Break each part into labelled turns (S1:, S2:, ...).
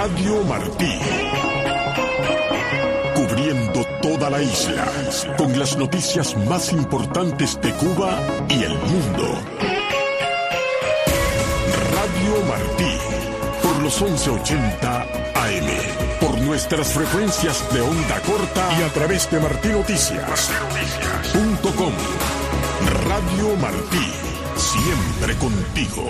S1: Radio Martí. Cubriendo toda la isla, con las noticias más importantes de Cuba y el mundo. Radio Martí, por los 1180 AM, por nuestras frecuencias de onda corta y a través de martinoticias.com. Radio Martí, siempre contigo.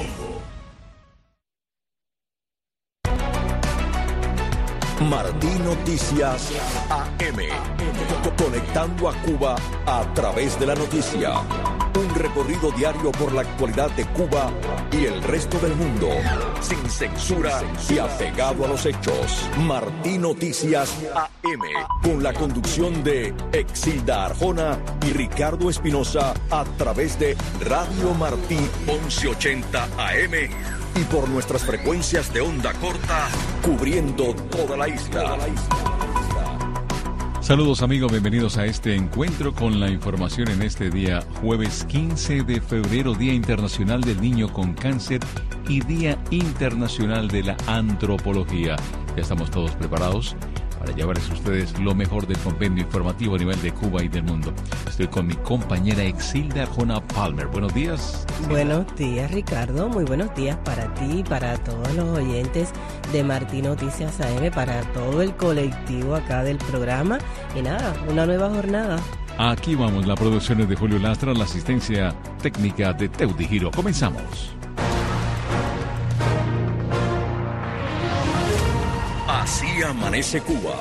S2: Martí Noticias AM, conectando a Cuba a través de la noticia. Un recorrido diario por la actualidad de Cuba y el resto del mundo, sin censura y apegado a los hechos. Martí Noticias AM, con la conducción de Exilda Arjona y Ricardo Espinosa a través de Radio Martí 1180 AM y por nuestras frecuencias de onda corta, cubriendo toda la isla.
S3: Saludos amigos, bienvenidos a este encuentro con la información en este día, jueves 15 de febrero, Día Internacional del Niño con Cáncer y Día Internacional de la Antropología. Ya estamos todos preparados para llevarles a ustedes lo mejor del compendio informativo a nivel de Cuba y del mundo. Estoy con mi compañera Exilda Arjona Palmer. Buenos días.
S4: Buenos días, Ricardo. Muy buenos días para ti y para todos los oyentes de Martí Noticias AM, para todo el colectivo acá del programa. Y nada, una nueva jornada.
S3: Aquí vamos, la producción es de Julio Lastra, la asistencia técnica de Teudi Giro. Comenzamos.
S2: Así amanece Cuba.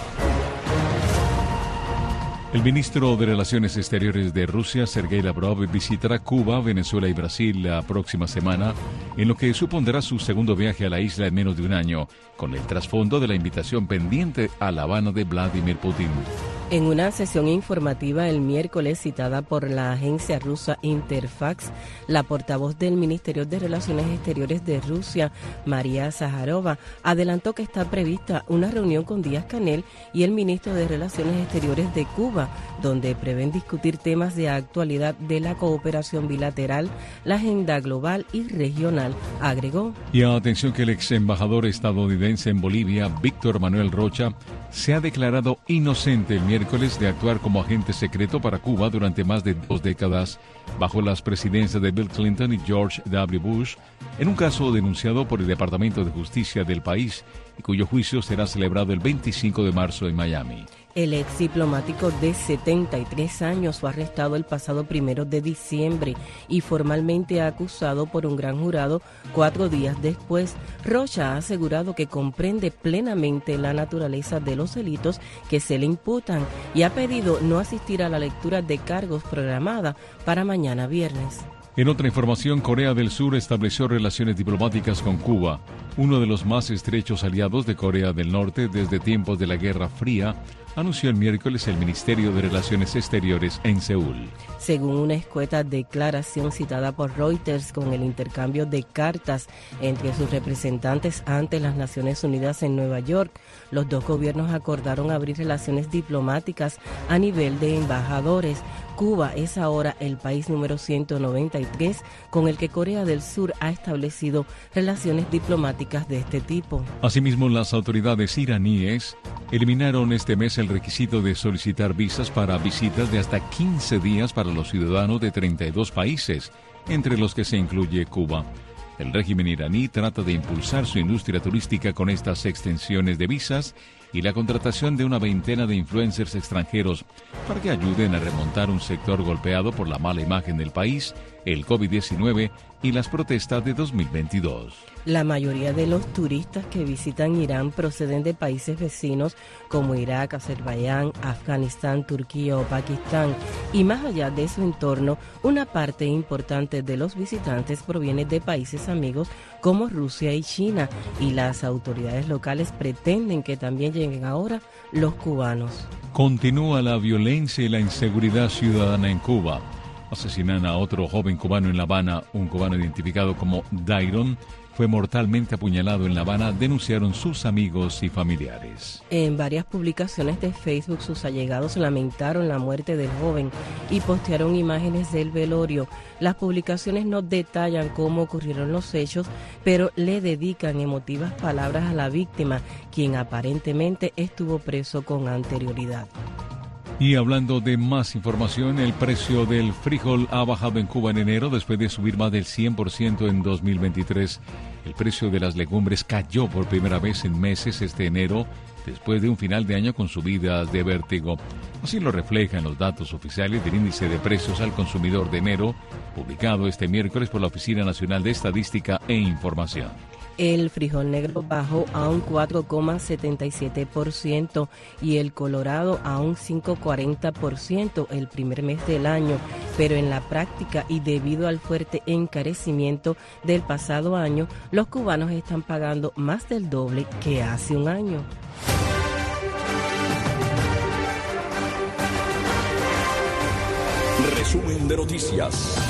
S3: El ministro de Relaciones Exteriores de Rusia, Sergei Lavrov, visitará Cuba, Venezuela y Brasil la próxima semana, en lo que supondrá su segundo viaje a la isla en menos de un año, con el trasfondo de la invitación pendiente a La Habana de Vladimir Putin.
S4: En una sesión informativa el miércoles citada por la agencia rusa Interfax, la portavoz del Ministerio de Relaciones Exteriores de Rusia, María Zaharova, adelantó que está prevista una reunión con Díaz-Canel y el ministro de Relaciones Exteriores de Cuba, donde prevén discutir temas de actualidad de la cooperación bilateral, la agenda global y regional, agregó.
S3: Y atención que el ex embajador estadounidense en Bolivia, Víctor Manuel Rocha, se ha declarado inocente el miércoles de actuar como agente secreto para Cuba durante más de 2 décadas bajo las presidencias de Bill Clinton y George W. Bush, en un caso denunciado por el Departamento de Justicia del país y cuyo juicio será celebrado el 25 de marzo en Miami.
S4: El ex diplomático de 73 años fue arrestado el pasado 1 de diciembre y formalmente acusado por un gran jurado 4 días después. Rocha ha asegurado que comprende plenamente la naturaleza de los delitos que se le imputan y ha pedido no asistir a la lectura de cargos programada para mañana viernes.
S3: En otra información, Corea del Sur estableció relaciones diplomáticas con Cuba, uno de los más estrechos aliados de Corea del Norte desde tiempos de la Guerra Fría, anunció el miércoles el Ministerio de Relaciones Exteriores en Seúl.
S4: Según una escueta declaración citada por Reuters, con el intercambio de cartas entre sus representantes ante las Naciones Unidas en Nueva York, los dos gobiernos acordaron abrir relaciones diplomáticas a nivel de embajadores. Cuba es ahora el país número 193 con el que Corea del Sur ha establecido relaciones diplomáticas de este tipo.
S3: Asimismo, las autoridades iraníes eliminaron este mes el requisito de solicitar visas para visitas de hasta 15 días para los ciudadanos de 32 países, entre los que se incluye Cuba. El régimen iraní trata de impulsar su industria turística con estas extensiones de visas y la contratación de una veintena de influencers extranjeros para que ayuden a remontar un sector golpeado por la mala imagen del país, el COVID-19 y las protestas de 2022.
S4: La mayoría de los turistas que visitan Irán proceden de países vecinos como Irak, Azerbaiyán, Afganistán, Turquía o Pakistán. Y más allá de su entorno, una parte importante de los visitantes proviene de países amigos como Rusia y China. Y las autoridades locales pretenden que también lleguen ahora los cubanos.
S3: Continúa la violencia y la inseguridad ciudadana en Cuba. Asesinan a otro joven cubano en La Habana, un cubano identificado como Dairon, fue mortalmente apuñalado en La Habana, denunciaron sus amigos y familiares.
S4: En varias publicaciones de Facebook, sus allegados lamentaron la muerte del joven y postearon imágenes del velorio. Las publicaciones no detallan cómo ocurrieron los hechos, pero le dedican emotivas palabras a la víctima, quien aparentemente estuvo preso con anterioridad.
S3: Y hablando de más información, el precio del frijol ha bajado en Cuba en enero después de subir más del 100% en 2023. El precio de las legumbres cayó por primera vez en meses este enero, después de un final de año con subidas de vértigo. Así lo reflejan los datos oficiales del índice de precios al consumidor de enero, publicado este miércoles por la Oficina Nacional de Estadística e Información.
S4: El frijol negro bajó a un 4,77% y el colorado a un 5,40% el primer mes del año, pero en la práctica y debido al fuerte encarecimiento del pasado año, los cubanos están pagando más del doble que hace un año.
S2: Resumen de noticias.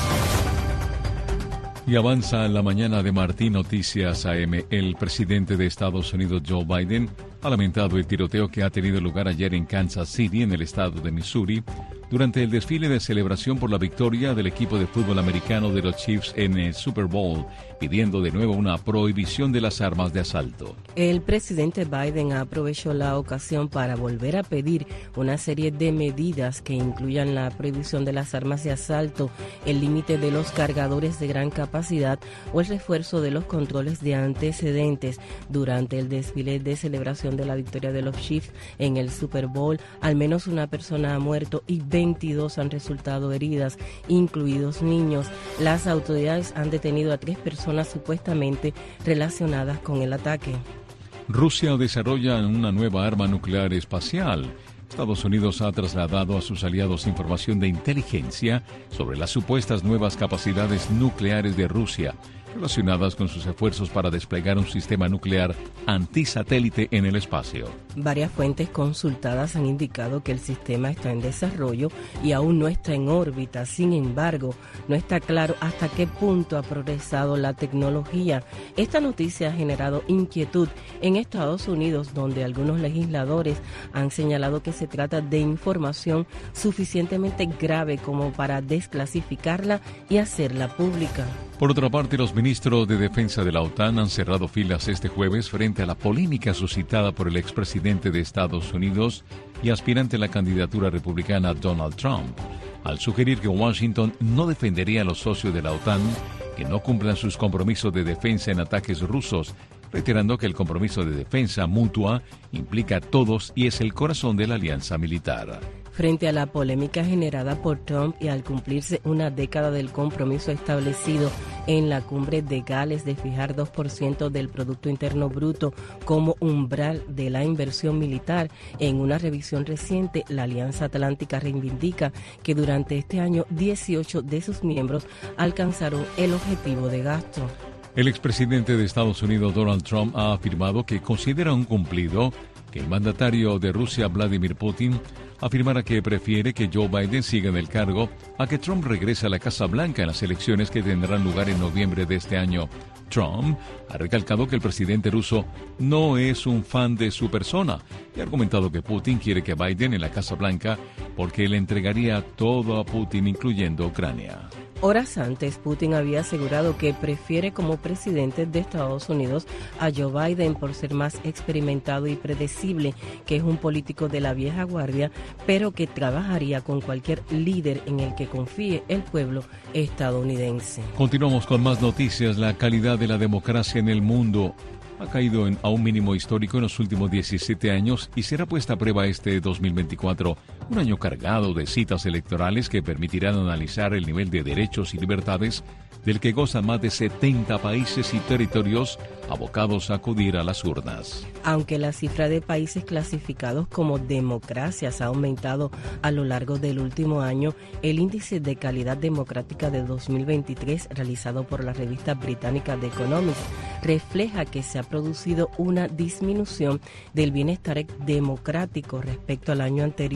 S3: Y avanza en la mañana de Martín Noticias AM. El presidente de Estados Unidos, Joe Biden, ha lamentado el tiroteo que ha tenido lugar ayer en Kansas City, en el estado de Missouri, durante el desfile de celebración por la victoria del equipo de fútbol americano de los Chiefs en el Super Bowl, pidiendo de nuevo una prohibición de las armas de asalto.
S4: El presidente Biden aprovechó la ocasión para volver a pedir una serie de medidas que incluyan la prohibición de las armas de asalto, el límite de los cargadores de gran capacidad o el refuerzo de los controles de antecedentes. Durante el desfile de celebración de la victoria de los Chiefs en el Super Bowl, al menos una persona ha muerto y 22 han resultado heridas, incluidos niños. Las autoridades han detenido a 3 personas supuestamente relacionadas con el ataque.
S3: Rusia desarrolla una nueva arma nuclear espacial. Estados Unidos ha trasladado a sus aliados información de inteligencia sobre las supuestas nuevas capacidades nucleares de Rusia, relacionadas con sus esfuerzos para desplegar un sistema nuclear antisatélite en el espacio.
S4: Varias fuentes consultadas han indicado que el sistema está en desarrollo y aún no está en órbita. Sin embargo, no está claro hasta qué punto ha progresado la tecnología. Esta noticia ha generado inquietud en Estados Unidos, donde algunos legisladores han señalado que se trata de información suficientemente grave como para desclasificarla y hacerla pública.
S3: Por otra parte, los ministros de Defensa de la OTAN han cerrado filas este jueves frente a la polémica suscitada por el expresidente de Estados Unidos y aspirante a la candidatura republicana Donald Trump, al sugerir que Washington no defendería a los socios de la OTAN que no cumplan sus compromisos de defensa en ataques rusos, reiterando que el compromiso de defensa mutua implica a todos y es el corazón de la alianza militar.
S4: Frente a la polémica generada por Trump y al cumplirse una década del compromiso establecido en la cumbre de Gales de fijar 2% del Producto Interno Bruto como umbral de la inversión militar, en una revisión reciente, la Alianza Atlántica reivindica que durante este año 18 de sus miembros alcanzaron el objetivo de gasto.
S3: El expresidente de Estados Unidos, Donald Trump, ha afirmado que considera un cumplido que el mandatario de Rusia, Vladimir Putin, afirmara que prefiere que Joe Biden siga en el cargo a que Trump regrese a la Casa Blanca en las elecciones que tendrán lugar en noviembre de este año. Trump ha recalcado que el presidente ruso no es un fan de su persona y ha argumentado que Putin quiere que Biden en la Casa Blanca porque le entregaría todo a Putin, incluyendo Ucrania.
S4: Horas antes, Putin había asegurado que prefiere como presidente de Estados Unidos a Joe Biden por ser más experimentado y predecible, que es un político de la vieja guardia, pero que trabajaría con cualquier líder en el que confíe el pueblo estadounidense.
S3: Continuamos con más noticias. La calidad de la democracia en el mundo ha caído a un mínimo histórico en los últimos 17 años y será puesta a prueba este 2024, un año cargado de citas electorales que permitirán analizar el nivel de derechos y libertades del que gozan más de 70 países y territorios abocados a acudir a las urnas.
S4: Aunque la cifra de países clasificados como democracias ha aumentado a lo largo del último año, el índice de calidad democrática de 2023 realizado por la revista británica The Economist refleja que se ha producido una disminución del bienestar democrático respecto al año anterior,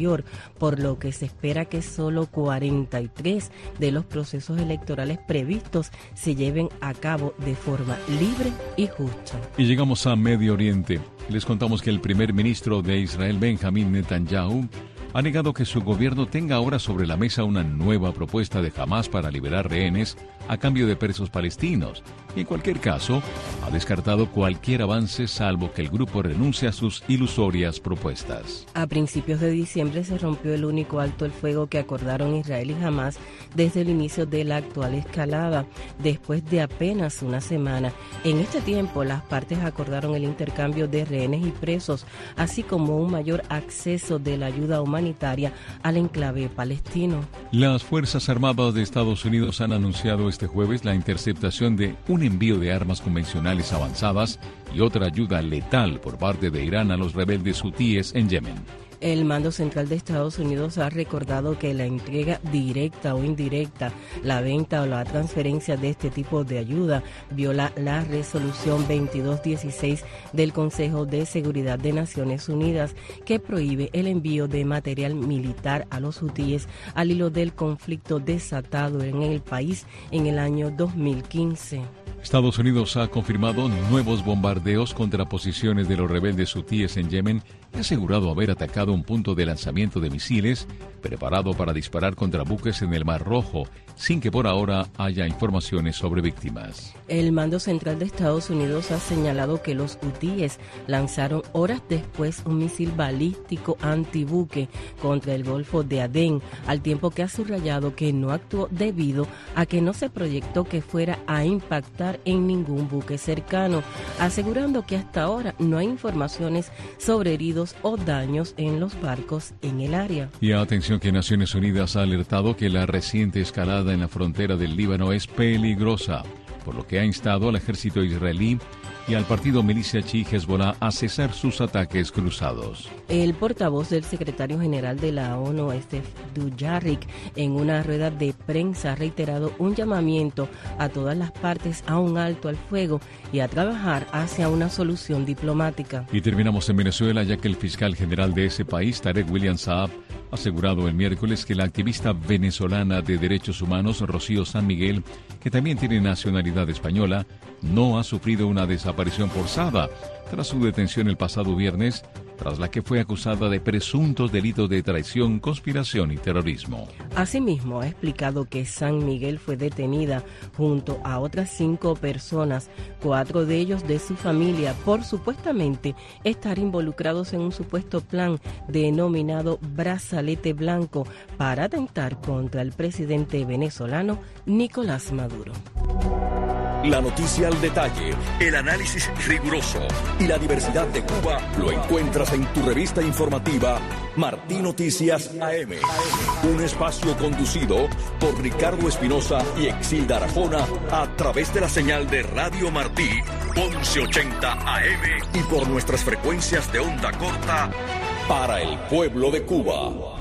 S4: por lo que se espera que solo 43 de los procesos electorales previstos se lleven a cabo de forma libre y justa.
S3: Y llegamos a Medio Oriente. Les contamos que el primer ministro de Israel, Benjamín Netanyahu, ha negado que su gobierno tenga ahora sobre la mesa una nueva propuesta de Hamás para liberar rehenes a cambio de presos palestinos. Y en cualquier caso, ha descartado cualquier avance salvo que el grupo renuncie a sus ilusorias propuestas.
S4: A principios de diciembre se rompió el único alto el fuego que acordaron Israel y Hamás desde el inicio de la actual escalada, después de apenas una semana. En este tiempo, las partes acordaron el intercambio de rehenes y presos, así como un mayor acceso de la ayuda humanitaria al enclave palestino.
S3: Las Fuerzas Armadas de Estados Unidos han anunciado este jueves la interceptación de un envío de armas convencionales avanzadas y otra ayuda letal por parte de Irán a los rebeldes hutíes en Yemen.
S4: El Mando Central de Estados Unidos ha recordado que la entrega directa o indirecta, la venta o la transferencia de este tipo de ayuda viola la resolución 2216 del Consejo de Seguridad de Naciones Unidas, que prohíbe el envío de material militar a los hutíes al hilo del conflicto desatado en el país en el año 2015.
S3: Estados Unidos ha confirmado nuevos bombardeos contra posiciones de los rebeldes hutíes en Yemen y ha asegurado haber atacado un punto de lanzamiento de misiles preparado para disparar contra buques en el Mar Rojo, sin que por ahora haya informaciones sobre víctimas.
S4: El Mando Central de Estados Unidos ha señalado que los hutíes lanzaron horas después un misil balístico antibuque contra el Golfo de Adén, al tiempo que ha subrayado que no actuó debido a que no se proyectó que fuera a impactar en ningún buque cercano, asegurando que hasta ahora no hay informaciones sobre heridos o daños en los barcos en el área.
S3: Y atención que Naciones Unidas ha alertado que la reciente escalada en la frontera del Líbano es peligrosa, por lo que ha instado al ejército israelí y al partido milicia chií Hezbollah a cesar sus ataques cruzados.
S4: El portavoz del secretario general de la ONU, Stephen Dujarric, en una rueda de prensa ha reiterado un llamamiento a todas las partes a un alto al fuego y a trabajar hacia una solución diplomática.
S3: Y terminamos en Venezuela, ya que el fiscal general de ese país, Tarek William Saab, ha asegurado el miércoles que la activista venezolana de derechos humanos, Rocío San Miguel, que también tiene nacionalidad española, no ha sufrido una desaparición forzada tras su detención el pasado viernes, tras la que fue acusada de presuntos delitos de traición, conspiración y terrorismo.
S4: Asimismo, ha explicado que San Miguel fue detenida junto a otras 5 personas, 4 de ellos de su familia, por supuestamente estar involucrados en un supuesto plan denominado Brazalete Blanco para atentar contra el presidente venezolano Nicolás Maduro.
S2: La noticia al detalle, el análisis riguroso y la diversidad de Cuba lo encuentras en tu revista informativa Martí Noticias AM. Un espacio conducido por Ricardo Espinosa y Exilda Arjona a través de la señal de Radio Martí 1180 AM y por nuestras frecuencias de onda corta para el pueblo de Cuba.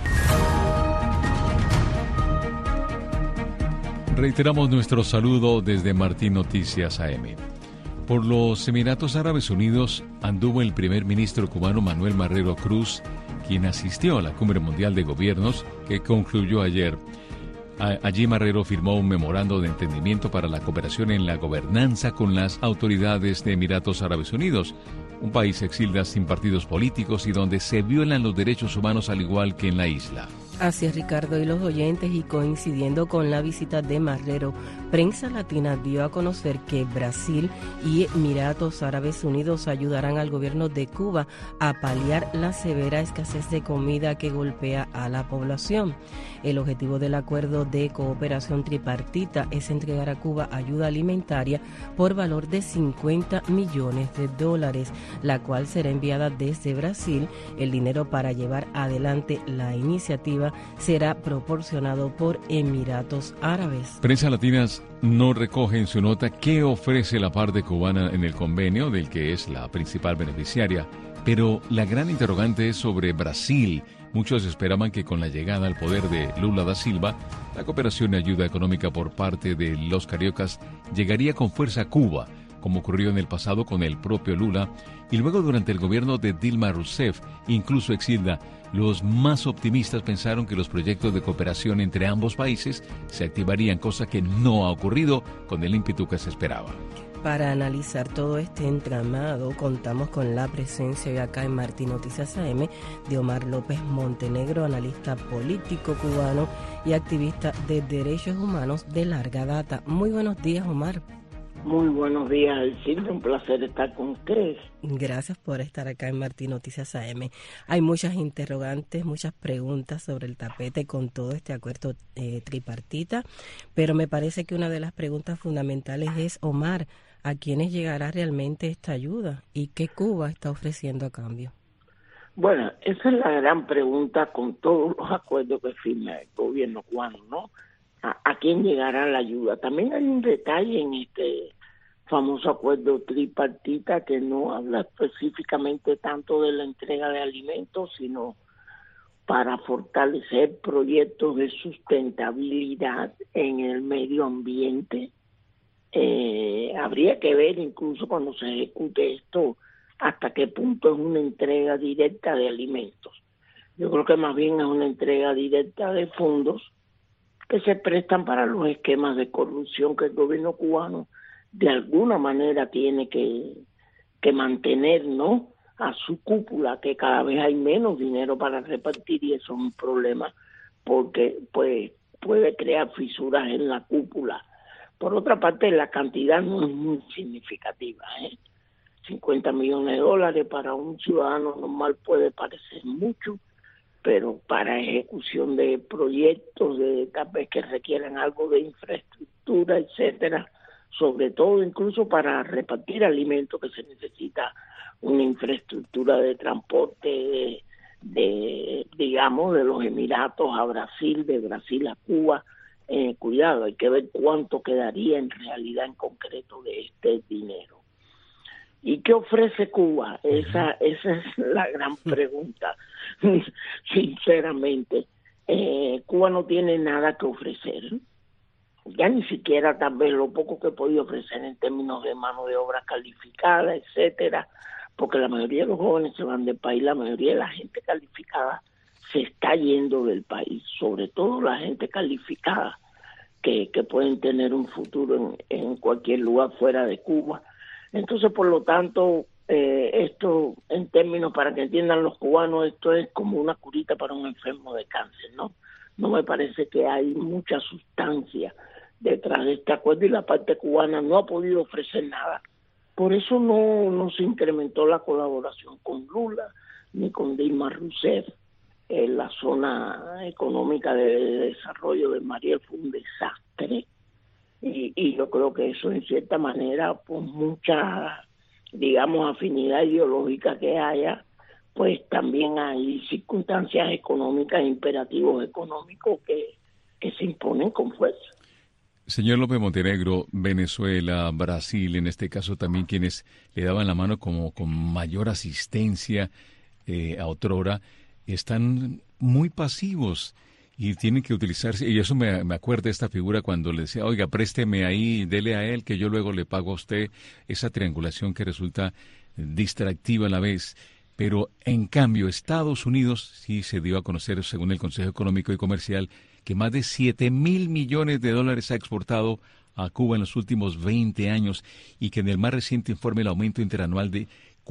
S3: Reiteramos nuestro saludo desde Martí Noticias AM. Por los Emiratos Árabes Unidos anduvo el primer ministro cubano Manuel Marrero Cruz, quien asistió a la Cumbre Mundial de Gobiernos que concluyó ayer. Allí Marrero firmó un memorando de entendimiento para la cooperación en la gobernanza con las autoridades de Emiratos Árabes Unidos, un país, Exilda, sin partidos políticos y donde se violan los derechos humanos al igual que en la isla.
S4: Así es, Ricardo, y los oyentes, y coincidiendo con la visita de Marrero, Prensa Latina dio a conocer que Brasil y Emiratos Árabes Unidos ayudarán al gobierno de Cuba a paliar la severa escasez de comida que golpea a la población. El objetivo del acuerdo de cooperación tripartita es entregar a Cuba ayuda alimentaria por valor de $50 millones, la cual será enviada desde Brasil. El dinero para llevar adelante la iniciativa será proporcionado por Emiratos Árabes.
S3: Prensa Latinas no recoge en su nota qué ofrece la parte cubana en el convenio, del que es la principal beneficiaria, pero la gran interrogante es sobre Brasil. Muchos esperaban que con la llegada al poder de Lula da Silva, la cooperación y ayuda económica por parte de los cariocas llegaría con fuerza a Cuba, como ocurrió en el pasado con el propio Lula, y luego durante el gobierno de Dilma Rousseff, incluso Exilda, los más optimistas pensaron que los proyectos de cooperación entre ambos países se activarían, cosa que no ha ocurrido con el ímpetu que se esperaba.
S4: Para analizar todo este entramado, contamos con la presencia hoy acá en Martí Noticias AM de Omar López Montenegro, analista político cubano y activista de derechos humanos de larga data. Muy buenos días, Omar.
S5: Muy buenos días, Elcilda. Un placer estar con ustedes.
S4: Gracias por estar acá en Martí Noticias AM. Hay muchas interrogantes, muchas preguntas sobre el tapete con todo este acuerdo tripartita, pero me parece que una de las preguntas fundamentales es, Omar, ¿a quiénes llegará realmente esta ayuda y qué Cuba está ofreciendo a cambio?
S5: Bueno, esa es la gran pregunta con todos los acuerdos que firma el gobierno cubano, ¿no? ¿A quién llegará la ayuda? También hay un detalle en este famoso acuerdo tripartita que no habla específicamente tanto de la entrega de alimentos, sino para fortalecer proyectos de sustentabilidad en el medio ambiente. Habría que ver incluso cuando se ejecute esto hasta qué punto es una entrega directa de alimentos. Yo creo que más bien es una entrega directa de fondos que se prestan para los esquemas de corrupción que el gobierno cubano de alguna manera tiene que mantener, ¿no?, a su cúpula, que cada vez hay menos dinero para repartir, y eso es un problema porque pues puede crear fisuras en la cúpula. Por otra parte, la cantidad no es muy significativa, 50 millones de dólares para un ciudadano normal puede parecer mucho, pero para ejecución de proyectos tal vez que requieran algo de infraestructura, etcétera, sobre todo incluso para repartir alimentos, que se necesita una infraestructura de transporte digamos, de los Emiratos a Brasil, de Brasil a Cuba. Cuidado, hay que ver cuánto quedaría en realidad en concreto de este dinero. ¿Y qué ofrece Cuba? Esa es la gran pregunta. Sinceramente, Cuba no tiene nada que ofrecer. Ya ni siquiera tal vez lo poco que podía ofrecer en términos de mano de obra calificada, etcétera, porque la mayoría de los jóvenes se van del país, la mayoría de la gente calificada se está yendo del país, sobre todo la gente calificada que pueden tener un futuro en cualquier lugar fuera de Cuba. Entonces, por lo tanto, esto, en términos para que entiendan los cubanos, esto es como una curita para un enfermo de cáncer, ¿no? No me parece que hay mucha sustancia detrás de este acuerdo, y la parte cubana no ha podido ofrecer nada. Por eso no se incrementó la colaboración con Lula ni con Dilma Rousseff. La zona económica de desarrollo de Mariel fue un desastre, y yo creo que eso, en cierta manera, por mucha, digamos, afinidad ideológica que haya, pues también hay circunstancias económicas, imperativos económicos que se imponen con fuerza.
S3: Señor López Montenegro, Venezuela, Brasil, en este caso también quienes le daban la mano como con mayor asistencia a otrora, están muy pasivos y tienen que utilizarse, y eso me acuerda de esta figura cuando le decía, oiga, présteme ahí, dele a él que yo luego le pago a usted, esa triangulación que resulta distractiva a la vez. Pero en cambio Estados Unidos sí se dio a conocer, según el Consejo Económico y Comercial, que más de $7,000 millones ha exportado a Cuba en los últimos 20 años, y que en el más reciente informe el aumento interanual de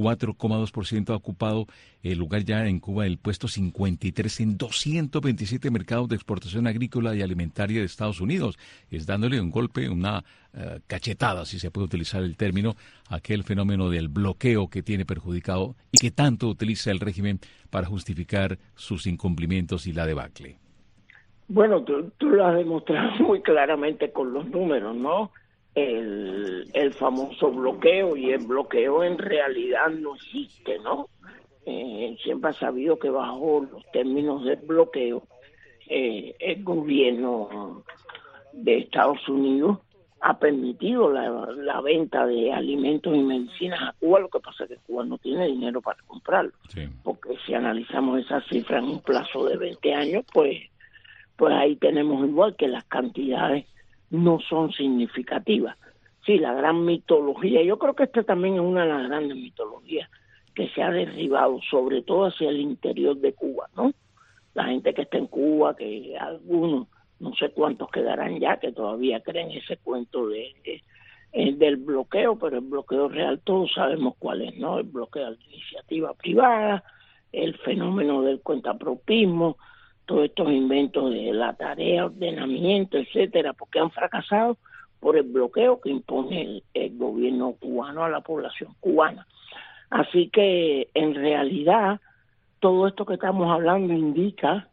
S3: 4,2% ha ocupado el lugar ya en Cuba el puesto 53 en 227 mercados de exportación agrícola y alimentaria de Estados Unidos. Es dándole un golpe, una cachetada, si se puede utilizar el término, a aquel fenómeno del bloqueo que tiene perjudicado y que tanto utiliza el régimen para justificar sus incumplimientos y la debacle.
S5: Bueno, tú lo has demostrado muy claramente con los números, ¿no? El famoso bloqueo, y el bloqueo en realidad no existe, ¿no? Siempre ha sabido que bajo los términos del bloqueo el gobierno de Estados Unidos ha permitido la venta de alimentos y medicinas a Cuba. Lo que pasa es que Cuba no tiene dinero para comprarlo, sí. Porque si analizamos esa cifra en un plazo de 20 años, pues ahí tenemos igual que las cantidades no son significativas. sí, la gran mitología. Yo creo que esta también es una de las grandes mitologías que se ha derribado, sobre todo hacia el interior de Cuba, ¿no? La gente que está en Cuba, que algunos, no sé cuántos quedarán ya, que todavía creen ese cuento del bloqueo, pero el bloqueo real todos sabemos cuál es, ¿no? El bloqueo de la iniciativa privada, el fenómeno del cuentapropismo, todos estos inventos de la tarea, ordenamiento, etcétera, porque han fracasado por el bloqueo que impone el gobierno cubano a la población cubana. Así que en realidad todo esto que estamos hablando indica,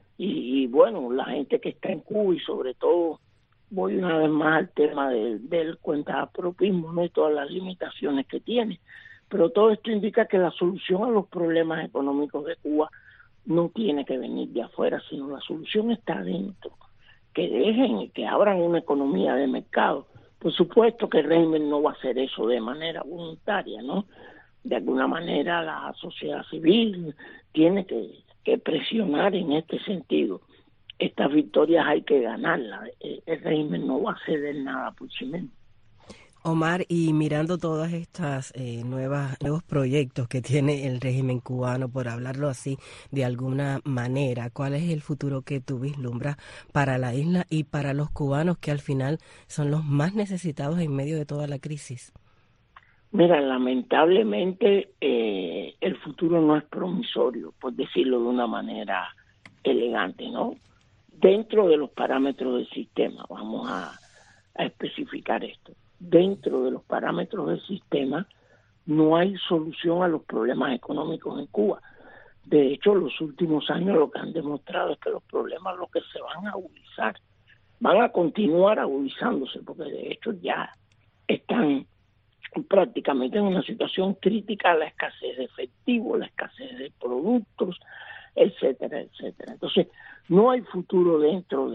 S5: y bueno, la gente que está en Cuba y sobre todo voy una vez más al tema del cuentapropismo, ¿no? Y todas las limitaciones que tiene, pero todo esto indica que la solución a los problemas económicos de Cuba no tiene que venir de afuera, sino la solución está adentro. Que dejen y que abran una economía de mercado. Por supuesto que el régimen no va a hacer eso de manera voluntaria, ¿no? De alguna manera la sociedad civil tiene que presionar en este sentido. Estas victorias hay que ganarlas. El régimen no va a ceder nada por sí mismo.
S4: Omar, y mirando todas estas nuevos proyectos que tiene el régimen cubano, por hablarlo así de alguna manera, ¿cuál es el futuro que tú vislumbras para la isla y para los cubanos que al final son los más necesitados en medio de toda la crisis?
S5: Mira, lamentablemente el futuro no es promisorio, por decirlo de una manera elegante, ¿no? Dentro de los parámetros del sistema, vamos a especificar esto. Dentro de los parámetros del sistema no hay solución a los problemas económicos en Cuba. De hecho, los últimos años lo que han demostrado es que los problemas lo que se van a agudizar, van a continuar agudizándose, porque de hecho ya están prácticamente en una situación crítica, la escasez de efectivo, la escasez de productos, etcétera, etcétera. Entonces, no hay futuro dentro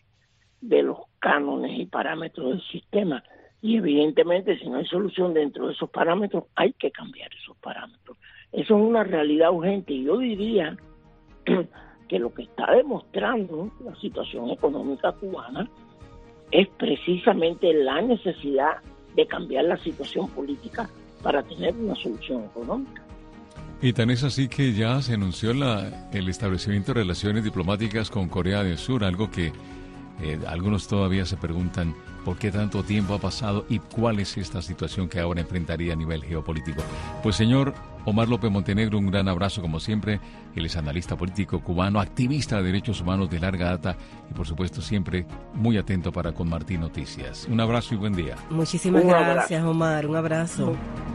S5: de los cánones y parámetros del sistema. Y evidentemente, si no hay solución dentro de esos parámetros, hay que cambiar esos parámetros. Eso es una realidad urgente. Y yo diría que lo que está demostrando la situación económica cubana es precisamente la necesidad de cambiar la situación política para tener una solución económica.
S3: Y tan es así que ya se anunció el establecimiento de relaciones diplomáticas con Corea del Sur, algo que algunos todavía se preguntan por qué tanto tiempo ha pasado y cuál es esta situación que ahora enfrentaría a nivel geopolítico. Pues señor Omar López Montenegro, un gran abrazo como siempre. Él es analista político cubano, activista de derechos humanos de larga data y por supuesto siempre muy atento para Con Martín Noticias. Un abrazo y buen día.
S4: Muchísimas gracias, Omar. Un abrazo.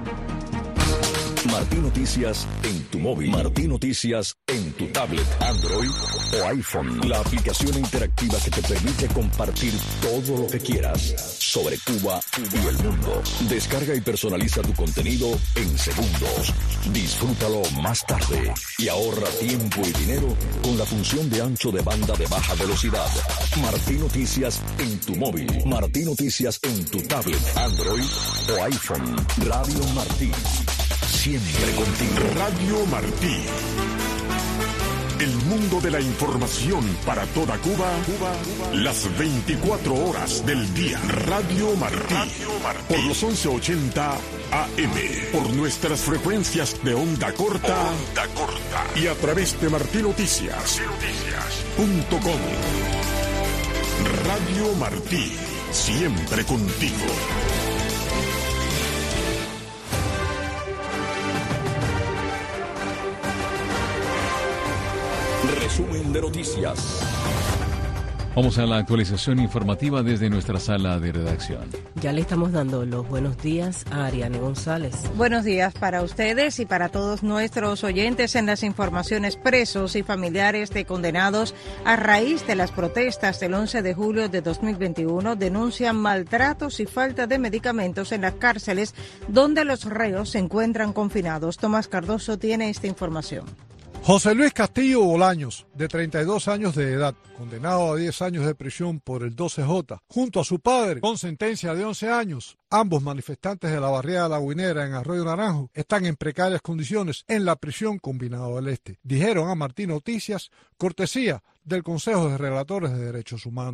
S2: Martín Noticias en tu móvil. Martín Noticias en tu tablet, Android o iPhone. La aplicación interactiva que te permite compartir todo lo que quieras sobre Cuba y el mundo. Descarga y personaliza tu contenido en segundos. Disfrútalo más tarde y ahorra tiempo y dinero con la función de ancho de banda de baja velocidad. Martín Noticias en tu móvil. Martín Noticias en tu tablet, Android o iPhone. Radio Martí. Siempre contigo.
S1: Radio Martí. El mundo de la información para toda Cuba, las 24 horas del día. Radio Martí. Por los 1180 AM. Por nuestras frecuencias de onda corta. Y a través de martinoticias.com. Radio Martí. Siempre contigo.
S2: Resumen de noticias.
S3: Vamos a la actualización informativa desde nuestra sala de redacción.
S4: Ya le estamos dando los buenos días a Ariane González.
S6: Buenos días para ustedes y para todos nuestros oyentes. En las informaciones, presos y familiares de condenados a raíz de las protestas del 11 de julio de 2021 denuncian maltratos y falta de medicamentos en las cárceles donde los reos se encuentran confinados. Tomás Cardoso tiene esta información.
S7: José Luis Castillo Bolaños, de 32 años de edad, condenado a 10 años de prisión por el 12J, junto a su padre, con sentencia de 11 años, ambos manifestantes de la barriada La Guinera en Arroyo Naranjo, están en precarias condiciones en la prisión Combinado del Este, dijeron a Martín Noticias, cortesía del Consejo de Relatores de Derechos Humanos.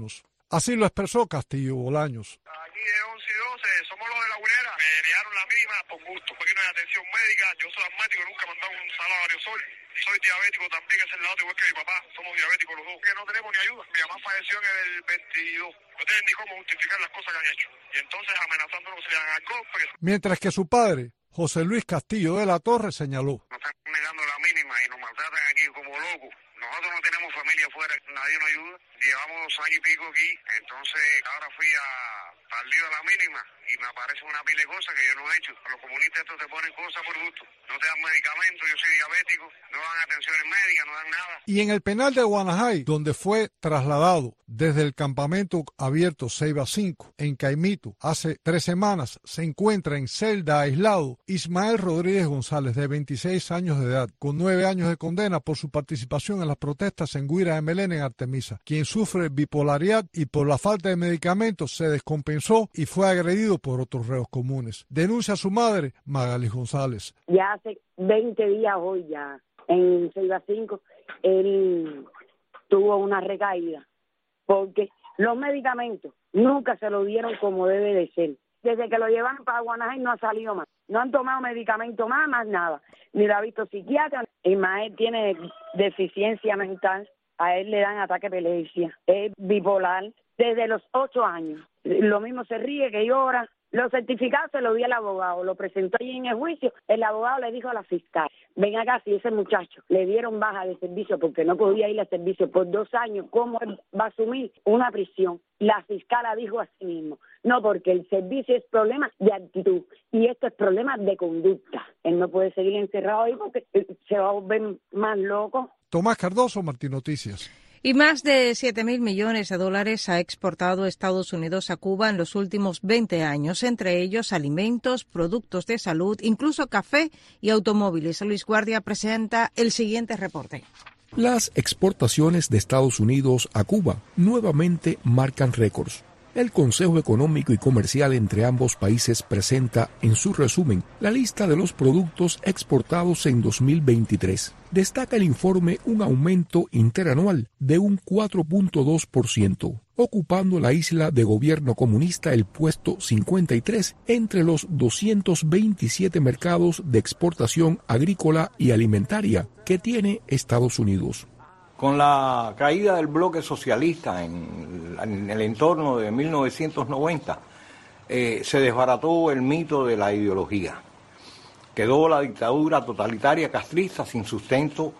S7: Así lo expresó Castillo Bolaños.
S8: Aquí de 11 y 12 somos los de la Lagunera. Me negaron la mínima por gusto, porque no hay atención médica. Yo soy asmático, nunca me han dado un sal a Variosol. Y soy diabético también, es el lado igual que mi papá. Somos diabéticos los dos, que no tenemos ni ayuda. Mi mamá falleció en el 22. No tienen ni cómo justificar las cosas que han hecho. Y entonces amenazándonos que se le dan al golpe.
S7: Mientras que su padre, José Luis Castillo de la Torre, señaló:
S8: nos están negando la mínima y nos maltratan aquí como locos. Nosotros no tenemos familia afuera, nadie nos ayuda. Llevamos 2 años y pico aquí, entonces ahora fui al lío de la mínima y me aparece una pila de cosas que yo no he hecho. Los comunistas estos te ponen cosas por gusto. No te dan medicamentos, yo soy diabético, no dan atenciones médicas, no dan nada.
S7: Y en el penal de Guanajay, donde fue trasladado desde el campamento abierto Ceiba 5 en Caimito hace 3 semanas, se encuentra en celda aislado Ismael Rodríguez González, de 26 años de edad, con 9 años de condena por su participación en las protestas en Guira de Melén en Artemisa, quien sufre bipolaridad y por la falta de medicamentos se descompensó y fue agredido por otros reos comunes. Denuncia a su madre, Magali González.
S9: Ya hace 20 días hoy ya, en Ceiba 5, él tuvo una recaída, porque los medicamentos nunca se lo dieron como debe de ser. Desde que lo llevan para Guanajay no ha salido más. No han tomado medicamento más nada. Ni lo ha visto psiquiatra. Ismael tiene deficiencia mental. A él le dan ataque de epilepsia. Es bipolar desde los 8 años. Lo mismo se ríe que llora. Los certificados se los di al abogado. Lo presentó allí en el juicio. El abogado le dijo a la fiscal: ven acá, si ese muchacho le dieron baja de servicio porque no podía ir al servicio por 2 años, ¿cómo él va a asumir una prisión? La fiscal dijo a sí mismo: no, porque el servicio es problema de actitud y esto es problema de conducta. Él no puede seguir encerrado ahí porque se va a volver más loco.
S7: Tomás Cardoso, Martín Noticias.
S6: Y más de 7.000 millones de dólares ha exportado Estados Unidos a Cuba en los últimos 20 años, entre ellos alimentos, productos de salud, incluso café y automóviles. Luis Guardia presenta el siguiente reporte.
S10: Las exportaciones de Estados Unidos a Cuba nuevamente marcan récords. El Consejo Económico y Comercial entre ambos países presenta en su resumen la lista de los productos exportados en 2023. Destaca el informe un aumento interanual de un 4.2%, ocupando la isla de gobierno comunista el puesto 53 entre los 227 mercados de exportación agrícola y alimentaria que tiene Estados Unidos.
S11: Con la caída del bloque socialista en el entorno de 1990, se desbarató el mito de la ideología. Quedó la dictadura totalitaria castrista sin sustento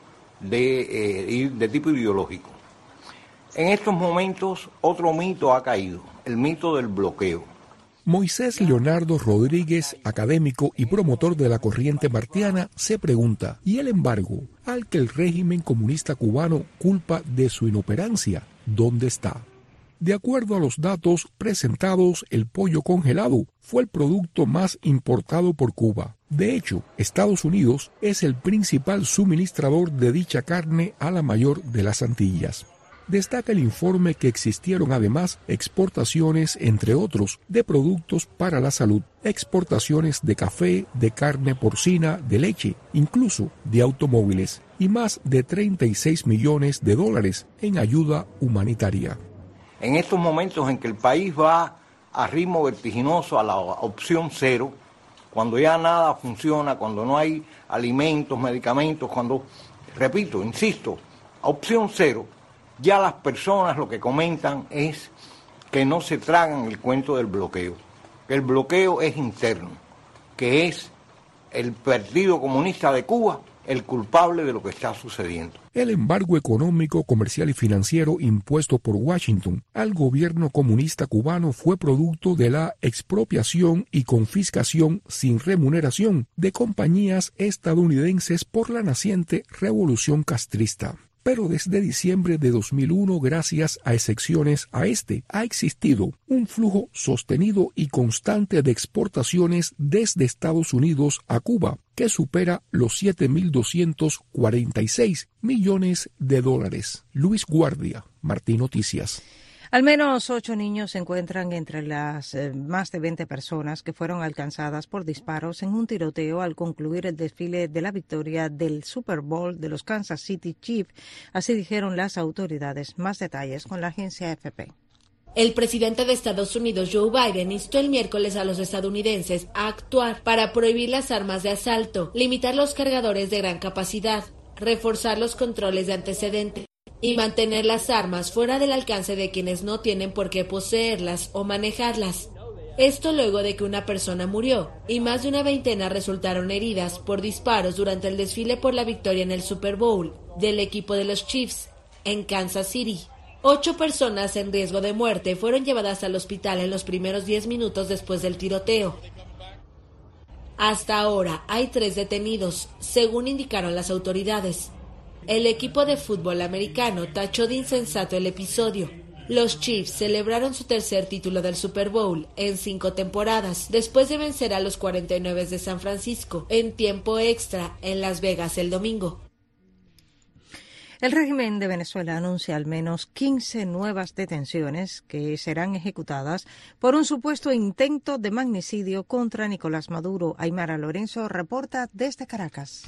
S11: de tipo ideológico. En estos momentos, otro mito ha caído, el mito del bloqueo.
S10: Moisés Leonardo Rodríguez, académico y promotor de la corriente martiana, se pregunta: ¿y el embargo al que el régimen comunista cubano culpa de su inoperancia, dónde está? De acuerdo a los datos presentados, el pollo congelado fue el producto más importado por Cuba. De hecho, Estados Unidos es el principal suministrador de dicha carne a la mayor de las Antillas. Destaca el informe que existieron además exportaciones, entre otros, de productos para la salud, exportaciones de café, de carne porcina, de leche, incluso de automóviles, y más de 36 millones de dólares en ayuda humanitaria.
S11: En estos momentos en que el país va a ritmo vertiginoso a la opción cero, cuando ya nada funciona, cuando no hay alimentos, medicamentos, cuando, repito, insisto, opción cero, ya las personas lo que comentan es que no se tragan el cuento del bloqueo, que el bloqueo es interno, que es el Partido Comunista de Cuba el culpable de lo que está sucediendo.
S10: El embargo económico, comercial y financiero impuesto por Washington al gobierno comunista cubano fue producto de la expropiación y confiscación sin remuneración de compañías estadounidenses por la naciente revolución castrista. Pero desde diciembre de 2001, gracias a excepciones a ha existido un flujo sostenido y constante de exportaciones desde Estados Unidos a Cuba, que supera los 7.246 millones de dólares. Luis Guardia, Martín Noticias.
S6: Al menos 8 niños se encuentran entre las más de 20 personas que fueron alcanzadas por disparos en un tiroteo al concluir el desfile de la victoria del Super Bowl de los Kansas City Chiefs. Así dijeron las autoridades. Más detalles con la agencia AFP.
S12: El presidente de Estados Unidos, Joe Biden, instó el miércoles a los estadounidenses a actuar para prohibir las armas de asalto, limitar los cargadores de gran capacidad, reforzar los controles de antecedentes y mantener las armas fuera del alcance de quienes no tienen por qué poseerlas o manejarlas. Esto luego de que una persona murió y más de una veintena resultaron heridas por disparos durante el desfile por la victoria en el Super Bowl del equipo de los Chiefs en Kansas City. 8 personas en riesgo de muerte fueron llevadas al hospital en los primeros 10 minutos después del tiroteo. Hasta ahora hay 3 detenidos, según indicaron las autoridades. El equipo de fútbol americano tachó de insensato el episodio. Los Chiefs celebraron su tercer título del Super Bowl en 5 temporadas, después de vencer a los 49 de San Francisco en tiempo extra en Las Vegas el domingo.
S6: El régimen de Venezuela anuncia al menos 15 nuevas detenciones que serán ejecutadas por un supuesto intento de magnicidio contra Nicolás Maduro. Aymara Lorenzo reporta desde Caracas.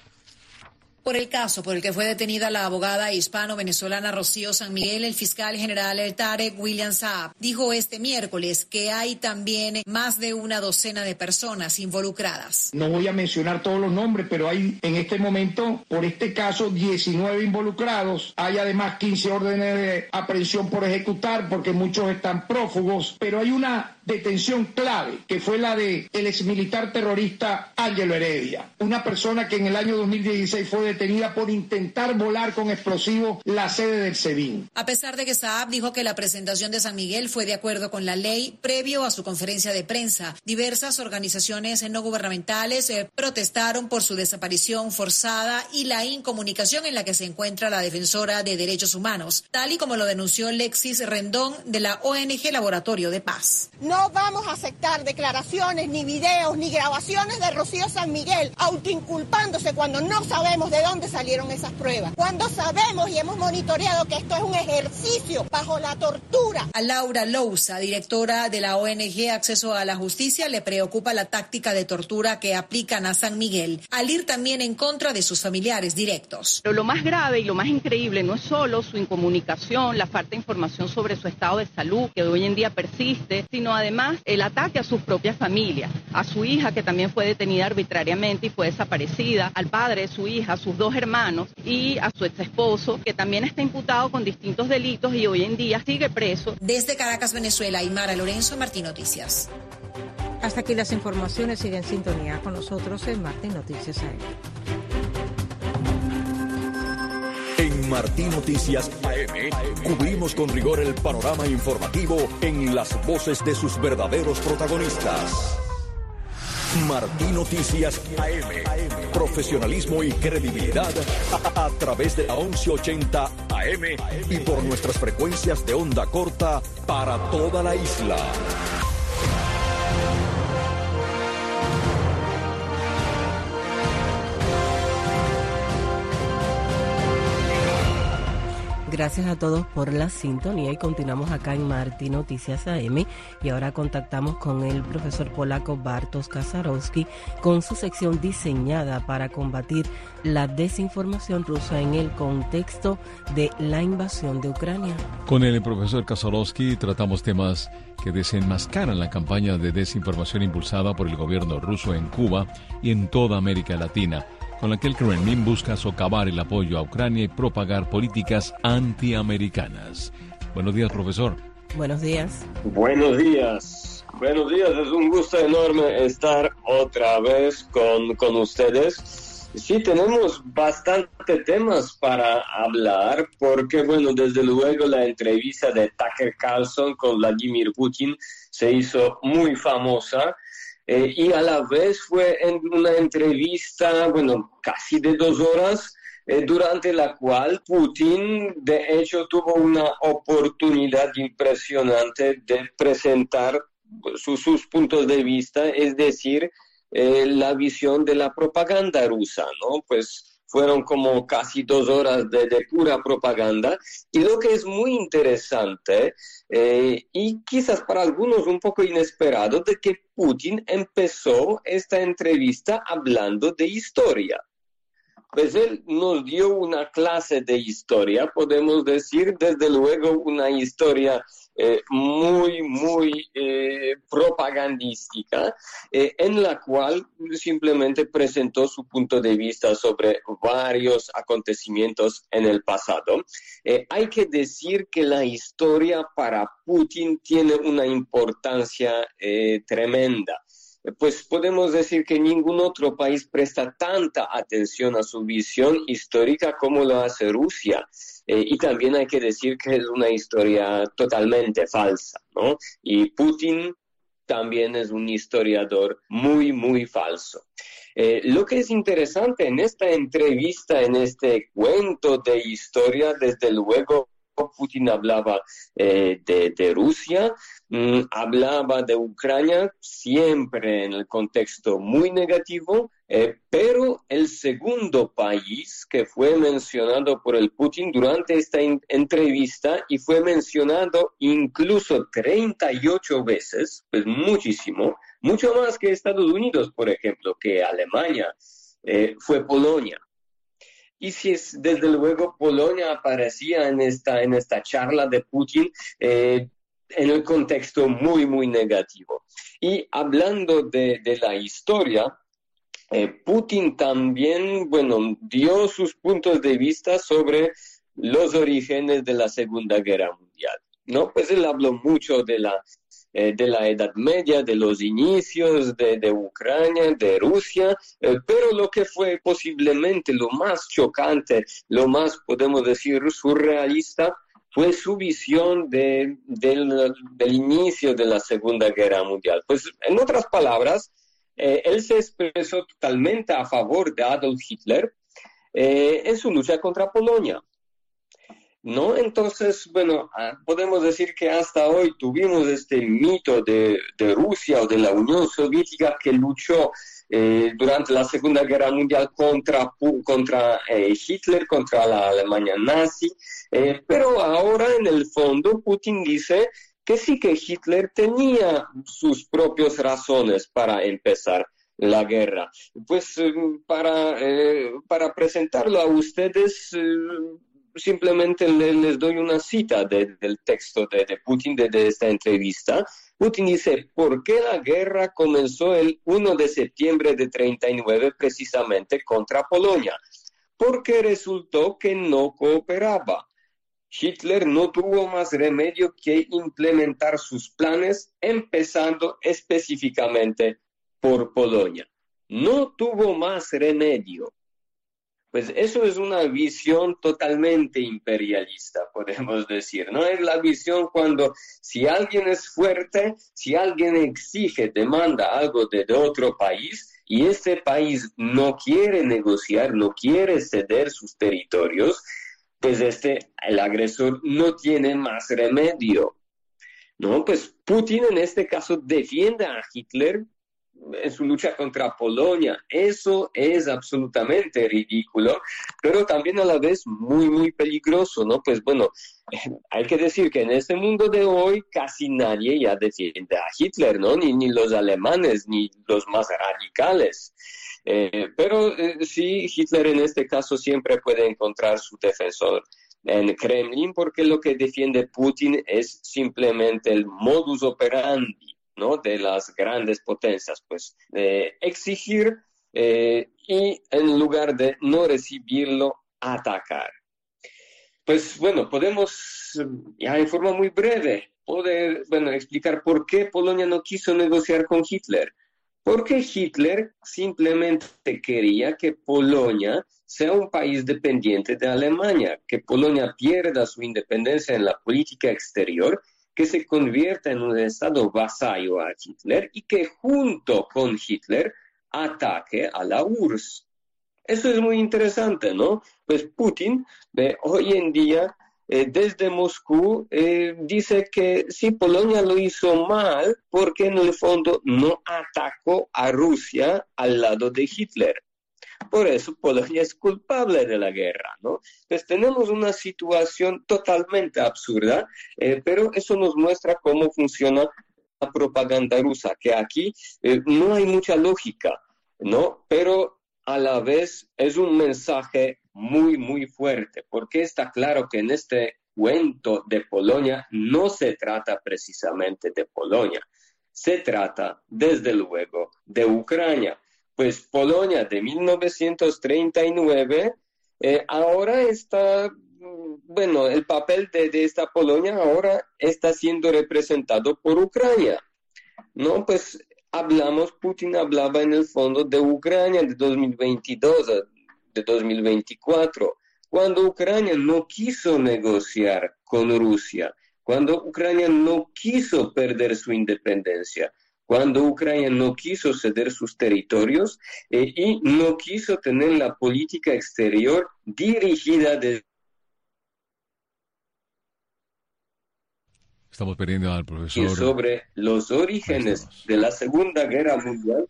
S13: Por el caso por el que fue detenida la abogada hispano-venezolana Rocío San Miguel, el fiscal general Tarek William Saab dijo este miércoles que hay también más de una docena de personas involucradas.
S14: No voy a mencionar todos los nombres, pero hay en este momento, por este caso, 19 involucrados. Hay además 15 órdenes de aprehensión por ejecutar, porque muchos están prófugos, pero hay una detención clave, que fue la de el exmilitar terrorista Ángelo Heredia, una persona que en el año 2016 fue detenida por intentar volar con explosivos la sede del SEBIN.
S13: A pesar de que Saab dijo que la presentación de San Miguel fue de acuerdo con la ley, previo a su conferencia de prensa, diversas organizaciones no gubernamentales protestaron por su desaparición forzada y la incomunicación en la que se encuentra la defensora de derechos humanos, tal y como lo denunció Lexis Rendón de la ONG Laboratorio de Paz.
S15: No vamos a aceptar declaraciones, ni videos, ni grabaciones de Rocío San Miguel autoinculpándose cuando no sabemos de dónde salieron esas pruebas. Cuando sabemos y hemos monitoreado que esto es un ejercicio bajo la tortura.
S13: A Laura Lousa, directora de la ONG Acceso a la Justicia, le preocupa la táctica de tortura que aplican a San Miguel, al ir también en contra de sus familiares directos.
S16: Pero lo más grave y lo más increíble no es solo su incomunicación, la falta de información sobre su estado de salud, que hoy en día persiste, sino además el ataque a sus propias familias, a su hija que también fue detenida arbitrariamente y fue desaparecida, al padre de su hija, a sus 2 hermanos y a su ex esposo, que también está imputado con distintos delitos y hoy en día sigue preso.
S13: Desde Caracas, Venezuela, Aymara Lorenzo, Martín Noticias.
S6: Hasta aquí las informaciones. Sigue en sintonía con nosotros en Martín Noticias AM.
S2: En Martín Noticias AM cubrimos con rigor el panorama informativo en las voces de sus verdaderos protagonistas. Martín Noticias AM. Profesionalismo y credibilidad a través de la 1180 AM y por nuestras frecuencias de onda corta para toda la isla.
S4: Gracias a todos por la sintonía y continuamos acá en Martín Noticias AM y ahora contactamos con el profesor polaco Bartosz Kasarowski con su sección diseñada para combatir la desinformación rusa en el contexto de la invasión de Ucrania.
S3: Con el profesor Kasarowski tratamos temas que desenmascaran la campaña de desinformación impulsada por el gobierno ruso en Cuba y en toda América Latina, con la que el Kremlin busca socavar el apoyo a Ucrania y propagar políticas antiamericanas. Buenos días, profesor.
S4: Buenos días.
S17: Buenos días. Buenos días, es un gusto enorme estar otra vez con ustedes. Sí, tenemos bastante temas para hablar, porque, bueno, desde luego la entrevista de Tucker Carlson con Vladimir Putin se hizo muy famosa. Y a la vez fue en una entrevista, bueno, casi de 2 horas, durante la cual Putin, de hecho, tuvo una oportunidad impresionante de presentar sus puntos de vista, es decir, la visión de la propaganda rusa, ¿no? Pues fueron como casi 2 horas de pura propaganda. Y lo que es muy interesante, y quizás para algunos un poco inesperado, de que Putin empezó esta entrevista hablando de historia. Pues él nos dio una clase de historia, podemos decir, desde luego una historia muy propagandística, en la cual simplemente presentó su punto de vista sobre varios acontecimientos en el pasado. Hay que decir que la historia para Putin tiene una importancia tremenda. Pues podemos decir que ningún otro país presta tanta atención a su visión histórica como lo hace Rusia. Y también hay que decir que es una historia totalmente falsa, ¿no? Y Putin también es un historiador muy falso. Lo que es interesante en esta entrevista, en este cuento de historia, desde luego, Putin hablaba de Rusia, hablaba de Ucrania, siempre en el contexto muy negativo, pero el segundo país que fue mencionado por el Putin durante esta entrevista y fue mencionado incluso 38 veces, pues muchísimo, mucho más que Estados Unidos, por ejemplo, que Alemania, fue Polonia. Y si es, desde luego, Polonia aparecía en esta charla de Putin en el contexto muy negativo. Y hablando de la historia, Putin también, dio sus puntos de vista sobre los orígenes de la Segunda Guerra Mundial, ¿no? Pues él habló mucho de la Edad Media, de los inicios de Ucrania, de Rusia, pero lo que fue posiblemente lo más chocante, lo más, podemos decir, surrealista, fue su visión del inicio de la Segunda Guerra Mundial. Pues, en otras palabras, él se expresó totalmente a favor de Adolf Hitler en su lucha contra Polonia, ¿no? Entonces, podemos decir que hasta hoy tuvimos este mito de Rusia o de la Unión Soviética que luchó durante la Segunda Guerra Mundial contra Hitler, contra la Alemania nazi, pero ahora en el fondo Putin dice que sí, que Hitler tenía sus propias razones para empezar la guerra. Pues para presentarlo a ustedes, simplemente les doy una cita del texto de Putin de esta entrevista. Putin dice, ¿por qué la guerra comenzó el 1 de septiembre de 1939 precisamente contra Polonia? Porque resultó que no cooperaba. Hitler no tuvo más remedio que implementar sus planes, empezando específicamente por Polonia. No tuvo más remedio. Pues eso es una visión totalmente imperialista, podemos decir, ¿no? Es la visión cuando si alguien es fuerte, si alguien exige, demanda algo de otro país y este país no quiere negociar, no quiere ceder sus territorios, pues el agresor no tiene más remedio, ¿no? Pues Putin en este caso defiende a Hitler en su lucha contra Polonia. Eso es absolutamente ridículo, pero también a la vez muy peligroso, ¿no? Pues hay que decir que en este mundo de hoy casi nadie ya defiende a Hitler, ¿no? Ni los alemanes, ni los más radicales. Pero sí, Hitler en este caso siempre puede encontrar su defensor en Kremlin, porque lo que defiende Putin es simplemente el modus operandi, ¿no? De las grandes potencias, pues exigir y en lugar de no recibirlo, atacar. Pues podemos ya en forma muy breve explicar por qué Polonia no quiso negociar con Hitler. Porque Hitler simplemente quería que Polonia sea un país dependiente de Alemania, que Polonia pierda su independencia en la política exterior, que se convierta en un estado vasallo a Hitler y que junto con Hitler ataque a la URSS. Eso es muy interesante, ¿no? Pues Putin hoy en día desde Moscú dice que sí, Polonia lo hizo mal porque en el fondo no atacó a Rusia al lado de Hitler. Por eso Polonia es culpable de la guerra, ¿no? Pues tenemos una situación totalmente absurda, pero eso nos muestra cómo funciona la propaganda rusa, que aquí no hay mucha lógica, ¿no? Pero a la vez es un mensaje muy, muy fuerte, porque está claro que en este cuento de Polonia no se trata precisamente de Polonia, se trata desde luego de Ucrania. Pues Polonia de 1939 ahora está, bueno, el papel de esta Polonia ahora está siendo representado por Ucrania, ¿no? Pues Putin hablaba en el fondo de Ucrania de 2022, de 2024, cuando Ucrania no quiso negociar con Rusia, cuando Ucrania no quiso perder su independencia, cuando Ucrania no quiso ceder sus territorios y no quiso tener la política exterior dirigida desde...
S3: Estamos perdiendo al profesor.
S17: Y sobre los orígenes de la Segunda Guerra Mundial,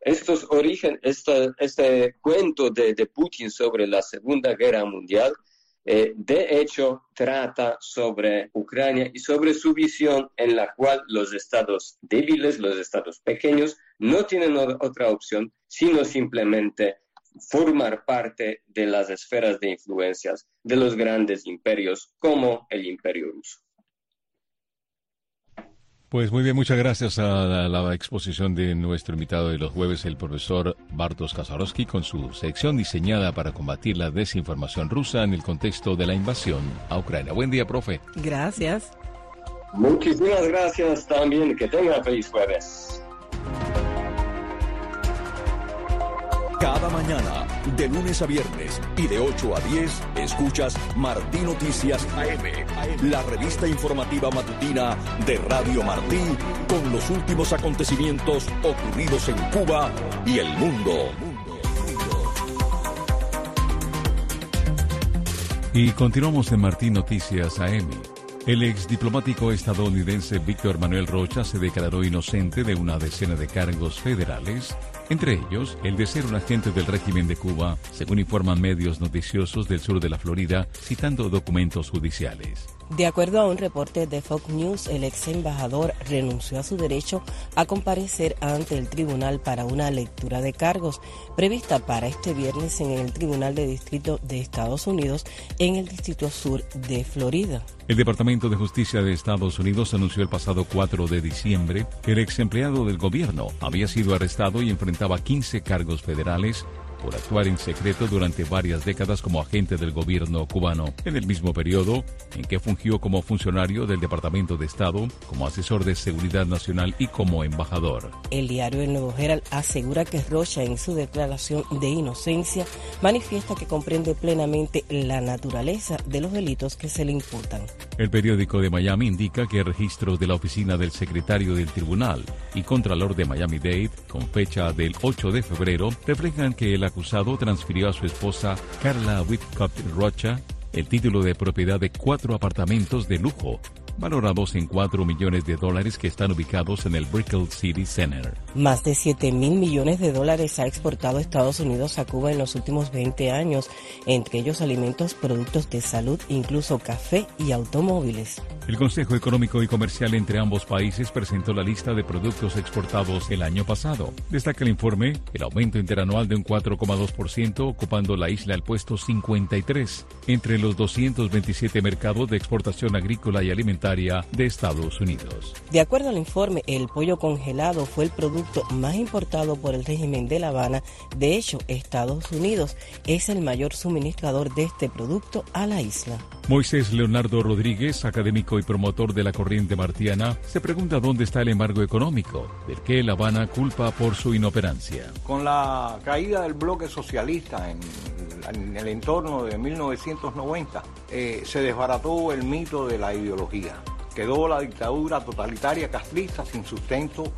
S17: este cuento de Putin sobre la Segunda Guerra Mundial, de hecho, trata sobre Ucrania y sobre su visión en la cual los estados débiles, los estados pequeños, no tienen otra opción, sino simplemente formar parte de las esferas de influencias de los grandes imperios como el Imperio Ruso.
S3: Pues muy bien, muchas gracias a la exposición de nuestro invitado de los jueves, el profesor Bartosz Kaczorowski, con su sección diseñada para combatir la desinformación rusa en el contexto de la invasión a Ucrania. Buen día, profe.
S4: Gracias.
S17: Muchísimas gracias también. Que tenga feliz jueves.
S2: Cada mañana, de lunes a viernes y de 8 a 10, escuchas Martí Noticias AM, la revista informativa matutina de Radio Martí, con los últimos acontecimientos ocurridos en Cuba y el mundo.
S3: Y continuamos en Martí Noticias AM. El ex diplomático estadounidense Víctor Manuel Rocha se declaró inocente de una decena de cargos federales, entre ellos el de ser un agente del régimen de Cuba, según informan medios noticiosos del sur de la Florida, citando documentos judiciales.
S4: De acuerdo a un reporte de Fox News, el ex embajador renunció a su derecho a comparecer ante el tribunal para una lectura de cargos prevista para este viernes en el Tribunal de Distrito de Estados Unidos en el Distrito Sur de Florida.
S3: El Departamento de Justicia de Estados Unidos anunció el pasado 4 de diciembre que el ex empleado del gobierno había sido arrestado y enfrentaba 15 cargos federales por actuar en secreto durante varias décadas como agente del gobierno cubano, en el mismo periodo en que fungió como funcionario del Departamento de Estado, como asesor de seguridad nacional y como embajador.
S4: El diario El Nuevo Herald asegura que Rocha, en su declaración de inocencia, manifiesta que comprende plenamente la naturaleza de los delitos que se le imputan.
S3: El periódico de Miami indica que registros de la oficina del secretario del tribunal y contralor de Miami-Dade, con fecha del 8 de febrero, reflejan que el acusado transfirió a su esposa Carla Whitcup Rocha el título de propiedad de 4 apartamentos de lujo, valorados en $4 millones que están ubicados en el Brickell City Center.
S4: Más de $7,000 millones ha exportado Estados Unidos a Cuba en los últimos 20 años, entre ellos alimentos, productos de salud, incluso café y automóviles.
S3: El Consejo Económico y Comercial entre ambos países presentó la lista de productos exportados el año pasado. Destaca el informe el aumento interanual de un 4,2%, ocupando la isla el puesto 53 entre los 227 mercados de exportación agrícola y alimentaria de Estados Unidos.
S4: De acuerdo al informe, el pollo congelado fue el producto más importado por el régimen de La Habana. De hecho, Estados Unidos es el mayor suministrador de este producto a la isla.
S3: Moisés Leonardo Rodríguez, académico y promotor de la corriente martiana, se pregunta dónde está el embargo económico, del que La Habana culpa por su inoperancia.
S11: Con la caída del bloque socialista en el entorno de 1990, se desbarató el mito de la ideología. Quedó la dictadura totalitaria castrista sin sustento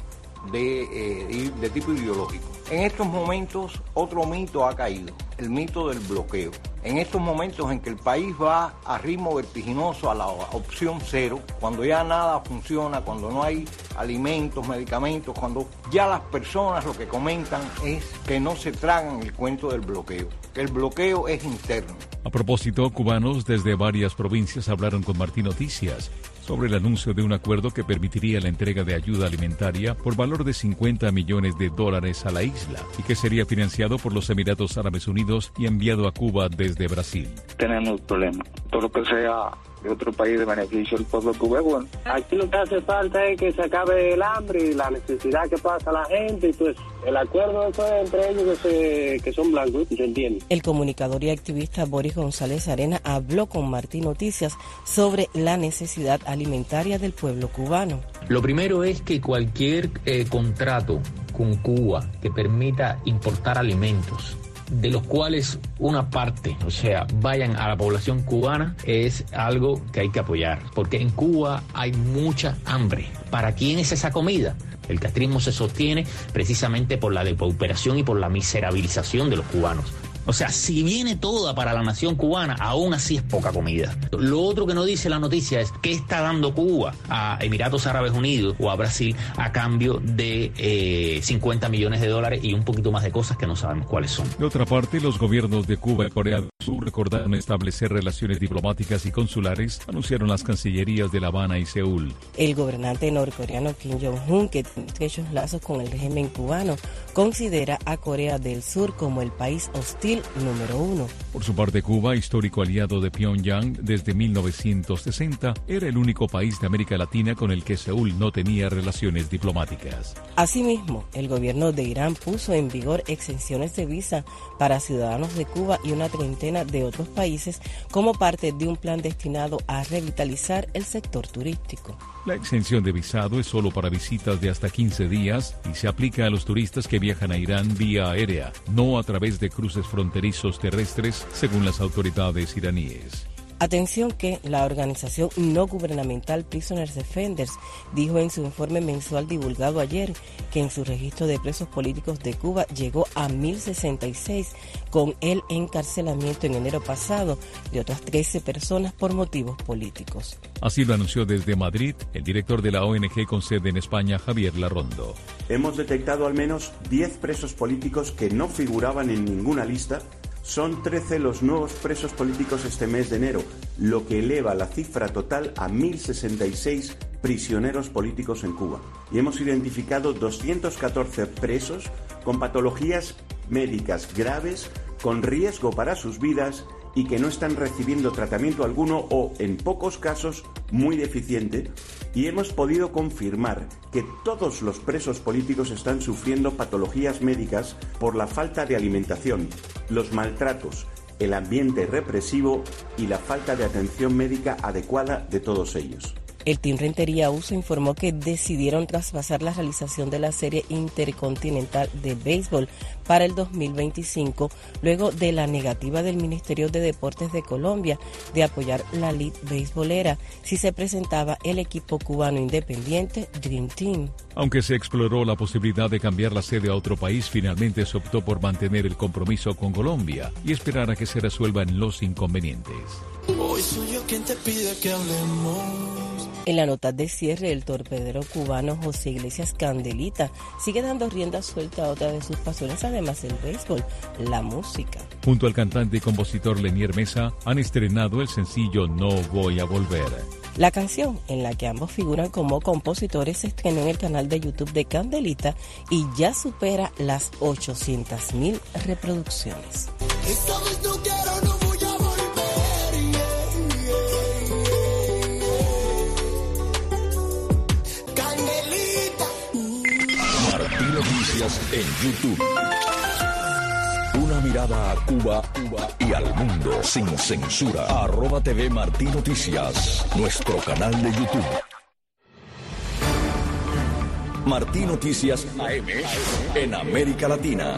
S11: de tipo ideológico. En estos momentos otro mito ha caído, el mito del bloqueo. En estos momentos en que el país va a ritmo vertiginoso a la opción cero, cuando ya nada funciona, cuando no hay alimentos, medicamentos, cuando ya las personas lo que comentan es que no se tragan el cuento del bloqueo, que el bloqueo es interno.
S3: A propósito, cubanos desde varias provincias hablaron con Martí Noticias sobre el anuncio de un acuerdo que permitiría la entrega de ayuda alimentaria por valor de $50 millones a la isla y que sería financiado por los Emiratos Árabes Unidos y enviado a Cuba desde Brasil.
S18: Tenemos problemas. Todo lo que sea de otro país de beneficio al pueblo cubano.
S19: Aquí lo que hace falta es que se acabe el hambre y la necesidad que pasa la gente, y pues el acuerdo eso es entre ellos que son blancos, ¿se entiende?
S4: El comunicador y activista Boris González Arena habló con Martín Noticias sobre la necesidad alimentaria del pueblo cubano.
S20: Lo primero es que cualquier contrato con Cuba que permita importar alimentos, de los cuales una parte, o sea, vayan a la población cubana, es algo que hay que apoyar, porque en Cuba hay mucha hambre. ¿Para quién es esa comida? El castrismo se sostiene precisamente por la depauperación y por la miserabilización de los cubanos. O sea, si viene toda para la nación cubana, aún así es poca comida. Lo otro que no dice la noticia es qué está dando Cuba a Emiratos Árabes Unidos o a Brasil a cambio de $50 millones y un poquito más de cosas que no sabemos cuáles son.
S3: De otra parte, los gobiernos de Cuba y Corea del Sur recordaron establecer relaciones diplomáticas y consulares, anunciaron las cancillerías de La Habana y Seúl.
S4: El gobernante norcoreano Kim Jong-un, que tiene estrechos lazos con el régimen cubano, considera a Corea del Sur como el país hostil número 1.
S3: Por su parte, Cuba, histórico aliado de Pyongyang desde 1960, era el único país de América Latina con el que Seúl no tenía relaciones diplomáticas.
S4: Asimismo, el gobierno de Irán puso en vigor exenciones de visa para ciudadanos de Cuba y una treintena de otros países como parte de un plan destinado a revitalizar el sector turístico.
S3: La exención de visado es solo para visitas de hasta 15 días y se aplica a los turistas que viajan a Irán vía aérea, no a través de cruces fronterizos terrestres, según las autoridades iraníes.
S4: Atención que la organización no gubernamental Prisoners Defenders dijo en su informe mensual divulgado ayer que en su registro de presos políticos de Cuba llegó a 1.066 con el encarcelamiento en enero pasado de otras 13 personas por motivos políticos.
S3: Así lo anunció desde Madrid el director de la ONG con sede en España, Javier Larrondo.
S21: Hemos detectado al menos 10 presos políticos que no figuraban en ninguna lista. Son 13 los nuevos presos políticos este mes de enero, lo que eleva la cifra total a 1.066 prisioneros políticos en Cuba. Y hemos identificado 214 presos con patologías médicas graves, con riesgo para sus vidas y que no están recibiendo tratamiento alguno o, en pocos casos, muy deficiente, y hemos podido confirmar que todos los presos políticos están sufriendo patologías médicas por la falta de alimentación, los maltratos, el ambiente represivo y la falta de atención médica adecuada de todos ellos.
S4: El Team Rentería USA informó que decidieron traspasar la realización de la Serie Intercontinental de Béisbol para el 2025, luego de la negativa del Ministerio de Deportes de Colombia de apoyar la Liga Beisbolera si se presentaba el equipo cubano independiente Dream Team.
S3: Aunque se exploró la posibilidad de cambiar la sede a otro país, finalmente se optó por mantener el compromiso con Colombia y esperar a que se resuelvan los inconvenientes.
S22: Hoy soy yo quien te pide que hablemos.
S4: En la nota de cierre, el torpedero cubano José Iglesias Candelita sigue dando rienda suelta a otra de sus pasiones, además del béisbol, la música.
S3: Junto al cantante y compositor Lenier Mesa, han estrenado el sencillo No Voy a Volver.
S4: La canción, en la que ambos figuran como compositores, se estrenó en el canal de YouTube de Candelita y ya supera las 800,000 reproducciones.
S22: Esta vez no quiero, no voy a volver.
S2: Martín Noticias en YouTube. Una mirada a Cuba y al mundo sin censura. @TV Martín Noticias, nuestro canal de YouTube. Martín Noticias AM en América Latina.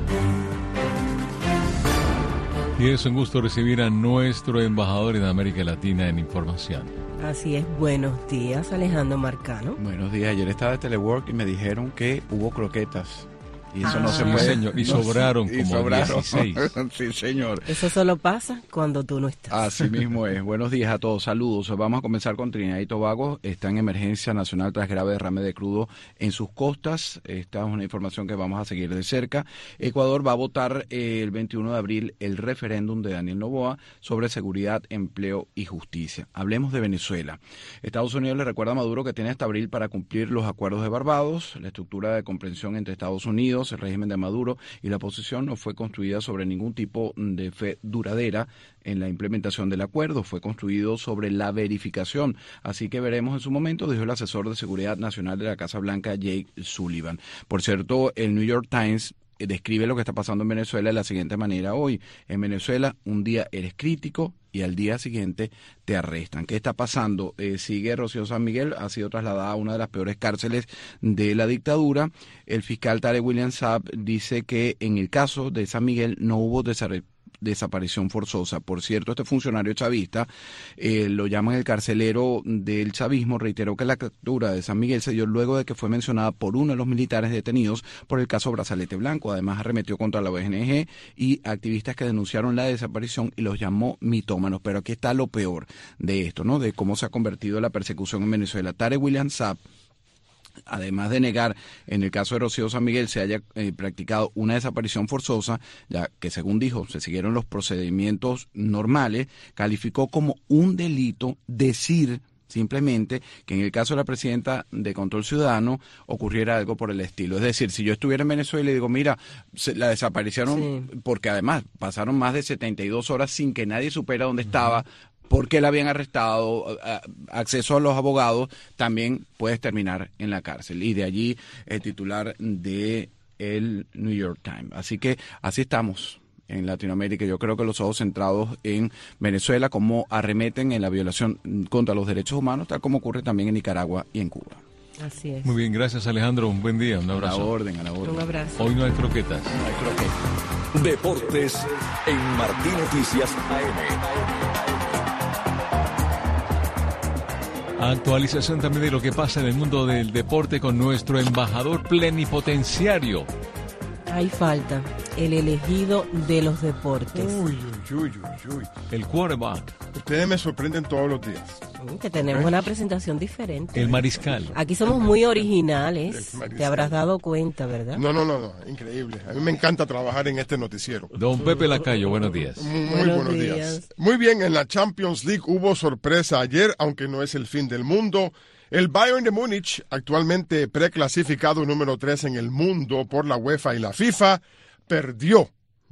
S3: Y es un gusto recibir a nuestro embajador en América Latina en Información.
S4: Así es, buenos días, Alejandro Marcano.
S23: Buenos días, ayer estaba de Telework y me dijeron que hubo croquetas
S1: Y eso no se puede.
S3: Señor. Y sobraron como 16.
S1: Sí, señor.
S4: Eso solo pasa cuando tú no estás.
S1: Así mismo es. Buenos días a todos. Saludos. Vamos a comenzar con Trinidad y Tobago. Está en emergencia nacional tras grave derrame de crudo en sus costas. Esta es una información que vamos a seguir de cerca. Ecuador va a votar el 21 de abril el referéndum de Daniel Noboa sobre seguridad, empleo y justicia. Hablemos de Venezuela. Estados Unidos le recuerda a Maduro que tiene hasta abril para cumplir los acuerdos de Barbados. La estructura de comprensión entre Estados Unidos, el régimen de Maduro y la oposición no fue construida sobre ningún tipo de fe duradera en la implementación del acuerdo, fue construido sobre la verificación. Así que veremos en su momento, dijo el asesor de Seguridad Nacional de la Casa Blanca, Jake Sullivan. Por cierto, el New York Times describe lo que está pasando en Venezuela de la siguiente manera hoy. En Venezuela, un día eres crítico y al día siguiente te arrestan. ¿Qué está pasando? Sigue Rocío San Miguel, ha sido trasladada a una de las peores cárceles de la dictadura. El fiscal Tarek William Saab dice que en el caso de San Miguel no hubo desaparición forzosa. Por cierto, este funcionario chavista, lo llaman el carcelero del chavismo, reiteró que la captura de San Miguel se dio luego de que fue mencionada por uno de los militares detenidos por el caso Brazalete Blanco. Además, arremetió contra la ONG y activistas que denunciaron la desaparición y los llamó mitómanos. Pero aquí está lo peor de esto, ¿no? De cómo se ha convertido la persecución en Venezuela. Tarek William Saab, además de negar en el caso de Rocío San Miguel se haya practicado una desaparición forzosa, ya que según dijo se siguieron los procedimientos normales, calificó como un delito decir simplemente que en el caso de la presidenta de Control Ciudadano ocurriera algo por el estilo. Es decir, si yo estuviera en Venezuela y digo, mira, la desaparecieron porque además pasaron más de 72 horas sin que nadie supiera dónde estaba, por qué la habían arrestado, acceso a los abogados, también puedes terminar en la cárcel. Y de allí el titular de el New York Times. Así que así estamos en Latinoamérica. Yo creo que los ojos centrados en Venezuela, cómo arremeten en la violación contra los derechos humanos, tal como ocurre también en Nicaragua y en Cuba.
S4: Así es.
S3: Muy bien, gracias Alejandro, un buen día, un abrazo.
S1: A la orden.
S4: Un abrazo.
S3: Hoy no hay croquetas.
S1: No hay croquetas.
S2: Deportes en Martín Noticias AM.
S3: Actualización también de lo que pasa en el mundo del deporte con nuestro embajador plenipotenciario.
S4: Hay falta el elegido de los deportes.
S5: Uy.
S3: El quarterback.
S5: Ustedes me sorprenden todos los días.
S4: Que tenemos una presentación diferente.
S3: El mariscal.
S4: Aquí somos muy originales. Te habrás dado cuenta, ¿verdad?
S5: No. Increíble. A mí me encanta trabajar en este noticiero.
S3: Don Pepe Lacayo, buenos días.
S5: Muy buenos días. Muy bien, en la Champions League hubo sorpresa ayer, aunque no es el fin del mundo. El Bayern de Múnich, actualmente preclasificado número 3 en el mundo por la UEFA y la FIFA, perdió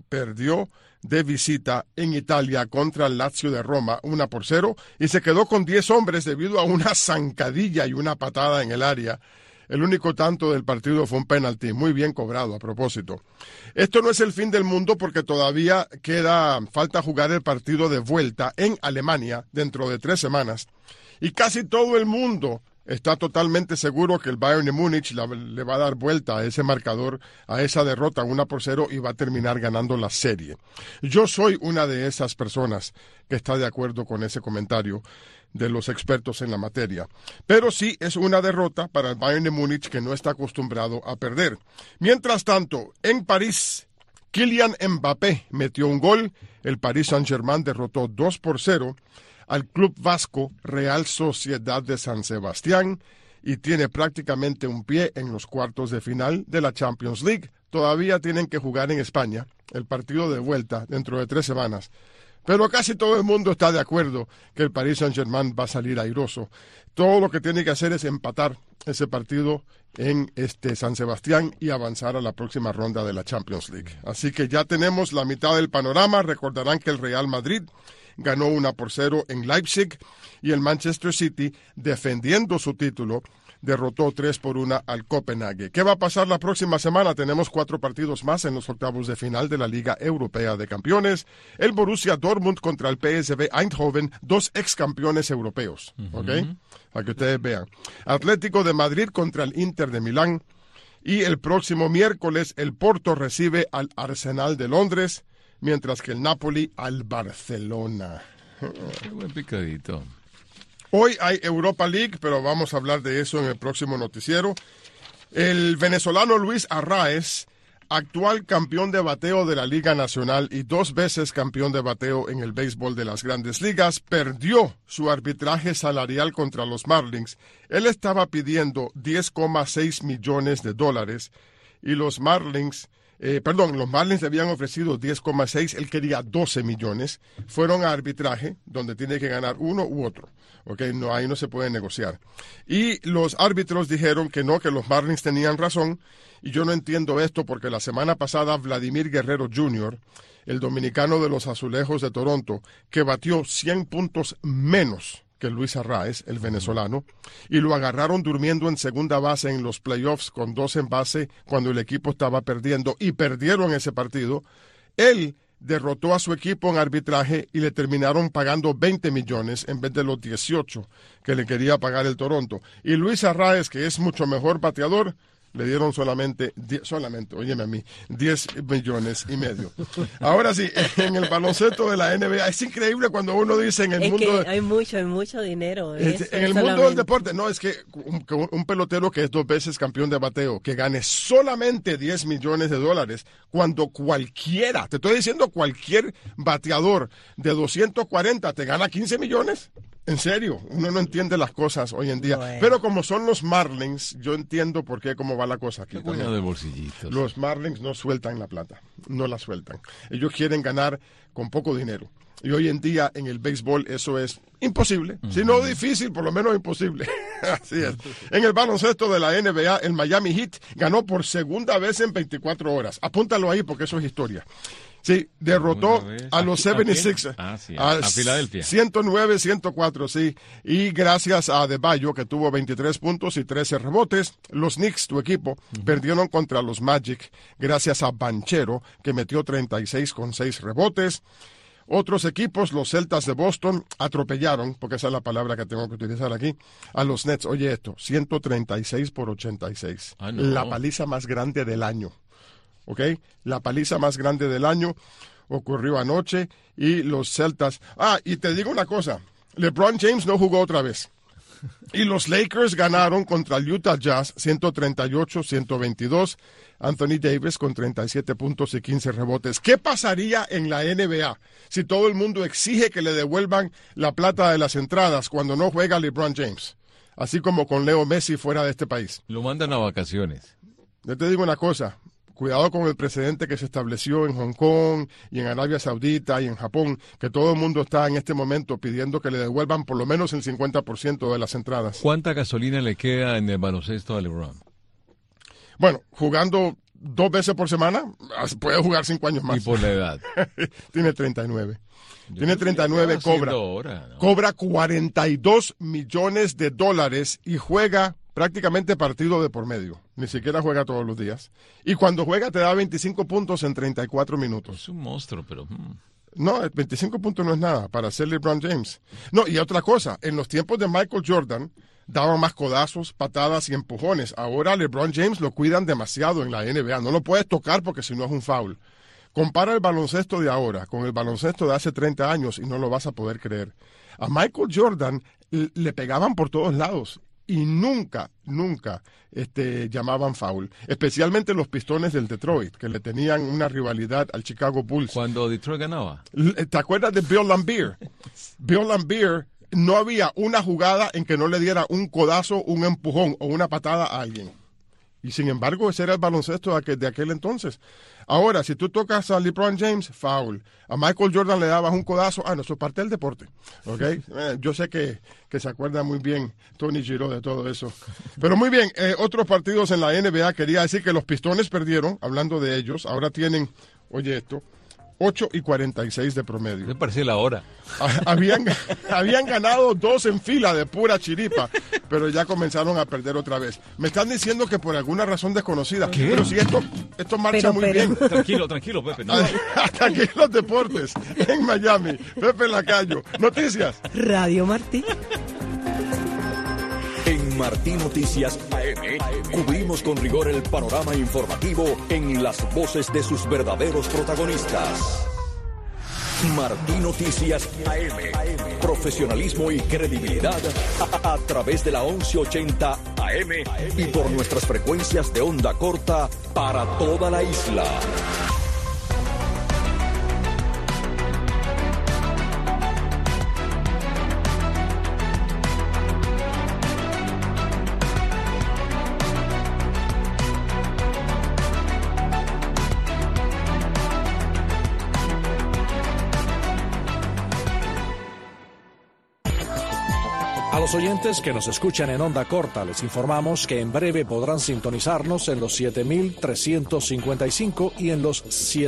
S5: de visita en Italia contra el Lazio de Roma 1-0 y se quedó con 10 hombres debido a una zancadilla y una patada en el área. El único tanto del partido fue un penalti, muy bien cobrado a propósito. Esto no es el fin del mundo porque todavía falta jugar el partido de vuelta en Alemania dentro de 3 semanas. Y casi todo el mundo está totalmente seguro que el Bayern de Múnich le va a dar vuelta a ese marcador, a esa derrota 1-0 y va a terminar ganando la serie. Yo soy una de esas personas que está de acuerdo con ese comentario de los expertos en la materia. Pero sí es una derrota para el Bayern de Múnich que no está acostumbrado a perder. Mientras tanto, en París, Kylian Mbappé metió un gol. El Paris Saint-Germain derrotó 2-0 al club vasco Real Sociedad de San Sebastián y tiene prácticamente un pie en los cuartos de final de la Champions League. Todavía tienen que jugar en España el partido de vuelta dentro de 3 semanas. Pero casi todo el mundo está de acuerdo que el Paris Saint-Germain va a salir airoso. Todo lo que tiene que hacer es empatar ese partido en San Sebastián y avanzar a la próxima ronda de la Champions League. Así que ya tenemos la mitad del panorama. Recordarán que el Real Madrid ganó 1-0 en Leipzig y el Manchester City, defendiendo su título, derrotó 3-1 al Copenhague. ¿Qué va a pasar la próxima semana? Tenemos 4 partidos más en los octavos de final de la Liga Europea de Campeones. El Borussia Dortmund contra el PSV Eindhoven, 2 ex campeones europeos. ¿Ok? Para que ustedes vean. Atlético de Madrid contra el Inter de Milán. Y el próximo miércoles el Porto recibe al Arsenal de Londres, mientras que el Napoli al Barcelona.
S3: Qué buen picadito.
S5: Hoy hay Europa League, pero vamos a hablar de eso en el próximo noticiero. El venezolano Luis Arraez actual campeón de bateo de la Liga Nacional y 2 veces campeón de bateo en el béisbol de las Grandes Ligas, perdió su arbitraje salarial contra los Marlins. Él estaba pidiendo $10,6 millones y los Marlins le habían ofrecido 10,6, él quería 12 millones. Fueron a arbitraje, donde tiene que ganar uno u otro. Okay, no, ahí no se puede negociar. Y los árbitros dijeron que no, que los Marlins tenían razón. Y yo no entiendo esto porque la semana pasada Vladimir Guerrero Jr., el dominicano de los Azulejos de Toronto, que batió 100 puntos menos que Luis Arraez, el venezolano, y lo agarraron durmiendo en segunda base en los playoffs con 2 en base cuando el equipo estaba perdiendo y perdieron ese partido. Él derrotó a su equipo en arbitraje y le terminaron pagando 20 millones en vez de los 18 que le quería pagar el Toronto. Y Luis Arraez, que es mucho mejor bateador, le dieron solamente, 10 millones y medio. Ahora sí, en el baloncesto de la NBA, es increíble cuando uno dice en el mundo...
S4: Que hay mucho dinero.
S5: En el mundo del deporte, no, es que un pelotero que es 2 veces campeón de bateo, que gane solamente $10 millones, cuando cualquiera, te estoy diciendo cualquier bateador de 240 te gana 15 millones. En serio, uno no entiende las cosas hoy en día. Bueno. Pero como son los Marlins, yo entiendo por qué, cómo va la cosa aquí.
S3: De bolsillitos.
S5: Los Marlins no sueltan la plata, no la sueltan. Ellos quieren ganar con poco dinero. Y hoy en día en el béisbol eso es imposible. Si no difícil, por lo menos imposible. Así es. En el baloncesto de la NBA, el Miami Heat ganó por segunda vez en 24 horas. Apúntalo ahí porque eso es historia. Sí, derrotó a los 76ers.
S3: A Filadelfia.
S5: 109-104, sí. Y gracias a Adebayo, que tuvo 23 puntos y 13 rebotes, los Knicks, tu equipo, perdieron contra los Magic gracias a Banchero, que metió 36 con 6 rebotes. Otros equipos, los Celtas de Boston, atropellaron, porque esa es la palabra que tengo que utilizar aquí, a los Nets. Oye esto, 136-86. No. La paliza más grande del año. ¿Ok? La paliza más grande del año ocurrió anoche y los Celtas... y te digo una cosa, LeBron James no jugó otra vez. Y los Lakers ganaron contra el Utah Jazz 138-122. Anthony Davis con 37 puntos y 15 rebotes. ¿Qué pasaría en la NBA si todo el mundo exige que le devuelvan la plata de las entradas cuando no juega LeBron James? Así como con Leo Messi fuera de este país.
S3: Lo mandan a vacaciones.
S5: Yo te digo una cosa. Cuidado con el precedente que se estableció en Hong Kong y en Arabia Saudita y en Japón, que todo el mundo está en este momento pidiendo que le devuelvan por lo menos el 50% de las entradas.
S3: ¿Cuánta gasolina le queda en el baloncesto a LeBron?
S5: Bueno, jugando 2 veces por semana, puede jugar 5 años más.
S3: ¿Y por la edad?
S5: Tiene 39. Tiene 39, cobra $42 millones y juega prácticamente partido de por medio. Ni siquiera juega todos los días. Y cuando juega te da 25 puntos en 34 minutos.
S3: Es un monstruo, pero...
S5: No, 25 puntos no es nada para ser LeBron James. No, y otra cosa, en los tiempos de Michael Jordan daban más codazos, patadas y empujones. Ahora LeBron James lo cuidan demasiado en la NBA. No lo puedes tocar porque si no es un foul. Compara el baloncesto de ahora con el baloncesto de hace 30 años y no lo vas a poder creer. A Michael Jordan le pegaban por todos lados. Y nunca llamaban foul, especialmente los Pistones del Detroit, que le tenían una rivalidad al Chicago Bulls.
S3: Cuando Detroit ganaba.
S5: ¿Te acuerdas de Bill Laimbeer? Bill Laimbeer, no había una jugada en que no le diera un codazo, un empujón o una patada a alguien. Y sin embargo, ese era el baloncesto de aquel entonces. Ahora, si tú tocas a LeBron James, foul. A Michael Jordan le dabas un codazo. No, eso es parte del deporte. ¿Okay? Yo sé que se acuerda muy bien Tony Giro de todo eso. Pero muy bien, otros partidos en la NBA. Quería decir que los Pistones perdieron, hablando de ellos. Ahora tienen, oye esto, 8-46 de promedio.
S3: Me parece la hora.
S5: Habían ganado 2 en fila de pura chiripa, pero ya comenzaron a perder otra vez. Me están diciendo que por alguna razón desconocida.
S3: ¿Qué?
S5: Pero si esto marcha muy bien.
S3: Tranquilo, Pepe. No.
S5: Hasta aquí los deportes en Miami. Pepe Lacayo. Noticias.
S4: Radio Martí.
S2: En Martí Noticias AM cubrimos con rigor el panorama informativo en las voces de sus verdaderos protagonistas. Martí Noticias AM. Profesionalismo y credibilidad a través de la 1180 AM y por nuestras frecuencias de onda corta para toda la isla.
S8: A los oyentes que nos escuchan en onda corta, les informamos que en breve podrán sintonizarnos en los 7.355 y en los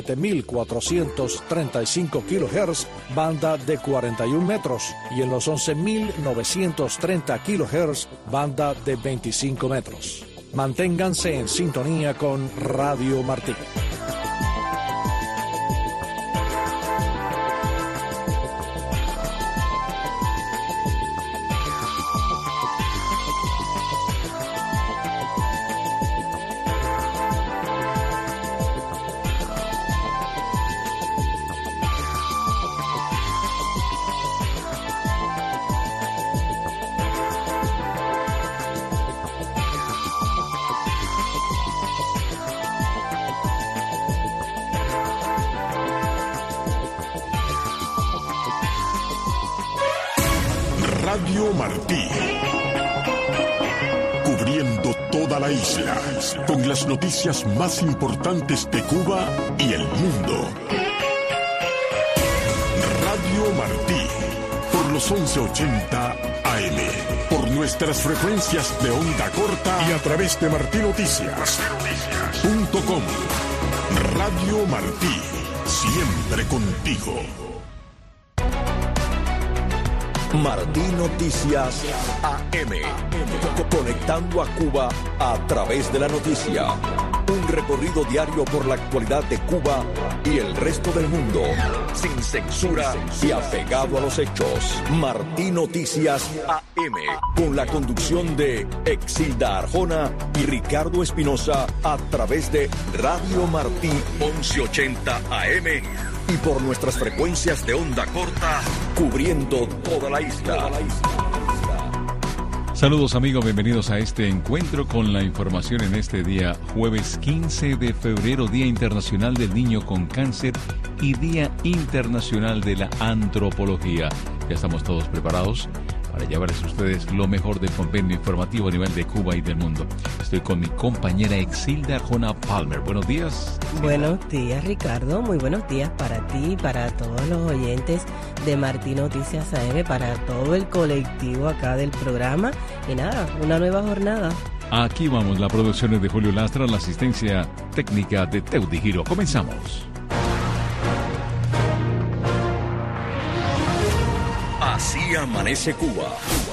S8: 7.435 kHz, banda de 41 metros, y en los 11.930 kHz, banda de 25 metros. Manténganse en sintonía con Radio Martí.
S9: Radio Martí, cubriendo toda la isla, con las noticias más importantes de Cuba y el mundo. Radio Martí, por los 1180 AM, por nuestras frecuencias de onda corta y a través de martinoticias.com. Radio Martí, siempre contigo.
S2: Martí Noticias AM. Conectando a Cuba a través de la noticia. Un recorrido diario por la actualidad de Cuba y el resto del mundo. Sin censura y apegado a los hechos. Martí Noticias AM. Con la conducción de Exilda Arjona y Ricardo Espinosa a través de Radio Martí 1180 AM. Y por nuestras frecuencias de onda corta, cubriendo toda la isla.
S3: Saludos amigos, bienvenidos a este encuentro con la información en este día, jueves 15 de febrero, Día Internacional del Niño con Cáncer y Día Internacional de la Antropología. Ya estamos todos preparados para llevarles a ustedes lo mejor del compendio informativo a nivel de Cuba y del mundo. Estoy con mi compañera Exilda Arjona Palmer. Buenos días.
S4: Buenos días, Ricardo. Muy buenos días para ti y para todos los oyentes de Martí Noticias AM, para todo el colectivo acá del programa. Y nada, una nueva jornada.
S3: Aquí vamos, la producción es de Julio Lastra, la asistencia técnica de Teudi Giro. Comenzamos.
S2: Así amanece Cuba.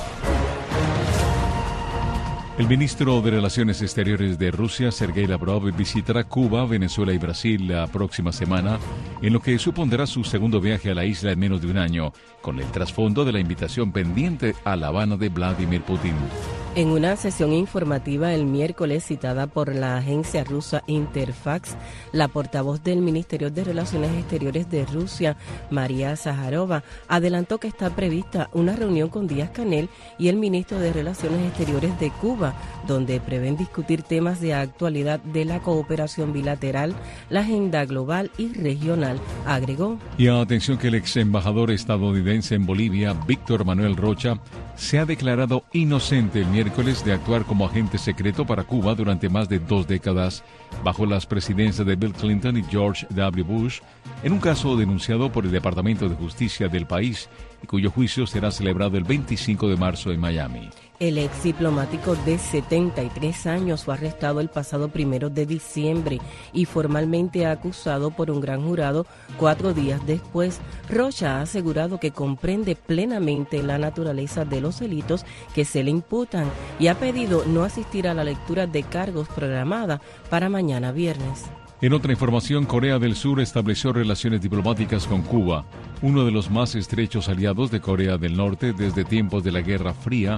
S3: El ministro de Relaciones Exteriores de Rusia, Sergei Lavrov, visitará Cuba, Venezuela y Brasil la próxima semana, en lo que supondrá su segundo viaje a la isla en menos de un año, con el trasfondo de la invitación pendiente a La Habana de Vladimir Putin.
S4: En una sesión informativa el miércoles citada por la agencia rusa Interfax, la portavoz del Ministerio de Relaciones Exteriores de Rusia, María Zaharova, adelantó que está prevista una reunión con Díaz-Canel y el ministro de Relaciones Exteriores de Cuba, donde prevén discutir temas de actualidad de la cooperación bilateral, la agenda global y regional, agregó.
S3: Y atención que el ex embajador estadounidense en Bolivia, Víctor Manuel Rocha, se ha declarado inocente el miércoles de actuar como agente secreto para Cuba durante más de 2 décadas, bajo las presidencias de Bill Clinton y George W. Bush, en un caso denunciado por el Departamento de Justicia del país y cuyo juicio será celebrado el 25 de marzo en Miami.
S4: El ex diplomático de 73 años fue arrestado el pasado 1 de diciembre y formalmente acusado por un gran jurado 4 días después. Rocha ha asegurado que comprende plenamente la naturaleza de los delitos que se le imputan y ha pedido no asistir a la lectura de cargos programada para mañana viernes.
S3: En otra información, Corea del Sur estableció relaciones diplomáticas con Cuba, uno de los más estrechos aliados de Corea del Norte desde tiempos de la Guerra Fría,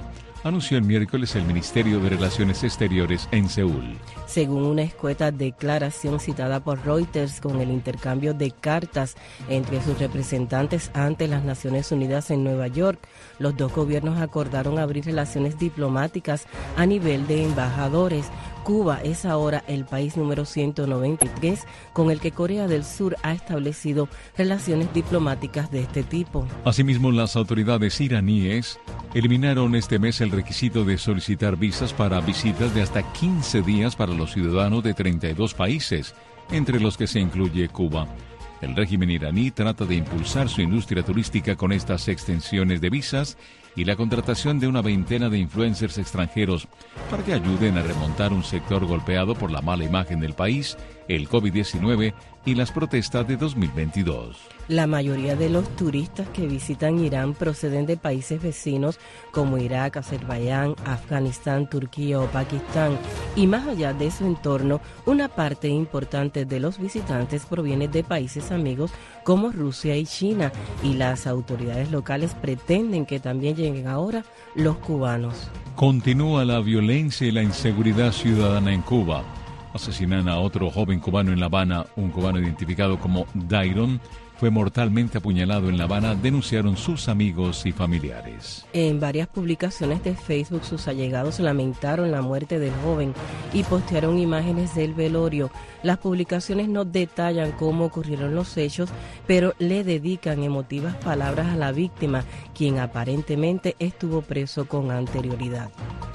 S3: anunció el miércoles el Ministerio de Relaciones Exteriores en Seúl.
S4: Según una escueta declaración citada por Reuters, con el intercambio de cartas entre sus representantes ante las Naciones Unidas en Nueva York, los dos gobiernos acordaron abrir relaciones diplomáticas a nivel de embajadores. Cuba es ahora el país número 193 con el que Corea del Sur ha establecido relaciones diplomáticas de este tipo.
S3: Asimismo, las autoridades iraníes eliminaron este mes el requisito de solicitar visas para visitas de hasta 15 días para los ciudadanos de 32 países, entre los que se incluye Cuba. El régimen iraní trata de impulsar su industria turística con estas extensiones de visas y la contratación de una veintena de influencers extranjeros para que ayuden a remontar un sector golpeado por la mala imagen del país, el COVID-19 y las protestas de 2022.
S4: La mayoría de los turistas que visitan Irán proceden de países vecinos como Irak, Azerbaiyán, Afganistán, Turquía o Pakistán. Y más allá de su entorno, una parte importante de los visitantes proviene de países amigos como Rusia y China. Y las autoridades locales pretenden que también lleguen ahora los cubanos.
S3: Continúa la violencia y la inseguridad ciudadana en Cuba. Asesinan a otro joven cubano en La Habana. Un cubano identificado como Dairon fue mortalmente apuñalado en La Habana, denunciaron sus amigos y familiares.
S4: En varias publicaciones de Facebook, sus allegados lamentaron la muerte del joven y postearon imágenes del velorio. Las publicaciones no detallan cómo ocurrieron los hechos, pero le dedican emotivas palabras a la víctima, quien aparentemente estuvo preso con anterioridad.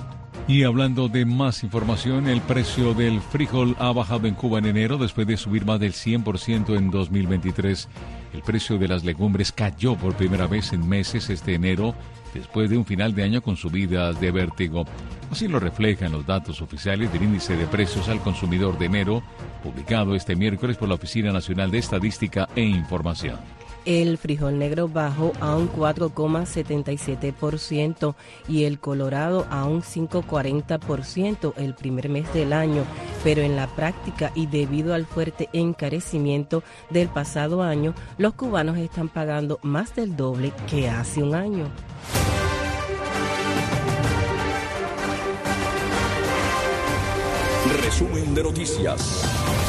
S3: Y hablando de más información, el precio del frijol ha bajado en Cuba en enero después de subir más del 100% en 2023. El precio de las legumbres cayó por primera vez en meses este enero, después de un final de año con subidas de vértigo. Así lo reflejan los datos oficiales del índice de precios al consumidor de enero, publicado este miércoles por la Oficina Nacional de Estadística e Información.
S4: El frijol negro bajó a un 4,77% y el colorado a un 5,40% el primer mes del año, pero en la práctica y debido al fuerte encarecimiento del pasado año, los cubanos están pagando más del doble que hace un año.
S2: Resumen de noticias.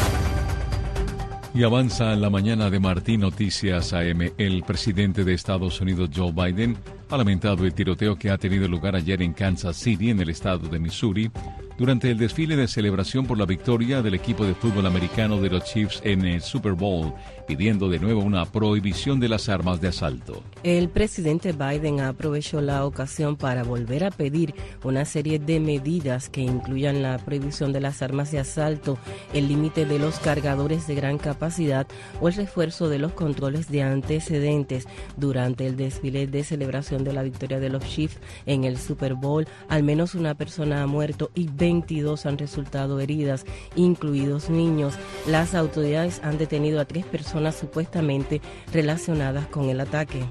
S3: Y avanza la mañana de Martín Noticias AM. El presidente de Estados Unidos, Joe Biden, ha lamentado el tiroteo que ha tenido lugar ayer en Kansas City, en el estado de Missouri, durante el desfile de celebración por la victoria del equipo de fútbol americano de los Chiefs en el Super Bowl, pidiendo de nuevo una prohibición de las armas de asalto.
S4: El presidente Biden aprovechó la ocasión para volver a pedir una serie de medidas que incluyan la prohibición de las armas de asalto, el límite de los cargadores de gran capacidad o el refuerzo de los controles de antecedentes. Durante el desfile de celebración de la victoria de los Chiefs en el Super Bowl, al menos una persona ha muerto y 22 han resultado heridas, incluidos niños. Las autoridades han detenido a 3 personas supuestamente relacionadas con el ataque.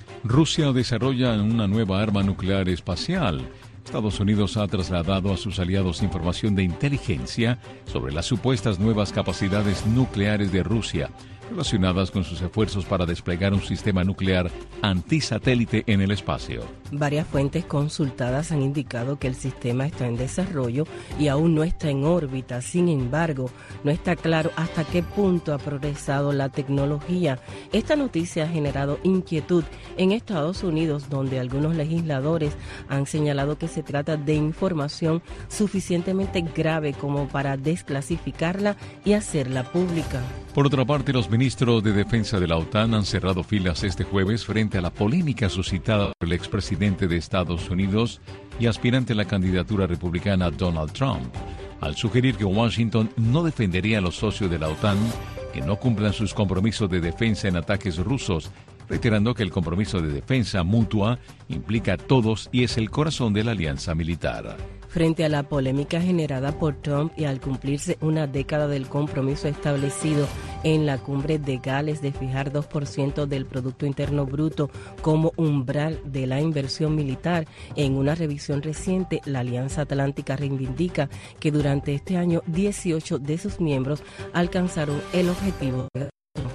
S3: Rusia desarrolla una nueva arma nuclear espacial. Estados Unidos ha trasladado a sus aliados información de inteligencia sobre las supuestas nuevas capacidades nucleares de Rusia, relacionadas con sus esfuerzos para desplegar un sistema nuclear antisatélite en el espacio.
S4: Varias fuentes consultadas han indicado que el sistema está en desarrollo y aún no está en órbita. Sin embargo, no está claro hasta qué punto ha progresado la tecnología. Esta noticia ha generado inquietud en Estados Unidos, donde algunos legisladores han señalado que se trata de información suficientemente grave como para desclasificarla y hacerla pública.
S3: Por otra parte, los ministros de Defensa de la OTAN han cerrado filas este jueves frente a la polémica suscitada por el expresidente de Estados Unidos y aspirante a la candidatura republicana Donald Trump, al sugerir que Washington no defendería a los socios de la OTAN que no cumplan sus compromisos de defensa en ataques rusos, reiterando que el compromiso de defensa mutua implica a todos y es el corazón de la alianza militar.
S4: Frente a la polémica generada por Trump y al cumplirse una década del compromiso establecido en la cumbre de Gales de fijar 2% del Producto Interno Bruto como umbral de la inversión militar, en una revisión reciente, la Alianza Atlántica reivindica que durante este año 18 de sus miembros alcanzaron el objetivo.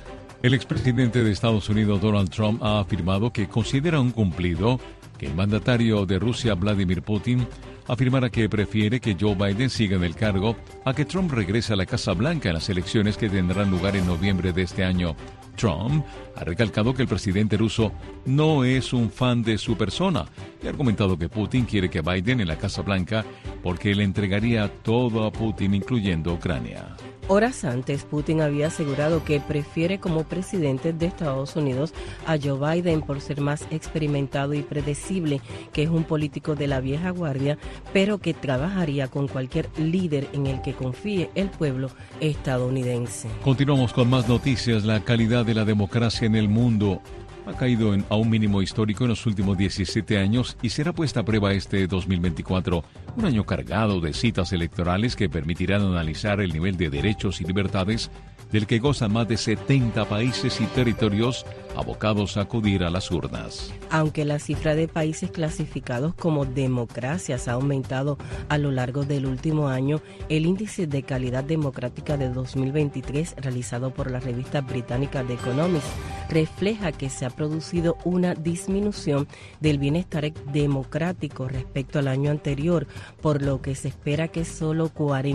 S3: El expresidente de Estados Unidos, Donald Trump, ha afirmado que considera un cumplido que el mandatario de Rusia, Vladimir Putin, afirmara que prefiere que Joe Biden siga en el cargo a que Trump regrese a la Casa Blanca en las elecciones que tendrán lugar en noviembre de este año. Trump ha recalcado que el presidente ruso no es un fan de su persona y ha argumentado que Putin quiere que Biden en la Casa Blanca porque le entregaría todo a Putin, incluyendo Ucrania.
S4: Horas antes, Putin había asegurado que prefiere como presidente de Estados Unidos a Joe Biden por ser más experimentado y predecible, que es un político de la vieja guardia, pero que trabajaría con cualquier líder en el que confíe el pueblo estadounidense.
S3: Continuamos con más noticias. La calidad de la democracia en el mundo ha caído a un mínimo histórico en los últimos 17 años y será puesta a prueba este 2024, un año cargado de citas electorales que permitirán analizar el nivel de derechos y libertades del que gozan más de 70 países y territorios abocados a acudir a las urnas.
S4: Aunque la cifra de países clasificados como democracias ha aumentado a lo largo del último año, el índice de calidad democrática de 2023 realizado por la revista británica The Economist refleja que se ha producido una disminución del bienestar democrático respecto al año anterior, por lo que se espera que solo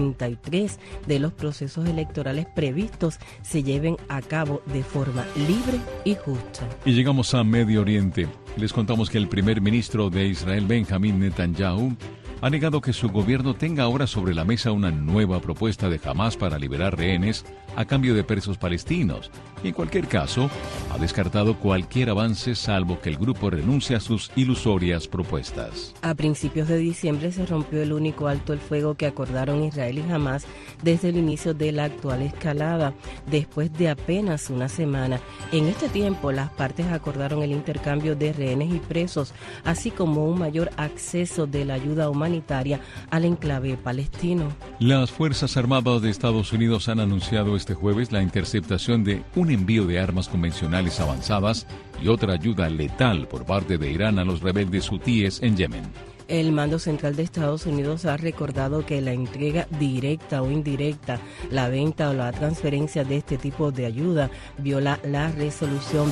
S4: 43 de los procesos electorales previstos se lleven a cabo de forma libre y justa.
S3: Y llegamos a Medio Oriente. Les contamos que el primer ministro de Israel, Benjamin Netanyahu, ha negado que su gobierno tenga ahora sobre la mesa una nueva propuesta de Hamás para liberar rehenes a cambio de presos palestinos. Y en cualquier caso, ha descartado cualquier avance salvo que el grupo renuncie a sus ilusorias propuestas.
S4: A principios de diciembre se rompió el único alto el fuego que acordaron Israel y Hamás desde el inicio de la actual escalada, después de apenas una semana. En este tiempo, las partes acordaron el intercambio de rehenes y presos, así como un mayor acceso de la ayuda humanitaria al enclave palestino.
S3: Las Fuerzas Armadas de Estados Unidos han anunciado este jueves la interceptación de un envío de armas convencionales avanzadas y otra ayuda letal por parte de Irán a los rebeldes hutíes en Yemen.
S4: El Mando Central de Estados Unidos ha recordado que la entrega directa o indirecta, la venta o la transferencia de este tipo de ayuda viola la resolución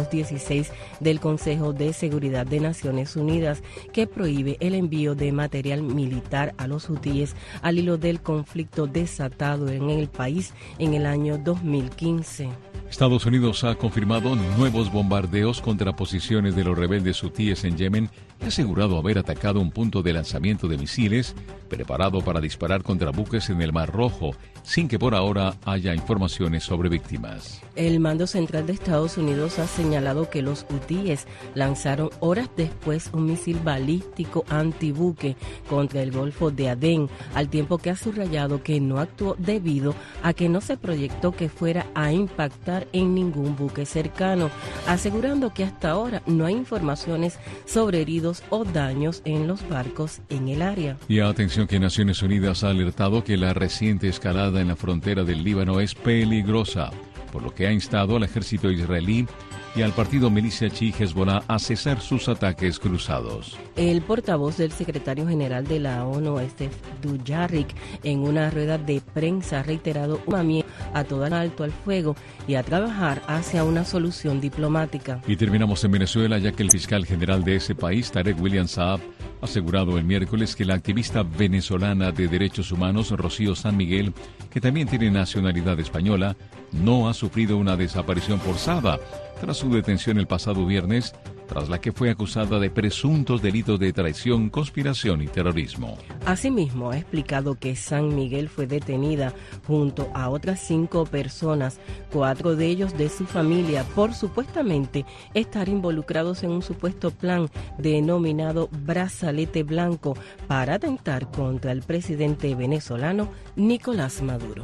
S4: 2216 del Consejo de Seguridad de Naciones Unidas, que prohíbe el envío de material militar a los hutíes al hilo del conflicto desatado en el país en el año 2015.
S3: Estados Unidos ha confirmado nuevos bombardeos contra posiciones de los rebeldes hutíes en Yemen y ha asegurado haber atacado un punto de lanzamiento de misiles preparado para disparar contra buques en el Mar Rojo, sin que por ahora haya informaciones sobre víctimas.
S4: El Mando Central de Estados Unidos ha señalado que los hutíes lanzaron horas después un misil balístico antibuque contra el Golfo de Adén, al tiempo que ha subrayado que no actuó debido a que no se proyectó que fuera a impactar en ningún buque cercano, asegurando que hasta ahora no hay informaciones sobre heridos o daños en los barcos en el área.
S3: Y atención que Naciones Unidas ha alertado que la reciente escalada en la frontera del Líbano es peligrosa, por lo que ha instado al ejército israelí y al partido milicia chií Hezbollah a cesar sus ataques cruzados.
S4: El portavoz del secretario general de la ONU, Stephen Dujarric, en una rueda de prensa ha reiterado un llamamiento a todo alto al fuego y a trabajar hacia una solución diplomática.
S3: Y terminamos en Venezuela, ya que el fiscal general de ese país, Tarek William Saab, ha asegurado el miércoles que la activista venezolana de derechos humanos, Rocío San Miguel, que también tiene nacionalidad española, no ha sufrido una desaparición forzada tras su detención el pasado viernes, tras la que fue acusada de presuntos delitos de traición, conspiración y terrorismo.
S4: Asimismo, ha explicado que San Miguel fue detenida junto a otras 5 personas, 4 de ellos de su familia, por supuestamente estar involucrados en un supuesto plan denominado Brazalete Blanco para atentar contra el presidente venezolano Nicolás Maduro.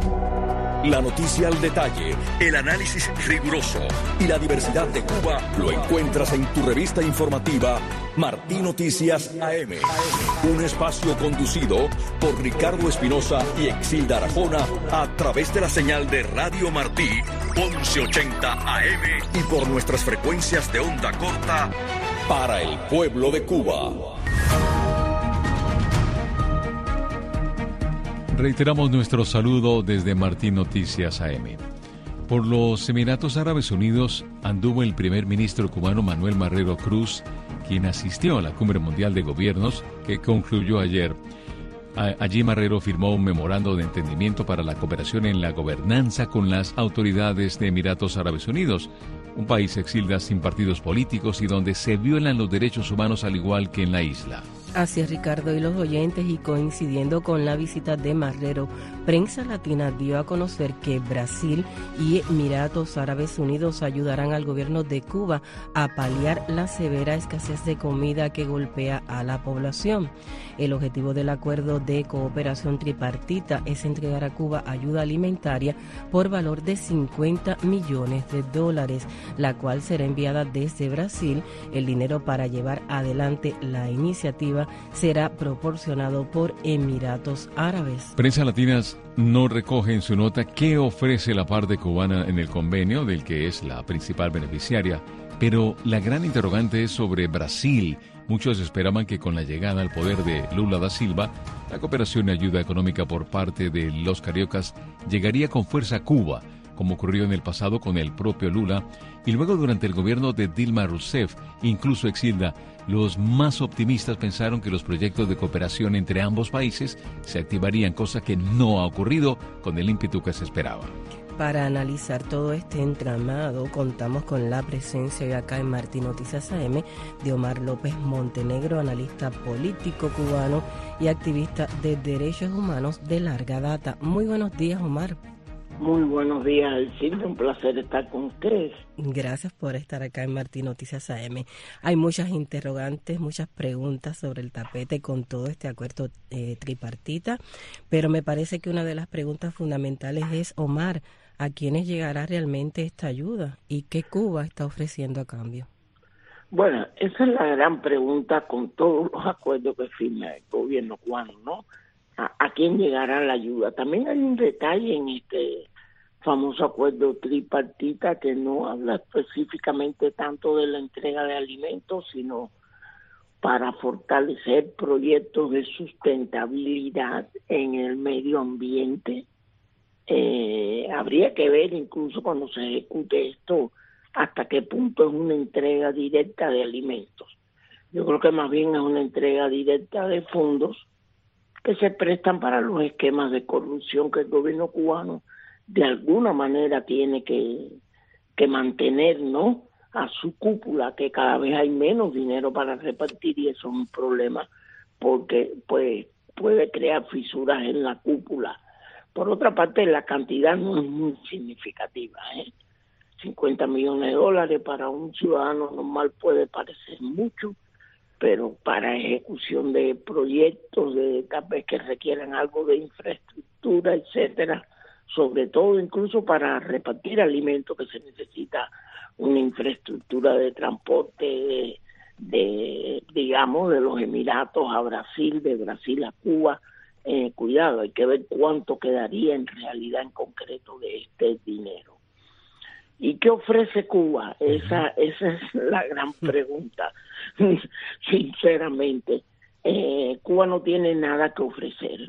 S2: La noticia al detalle, el análisis riguroso y la diversidad de Cuba lo encuentras en tu revista informativa Martí Noticias AM. Un espacio conducido por Ricardo Espinosa y Exilda Arjona a través de la señal de Radio Martí 1180 AM y por nuestras frecuencias de onda corta para el pueblo de Cuba.
S3: Reiteramos nuestro saludo desde Martí Noticias AM. Por los Emiratos Árabes Unidos anduvo el primer ministro cubano Manuel Marrero Cruz, quien asistió a la Cumbre Mundial de Gobiernos que concluyó ayer. Allí Marrero firmó un memorando de entendimiento para la cooperación en la gobernanza con las autoridades de Emiratos Árabes Unidos, un país exilda sin partidos políticos y donde se violan los derechos humanos al igual que en la isla.
S4: Así es, Ricardo, y los oyentes, y coincidiendo con la visita de Marrero, Prensa Latina dio a conocer que Brasil y Emiratos Árabes Unidos ayudarán al gobierno de Cuba a paliar la severa escasez de comida que golpea a la población. El objetivo del acuerdo de cooperación tripartita es entregar a Cuba ayuda alimentaria por valor de $50 millones, la cual será enviada desde Brasil. El dinero para llevar adelante la iniciativa será proporcionado por Emiratos Árabes.
S3: Prensa Latinas no recoge en su nota qué ofrece la parte cubana en el convenio del que es la principal beneficiaria, pero la gran interrogante es sobre Brasil. Muchos esperaban que con la llegada al poder de Lula da Silva, la cooperación y ayuda económica por parte de los cariocas llegaría con fuerza a Cuba, como ocurrió en el pasado con el propio Lula, y luego durante el gobierno de Dilma Rousseff, incluso Exilda. Los más optimistas pensaron que los proyectos de cooperación entre ambos países se activarían, cosa que no ha ocurrido con el ímpetu que se esperaba.
S4: Para analizar todo este entramado, contamos con la presencia hoy acá en Martí Noticias AM de Omar López Montenegro, analista político cubano y activista de derechos humanos de larga data. Muy buenos días, Omar.
S7: Muy buenos días, Elcilda. Un placer estar con ustedes.
S4: Gracias por estar acá en Martí Noticias AM. Hay muchas interrogantes, muchas preguntas sobre el tapete con todo este acuerdo tripartita, pero me parece que una de las preguntas fundamentales es, Omar, ¿a quiénes llegará realmente esta ayuda y qué Cuba está ofreciendo a cambio?
S7: Bueno, esa es la gran pregunta con todos los acuerdos que firma el gobierno cubano, ¿no? ¿A quién llegará la ayuda? También hay un detalle en este famoso acuerdo tripartita que no habla específicamente tanto de la entrega de alimentos, sino para fortalecer proyectos de sustentabilidad en el medio ambiente. Habría que ver incluso cuando se ejecute esto hasta qué punto es una entrega directa de alimentos. Yo creo que más bien es una entrega directa de fondos que se prestan para los esquemas de corrupción que el gobierno cubano de alguna manera tiene que mantener, ¿no?, a su cúpula, que cada vez hay menos dinero para repartir, y eso es un problema porque pues puede crear fisuras en la cúpula. Por otra parte, la cantidad no es muy significativa, $50 millones para un ciudadano normal puede parecer mucho, pero para ejecución de proyectos tal vez que requieran algo de infraestructura, etcétera, sobre todo incluso para repartir alimentos, que se necesita una infraestructura de transporte digamos, de los Emiratos a Brasil, de Brasil a Cuba. Cuidado, hay que ver cuánto quedaría en realidad en concreto de este dinero. ¿Y qué ofrece Cuba? Esa es la gran pregunta. Sinceramente, Cuba no tiene nada que ofrecer.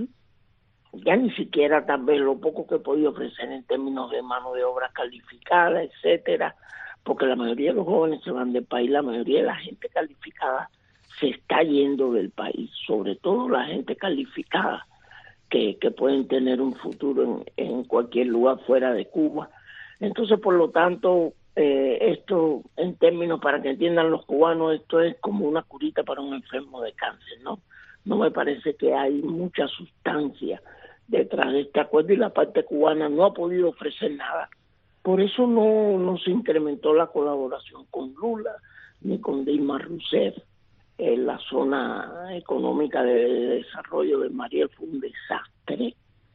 S7: Ya ni siquiera tal vez lo poco que podía ofrecer en términos de mano de obra calificada, etcétera, porque la mayoría de los jóvenes se van del país, la mayoría de la gente calificada se está yendo del país, sobre todo la gente calificada que pueden tener un futuro en cualquier lugar fuera de Cuba. Entonces, por lo tanto, esto, en términos para que entiendan los cubanos, esto es como una curita para un enfermo de cáncer, ¿no? No me parece que hay mucha sustancia detrás de este acuerdo, y la parte cubana no ha podido ofrecer nada. Por eso no se incrementó la colaboración con Lula ni con Dilma Rousseff. La zona económica de desarrollo de Mariel fue un desastre,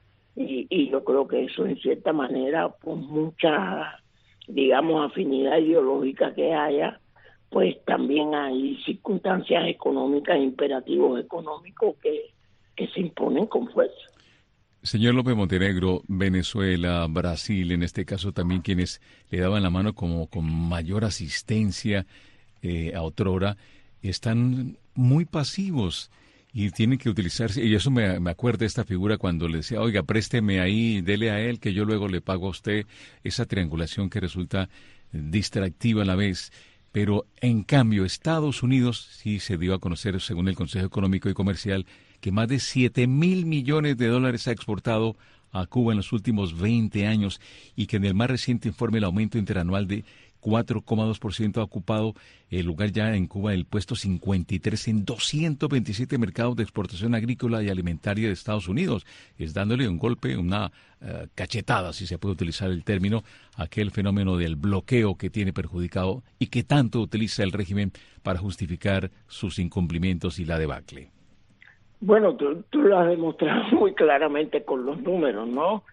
S7: y yo creo que eso, en cierta manera, por mucha, digamos, afinidad ideológica que haya, pues también hay circunstancias económicas, imperativos económicos que se imponen con fuerza.
S3: Señor López Montenegro, Venezuela, Brasil, en este caso también quienes le daban la mano como con mayor asistencia a otrora, están muy pasivos. Y tienen que utilizarse, y eso me acuerda de esta figura cuando le decía, oiga, présteme ahí, dele a él, que yo luego le pago a usted, esa triangulación que resulta distractiva a la vez. Pero en cambio, Estados Unidos sí se dio a conocer, según el Consejo Económico y Comercial, que más de $7,000 millones ha exportado a Cuba en los últimos 20 años y que en el más reciente informe el aumento interanual de 4,2% ha ocupado el lugar ya en Cuba el puesto 53 en 227 mercados de exportación agrícola y alimentaria de Estados Unidos. Es dándole un golpe, una cachetada, si se puede utilizar el término, a aquel fenómeno del bloqueo que tiene perjudicado y que tanto utiliza el régimen para justificar sus incumplimientos y la debacle.
S7: Bueno, tú lo has demostrado muy claramente con los números, ¿no?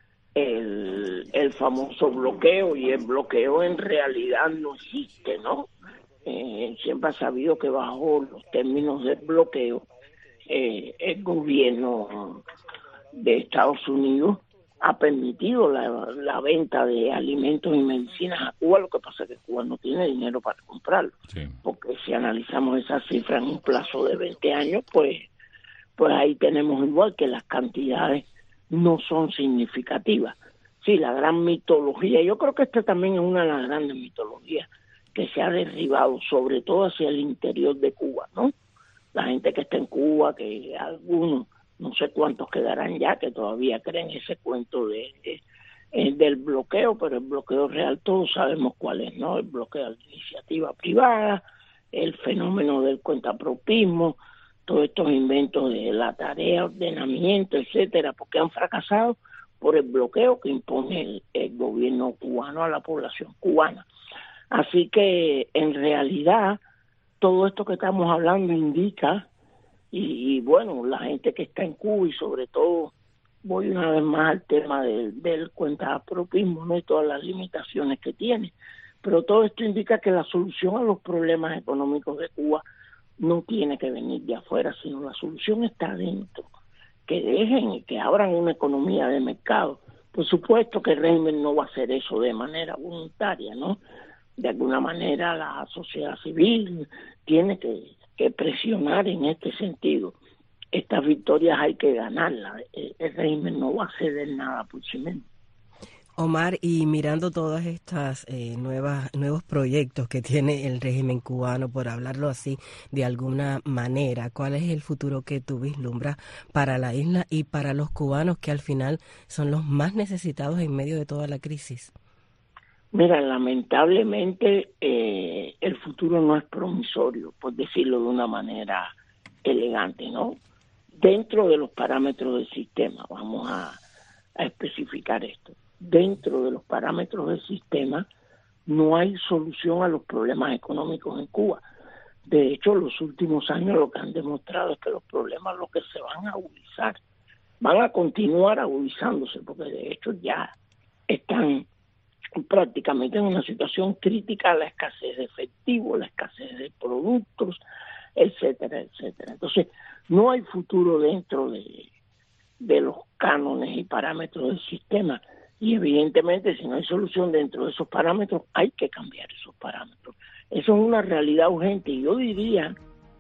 S7: El famoso bloqueo, y el bloqueo en realidad no existe, ¿no? Siempre ha sabido que bajo los términos del bloqueo el gobierno de Estados Unidos ha permitido la venta de alimentos y medicinas a Cuba. Lo que pasa es que Cuba no tiene dinero para comprarlo, sí. Porque si analizamos esa cifra en un plazo de 20 años, pues ahí tenemos igual que las cantidades no son significativas. Sí, la gran mitología, yo creo que esta también es una de las grandes mitologías que se ha derribado, sobre todo hacia el interior de Cuba, ¿no? La gente que está en Cuba, que algunos, no sé cuántos quedarán ya, que todavía creen ese cuento del bloqueo, pero el bloqueo real todos sabemos cuál es, ¿no? El bloqueo de la iniciativa privada, el fenómeno del cuentapropismo, todos estos inventos de la tarea, ordenamiento, etcétera, porque han fracasado por el bloqueo que impone el gobierno cubano a la población cubana. Así que en realidad todo esto que estamos hablando indica, y bueno, la gente que está en Cuba, y sobre todo voy una vez más al tema del cuentapropismo, ¿no? Y todas las limitaciones que tiene, pero todo esto indica que la solución a los problemas económicos de Cuba no tiene que venir de afuera, sino la solución está adentro. Que dejen y que abran una economía de mercado. Por supuesto que el régimen no va a hacer eso de manera voluntaria, ¿no? De alguna manera la sociedad civil tiene que presionar en este sentido. Estas victorias hay que ganarlas. El régimen no va a ceder nada por sí mismo.
S4: Omar, y mirando todas estas nuevos proyectos que tiene el régimen cubano, por hablarlo así de alguna manera, ¿cuál es el futuro que tú vislumbras para la isla y para los cubanos que al final son los más necesitados en medio de toda la crisis?
S7: Mira, lamentablemente el futuro no es promisorio, por decirlo de una manera elegante, ¿no? Dentro de los parámetros del sistema, vamos a especificar esto. Dentro de los parámetros del sistema no hay solución a los problemas económicos en Cuba. De hecho, los últimos años lo que han demostrado es que los problemas lo que se van a agudizar, van a continuar agudizándose, porque de hecho ya están prácticamente en una situación crítica, la escasez de efectivo, la escasez de productos, etcétera, etcétera. Entonces, no hay futuro dentro de los cánones y parámetros del sistema. Y evidentemente, si no hay solución dentro de esos parámetros, hay que cambiar esos parámetros. Eso es una realidad urgente, y yo diría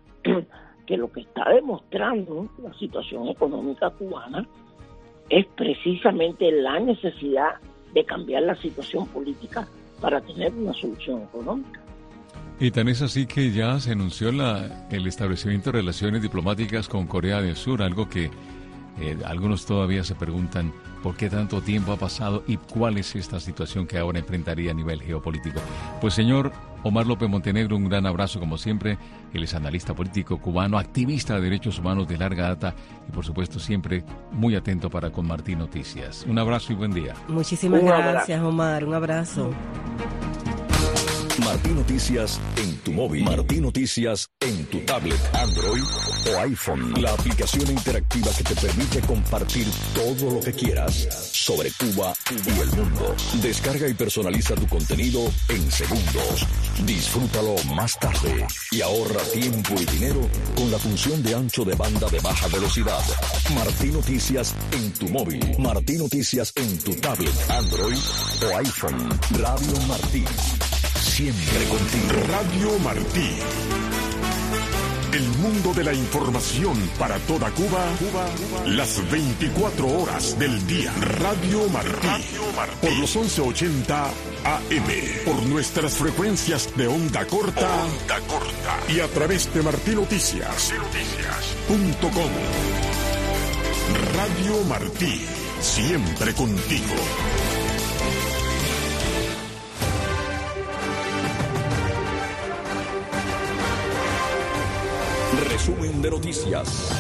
S7: que lo que está demostrando la situación económica cubana es precisamente la necesidad de cambiar la situación política para tener una solución económica.
S3: Y tan es así que ya se anunció el establecimiento de relaciones diplomáticas con Corea del Sur, algo que algunos todavía se preguntan por qué tanto tiempo ha pasado y cuál es esta situación que ahora enfrentaría a nivel geopolítico. Pues señor Omar López Montenegro, un gran abrazo como siempre. Él es analista político cubano, activista de derechos humanos de larga data y por supuesto siempre muy atento para con Martín Noticias. Un abrazo y buen día.
S4: Muchísimas gracias, Omar. Un abrazo.
S2: Martín Noticias en tu móvil. Martín Noticias en tu tablet, Android o iPhone. La aplicación interactiva que te permite compartir todo lo que quieras sobre Cuba y el mundo. Descarga y personaliza tu contenido en segundos. Disfrútalo más tarde y ahorra tiempo y dinero con la función de ancho de banda de baja velocidad. Martín Noticias en tu móvil. Martín Noticias en tu tablet, Android o iPhone. Radio Martín. Siempre contigo.
S9: Radio Martí. El mundo de la información para toda Cuba, las 24 horas del día. Radio Martí, por los 1180 AM, por nuestras frecuencias de onda corta, y a través de martinoticias.com. Radio Martí, siempre contigo.
S2: Resumen de noticias.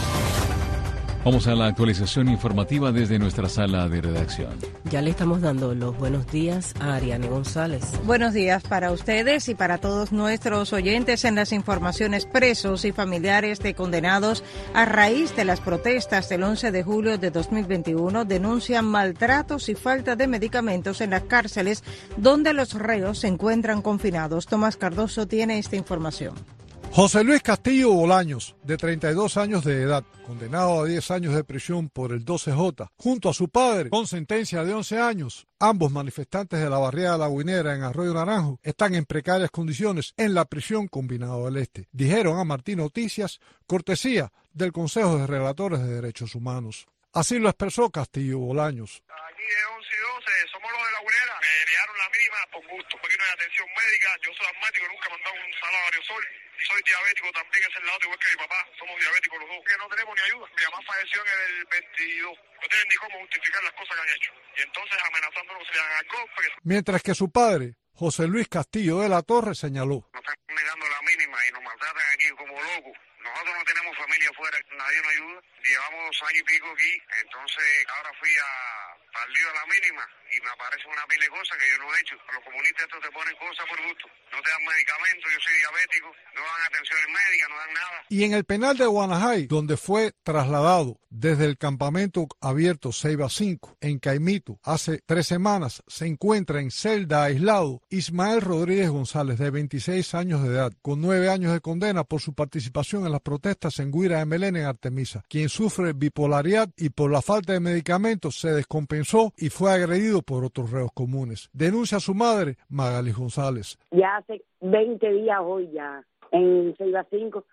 S3: Vamos a la actualización informativa desde nuestra sala de redacción.
S4: Ya le estamos dando los buenos días a Ariane González.
S6: Buenos días para ustedes y para todos nuestros oyentes. En las informaciones, presos y familiares de condenados a raíz de las protestas del 11 de julio de 2021 denuncian maltratos y falta de medicamentos en las cárceles donde los reos se encuentran confinados. Tomás Cardoso tiene esta información.
S10: José Luis Castillo Bolaños, de 32 años de edad, condenado a 10 años de prisión por el 12J, junto a su padre, con sentencia de 11 años, ambos manifestantes de la barriada Lagüinera en Arroyo Naranjo, están en precarias condiciones en la prisión Combinado del Este, dijeron a Martín Noticias, cortesía del Consejo de Relatores de Derechos Humanos. Así lo expresó Castillo Bolaños.
S12: Aquí de 11 y 12, somos los de Lagüinera, me negaron la mínima por gusto, porque no hay atención médica, yo soy asmático, nunca me han dado un salario sol. Soy diabético también, es el lado igual que mi papá, somos diabéticos los dos, que no tenemos ni ayuda. Mi mamá falleció en el 22, no tienen ni cómo justificar las cosas que han hecho. Y entonces amenazándonos se le dan al golpe.
S10: Mientras que su padre, José Luis Castillo de la Torre, señaló.
S12: Nos están negando la mínima y nos maltratan aquí como locos. Nosotros no tenemos familia afuera, nadie nos ayuda. Llevamos 2 años y pico aquí, entonces ahora fui al lío de la mínima y me aparece una pila de cosas que yo no he hecho. Los comunistas estos te ponen cosas por gusto. No te dan medicamentos, yo soy diabético, no dan atenciones médicas, no dan nada.
S10: Y en el penal de Guanajay, donde fue trasladado desde el campamento abierto Ceiba 5 en Caimito hace 3 semanas, se encuentra en celda aislado Ismael Rodríguez González, de 26 años de edad, con 9 años de condena por su participación en las protestas en Guira de Melén en Artemisa, quien sufre bipolaridad y por la falta de medicamentos se descompensó y fue agredido por otros reos comunes. Denuncia a su madre, Magali González.
S23: Ya hace 20 días hoy ya, en Ceiba 5,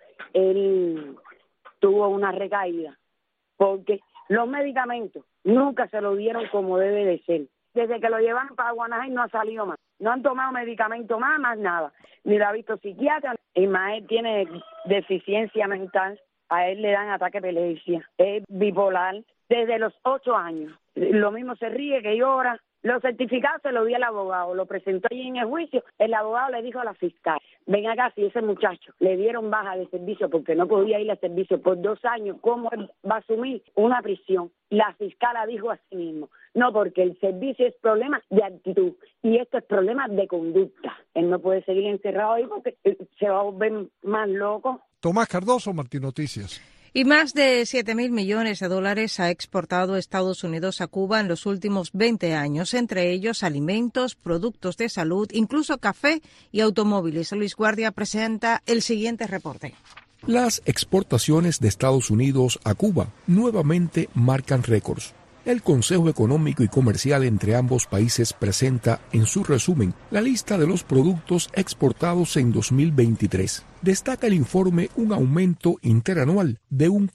S23: él tuvo una recaída, porque los medicamentos nunca se lo dieron como debe de ser. Desde que lo llevaron para Guanajay no ha salido más. No han tomado medicamento más nada. Ni lo ha visto psiquiatra. Ismael tiene deficiencia mental. A él le dan ataque de epilepsia. Es bipolar desde los 8 años. Lo mismo se ríe que llora. Los certificados se los dio el abogado, lo presentó allí en el juicio. El abogado le dijo a la fiscal, ven acá, si ese muchacho le dieron baja de servicio porque no podía ir al servicio por 2 años, ¿cómo él va a asumir una prisión? La fiscala dijo a sí mismo, no, porque el servicio es problema de actitud y esto es problema de conducta. Él no puede seguir encerrado ahí porque se va a volver más loco.
S10: Tomás Cardoso, Martín Noticias.
S6: Y más de $7,000 millones ha exportado Estados Unidos a Cuba en los últimos 20 años, entre ellos alimentos, productos de salud, incluso café y automóviles. Luis Guardia presenta el siguiente reporte.
S24: Las exportaciones de Estados Unidos a Cuba nuevamente marcan récords. El Consejo Económico y Comercial entre ambos países presenta en su resumen la lista de los productos exportados en 2023. Destaca el informe un aumento interanual de un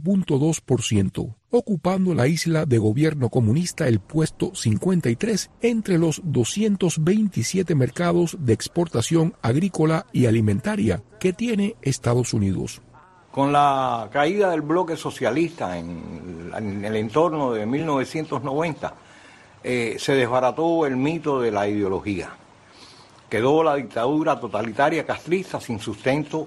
S24: 4.2%, ocupando la isla de gobierno comunista el puesto 53 entre los 227 mercados de exportación agrícola y alimentaria que tiene Estados Unidos.
S11: Con la caída del bloque socialista en el entorno de 1990, se desbarató el mito de la ideología. Quedó la dictadura totalitaria castrista sin sustento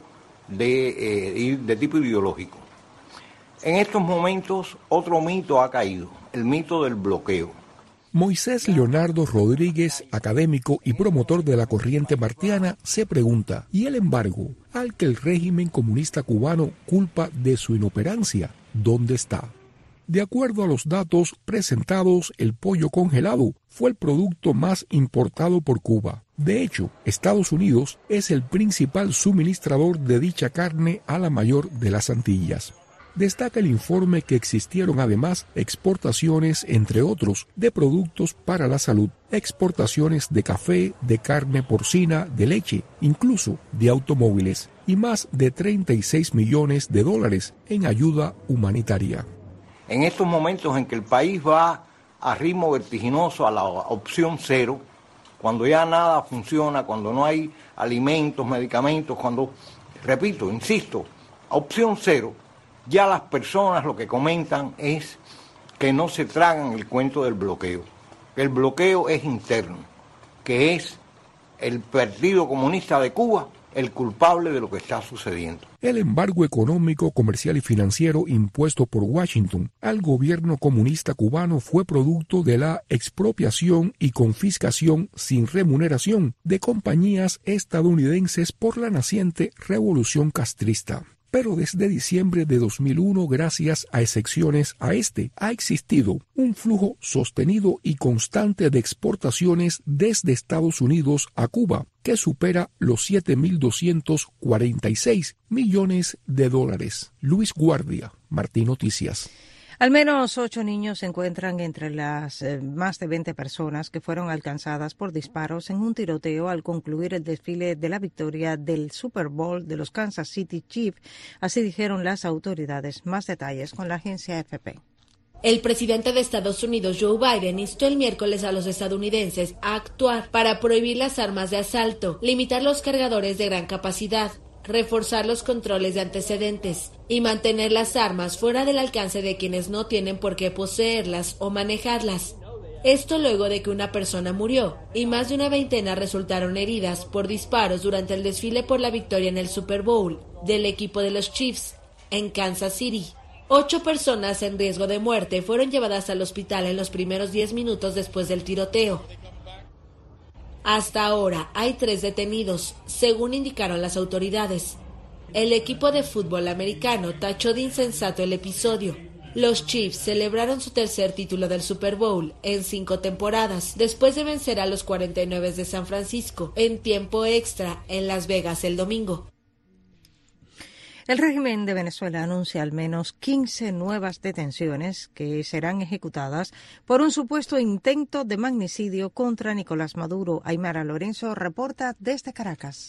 S11: de tipo ideológico. En estos momentos, otro mito ha caído, el mito del bloqueo.
S24: Moisés Leonardo Rodríguez, académico y promotor de la corriente martiana, se pregunta, ¿y el embargo al que el régimen comunista cubano culpa de su inoperancia, dónde está? De acuerdo a los datos presentados, el pollo congelado fue el producto más importado por Cuba. De hecho, Estados Unidos es el principal suministrador de dicha carne a la mayor de las Antillas. Destaca el informe que existieron además exportaciones, entre otros, de productos para la salud, exportaciones de café, de carne porcina, de leche, incluso de automóviles, y más de $36 millones en ayuda humanitaria.
S11: En estos momentos en que el país va a ritmo vertiginoso a la opción cero, cuando ya nada funciona, cuando no hay alimentos, medicamentos, cuando, repito, insisto, opción cero, ya las personas lo que comentan es que no se tragan el cuento del bloqueo. El bloqueo es interno, que es el Partido Comunista de Cuba el culpable de lo que está sucediendo.
S24: El embargo económico, comercial y financiero impuesto por Washington al gobierno comunista cubano fue producto de la expropiación y confiscación sin remuneración de compañías estadounidenses por la naciente revolución castrista. Pero desde diciembre de 2001, gracias a excepciones a ha existido un flujo sostenido y constante de exportaciones desde Estados Unidos a Cuba, que supera los $7.246 millones. Luis Guardia, Martín Noticias.
S6: Al menos 8 niños se encuentran entre las más de 20 personas que fueron alcanzadas por disparos en un tiroteo al concluir el desfile de la victoria del Super Bowl de los Kansas City Chiefs. Así dijeron las autoridades. Más detalles con la agencia AFP.
S13: El presidente de Estados Unidos, Joe Biden, instó el miércoles a los estadounidenses a actuar para prohibir las armas de asalto, limitar los cargadores de gran capacidad, reforzar los controles de antecedentes y mantener las armas fuera del alcance de quienes no tienen por qué poseerlas o manejarlas. Esto luego de que una persona murió y más de una veintena resultaron heridas por disparos durante el desfile por la victoria en el Super Bowl del equipo de los Chiefs en Kansas City. 8 personas en riesgo de muerte fueron llevadas al hospital en los primeros 10 minutos después del tiroteo. Hasta ahora hay 3 detenidos, según indicaron las autoridades. El equipo de fútbol americano tachó de insensato el episodio. Los Chiefs celebraron su tercer título del Super Bowl en 5 temporadas, después de vencer a los 49 de San Francisco en tiempo extra en Las Vegas el domingo.
S6: El régimen de Venezuela anuncia al menos 15 nuevas detenciones que serán ejecutadas por un supuesto intento de magnicidio contra Nicolás Maduro. Aymara Lorenzo reporta desde Caracas.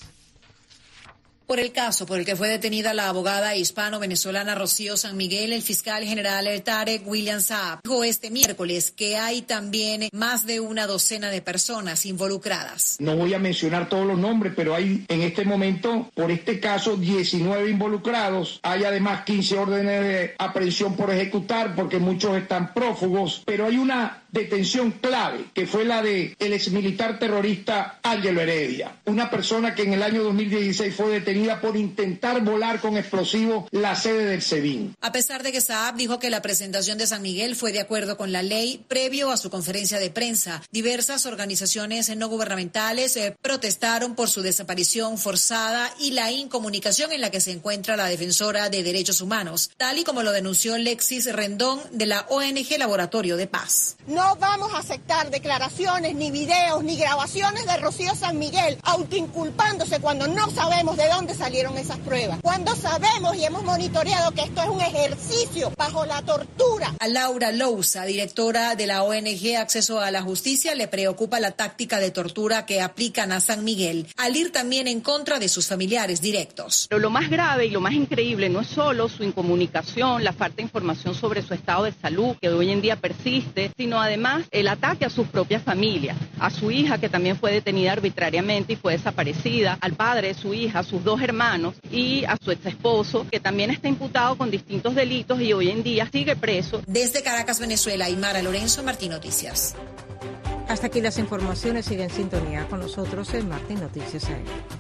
S14: Por el caso por el que fue detenida la abogada hispano-venezolana Rocío San Miguel, el fiscal general Tarek William Saab dijo este miércoles que hay también más de una docena de personas involucradas.
S15: No voy a mencionar todos los nombres, pero hay en este momento, por este caso, 19 involucrados. Hay además 15 órdenes de aprehensión por ejecutar, porque muchos están prófugos, pero hay una detención clave, que fue la de el exmilitar terrorista Ángelo Heredia, una persona que en el año 2016 fue detenida por intentar volar con explosivos la sede del SEBIN.
S14: A pesar de que Saab dijo que la presentación de San Miguel fue de acuerdo con la ley, previo a su conferencia de prensa, diversas organizaciones no gubernamentales protestaron por su desaparición forzada y la incomunicación en la que se encuentra la defensora de derechos humanos, tal y como lo denunció Lexis Rendón de la ONG Laboratorio de Paz.
S16: No vamos a aceptar declaraciones, ni videos, ni grabaciones de Rocío San Miguel autoinculpándose cuando no sabemos de dónde salieron esas pruebas. Cuando sabemos y hemos monitoreado que esto es un ejercicio bajo la tortura.
S14: A Laura Lousa, directora de la ONG Acceso a la Justicia, le preocupa la táctica de tortura que aplican a San Miguel, al ir también en contra de sus familiares directos.
S25: Pero lo más grave y lo más increíble no es solo su incomunicación, la falta de información sobre su estado de salud, que hoy en día persiste, sino además el ataque a sus propias familias, a su hija que también fue detenida arbitrariamente y fue desaparecida, al padre de su hija, a sus 2 hermanos y a su ex esposo, que también está imputado con distintos delitos y hoy en día sigue preso.
S14: Desde Caracas, Venezuela, Aymara Lorenzo, Martín Noticias.
S6: Hasta aquí las informaciones. Sigue en sintonía con nosotros en Martín Noticias AM.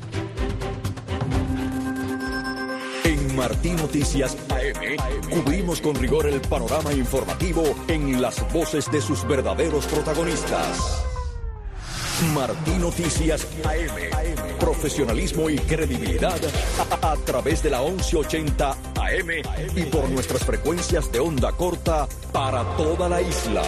S2: En Martín Noticias AM cubrimos con rigor el panorama informativo en las voces de sus verdaderos protagonistas. Martín Noticias AM. Profesionalismo y credibilidad a través de la 1180 AM y por nuestras frecuencias de onda corta para toda la isla.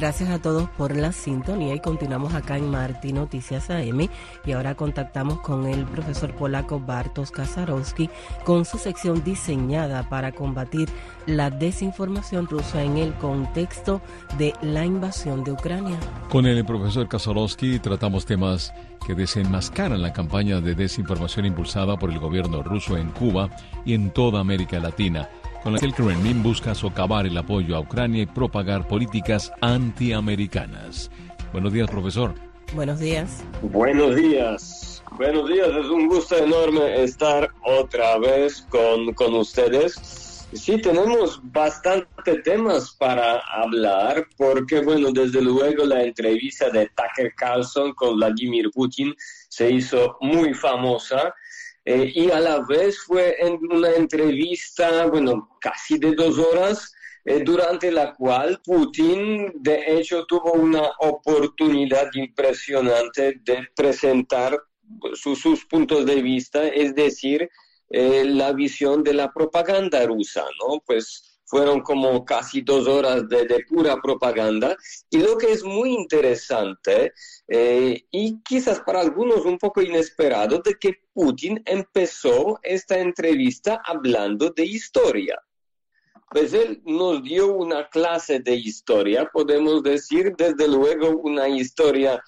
S4: Gracias a todos por la sintonía y continuamos acá en Martín Noticias AM y ahora contactamos con el profesor polaco Bartosz Kaczorowski con su sección diseñada para combatir la desinformación rusa en el contexto de la invasión de Ucrania.
S3: Con el profesor Kaczorowski tratamos temas que desenmascaran la campaña de desinformación impulsada por el gobierno ruso en Cuba y en toda América Latina, con la que el Kremlin busca socavar el apoyo a Ucrania y propagar políticas antiamericanas. Buenos días, profesor.
S4: Buenos días.
S17: Buenos días. Buenos días, es un gusto enorme estar otra vez con ustedes. Sí, tenemos bastante temas para hablar, porque, bueno, desde luego la entrevista de Tucker Carlson con Vladimir Putin se hizo muy famosa. Y a la vez fue en una entrevista, bueno, casi de 2 horas, durante la cual Putin, de hecho, tuvo una oportunidad impresionante de presentar sus puntos de vista, es decir, la visión de la propaganda rusa, ¿no? Pues fueron como casi 2 horas de pura propaganda. Y lo que es muy interesante, y quizás para algunos un poco inesperado, de que Putin empezó esta entrevista hablando de historia. Pues él nos dio una clase de historia, podemos decir, desde luego una historia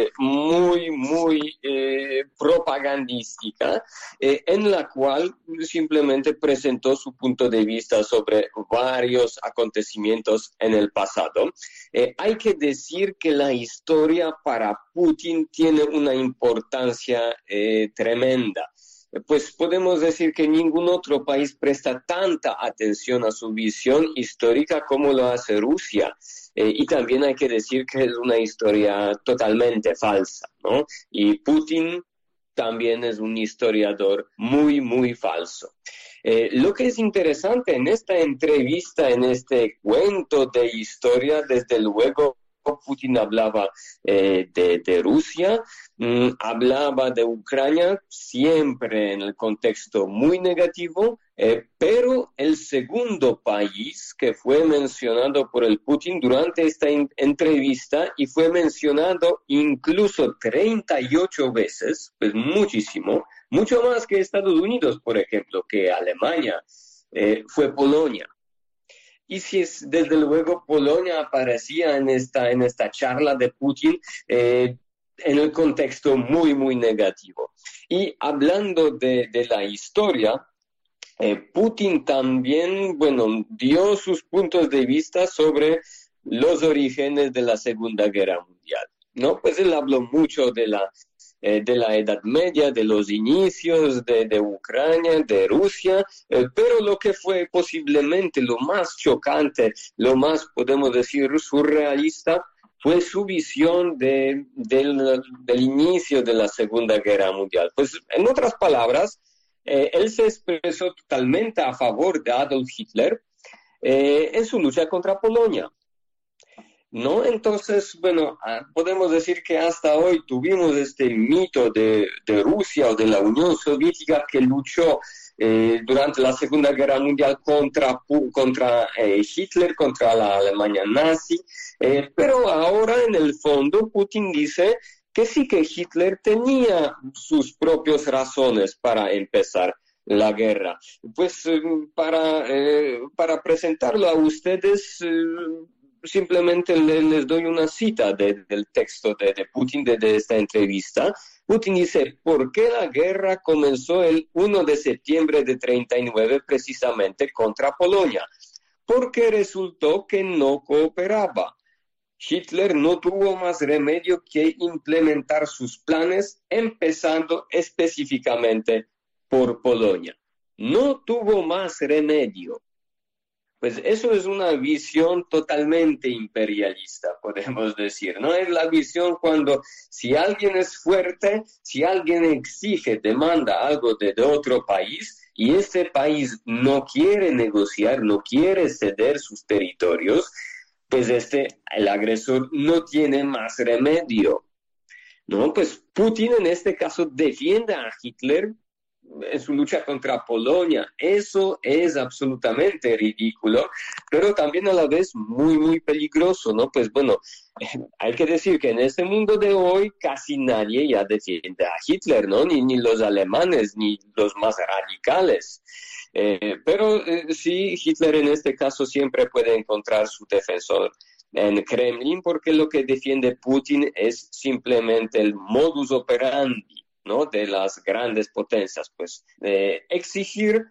S17: muy propagandística, en la cual simplemente presentó su punto de vista sobre varios acontecimientos en el pasado. Hay que decir que la historia para Putin tiene una importancia tremenda. Pues podemos decir que ningún otro país presta tanta atención a su visión histórica como lo hace Rusia. Y también hay que decir que es una historia totalmente falsa, ¿no? Y Putin también es un historiador muy falso. Lo que es interesante en esta entrevista, en este cuento de historia, desde luego, Putin hablaba de Rusia, hablaba de Ucrania, siempre en el contexto muy negativo, pero el segundo país que fue mencionado por el Putin durante esta entrevista y fue mencionado incluso 38 veces, pues muchísimo, mucho más que Estados Unidos, por ejemplo, que Alemania, fue Polonia. Y si es, desde luego, Polonia aparecía en esta charla de Putin en el contexto muy negativo. Y hablando de la historia, Putin también, bueno, dio sus puntos de vista sobre los orígenes de la Segunda Guerra Mundial, ¿no? Pues él habló mucho de la Edad Media, de los inicios de Ucrania, de Rusia, pero lo que fue posiblemente lo más chocante, lo más, podemos decir, surrealista, fue su visión del inicio de la Segunda Guerra Mundial. Pues, en otras palabras, él se expresó totalmente a favor de Adolf Hitler en su lucha contra Polonia, ¿no? Entonces, bueno, podemos decir que hasta hoy tuvimos este mito de Rusia o de la Unión Soviética que luchó durante la Segunda Guerra Mundial contra Hitler, contra la Alemania nazi, pero ahora en el fondo Putin dice que sí, que Hitler tenía sus propias razones para empezar la guerra. Pues para presentarlo a ustedes, simplemente les doy una cita del texto de Putin de esta entrevista. Putin dice: ¿por qué la guerra comenzó el 1 de septiembre de 1939 precisamente contra Polonia? Porque resultó que no cooperaba. Hitler no tuvo más remedio que implementar sus planes, empezando específicamente por Polonia. No tuvo más remedio. Pues eso es una visión totalmente imperialista, podemos decir, ¿no? Es la visión cuando si alguien es fuerte, si alguien exige, demanda algo de otro país y este país no quiere negociar, no quiere ceder sus territorios, pues el agresor no tiene más remedio, ¿no? Pues Putin en este caso defiende a Hitler en su lucha contra Polonia. Eso es absolutamente ridículo, pero también a la vez muy, muy peligroso, ¿no? Pues bueno, hay que decir que en este mundo de hoy casi nadie ya defiende a Hitler, ¿no? Ni los alemanes, ni los más radicales. Pero sí, Hitler en este caso siempre puede encontrar su defensor en Kremlin, porque lo que defiende Putin es simplemente el modus operandi, ¿no? De las grandes potencias, pues exigir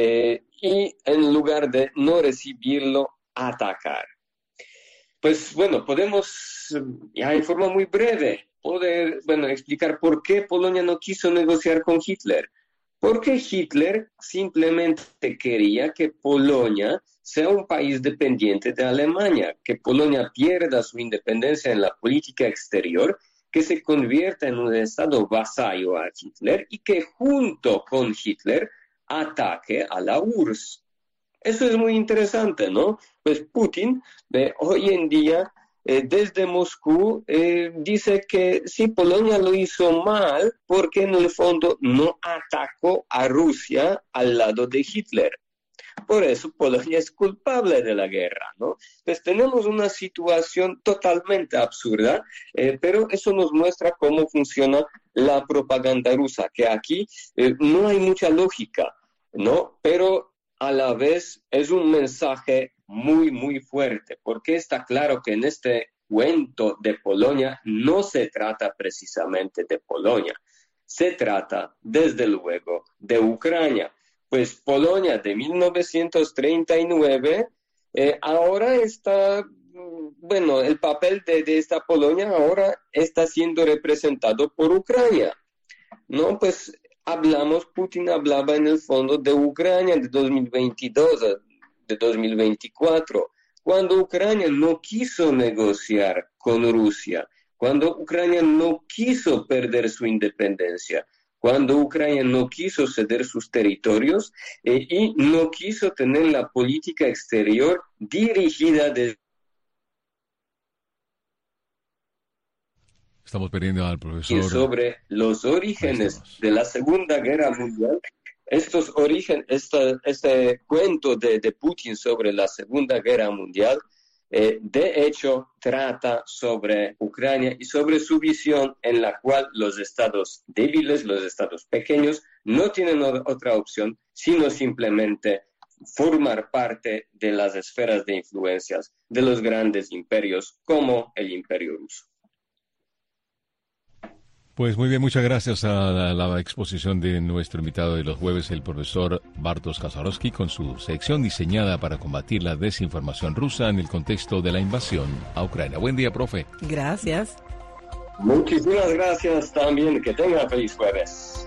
S17: y en lugar de no recibirlo, atacar. Pues bueno, podemos ya en forma muy breve explicar por qué Polonia no quiso negociar con Hitler. Porque Hitler simplemente quería que Polonia sea un país dependiente de Alemania, que Polonia pierda su independencia en la política exterior, que se convierta en un estado vasallo a Hitler y que junto con Hitler ataque a la URSS. Eso es muy interesante, ¿no? Pues Putin hoy en día desde Moscú dice que sí, Polonia lo hizo mal porque en el fondo no atacó a Rusia al lado de Hitler. Por eso Polonia es culpable de la guerra, ¿no? Pues tenemos una situación totalmente absurda, pero eso nos muestra cómo funciona la propaganda rusa, que aquí no hay mucha lógica, ¿no? Pero a la vez es un mensaje muy, muy fuerte, porque está claro que en este cuento de Polonia no se trata precisamente de Polonia, se trata, desde luego, de Ucrania. Pues Polonia de 1939 ahora está, el papel de esta Polonia ahora está siendo representado por Ucrania, ¿no? Pues Putin hablaba en el fondo de Ucrania de 2022 de 2024, cuando Ucrania no quiso negociar con Rusia, cuando Ucrania no quiso perder su independencia, cuando Ucrania no quiso ceder sus territorios y no quiso tener la política exterior dirigida desde...
S3: Estamos perdiendo al profesor.
S17: Y sobre los orígenes de la Segunda Guerra Mundial, este cuento de Putin sobre la Segunda Guerra Mundial, de hecho, trata sobre Ucrania y sobre su visión en la cual los estados débiles, los estados pequeños, no tienen otra opción, sino simplemente formar parte de las esferas de influencias de los grandes imperios como el Imperio Ruso.
S3: Pues muy bien, muchas gracias a la exposición de nuestro invitado de los jueves, el profesor Bartosz Kaczorowski, con su sección diseñada para combatir la desinformación rusa en el contexto de la invasión a Ucrania. Buen día, profe.
S4: Gracias.
S17: Muchísimas gracias también. Que tenga feliz jueves.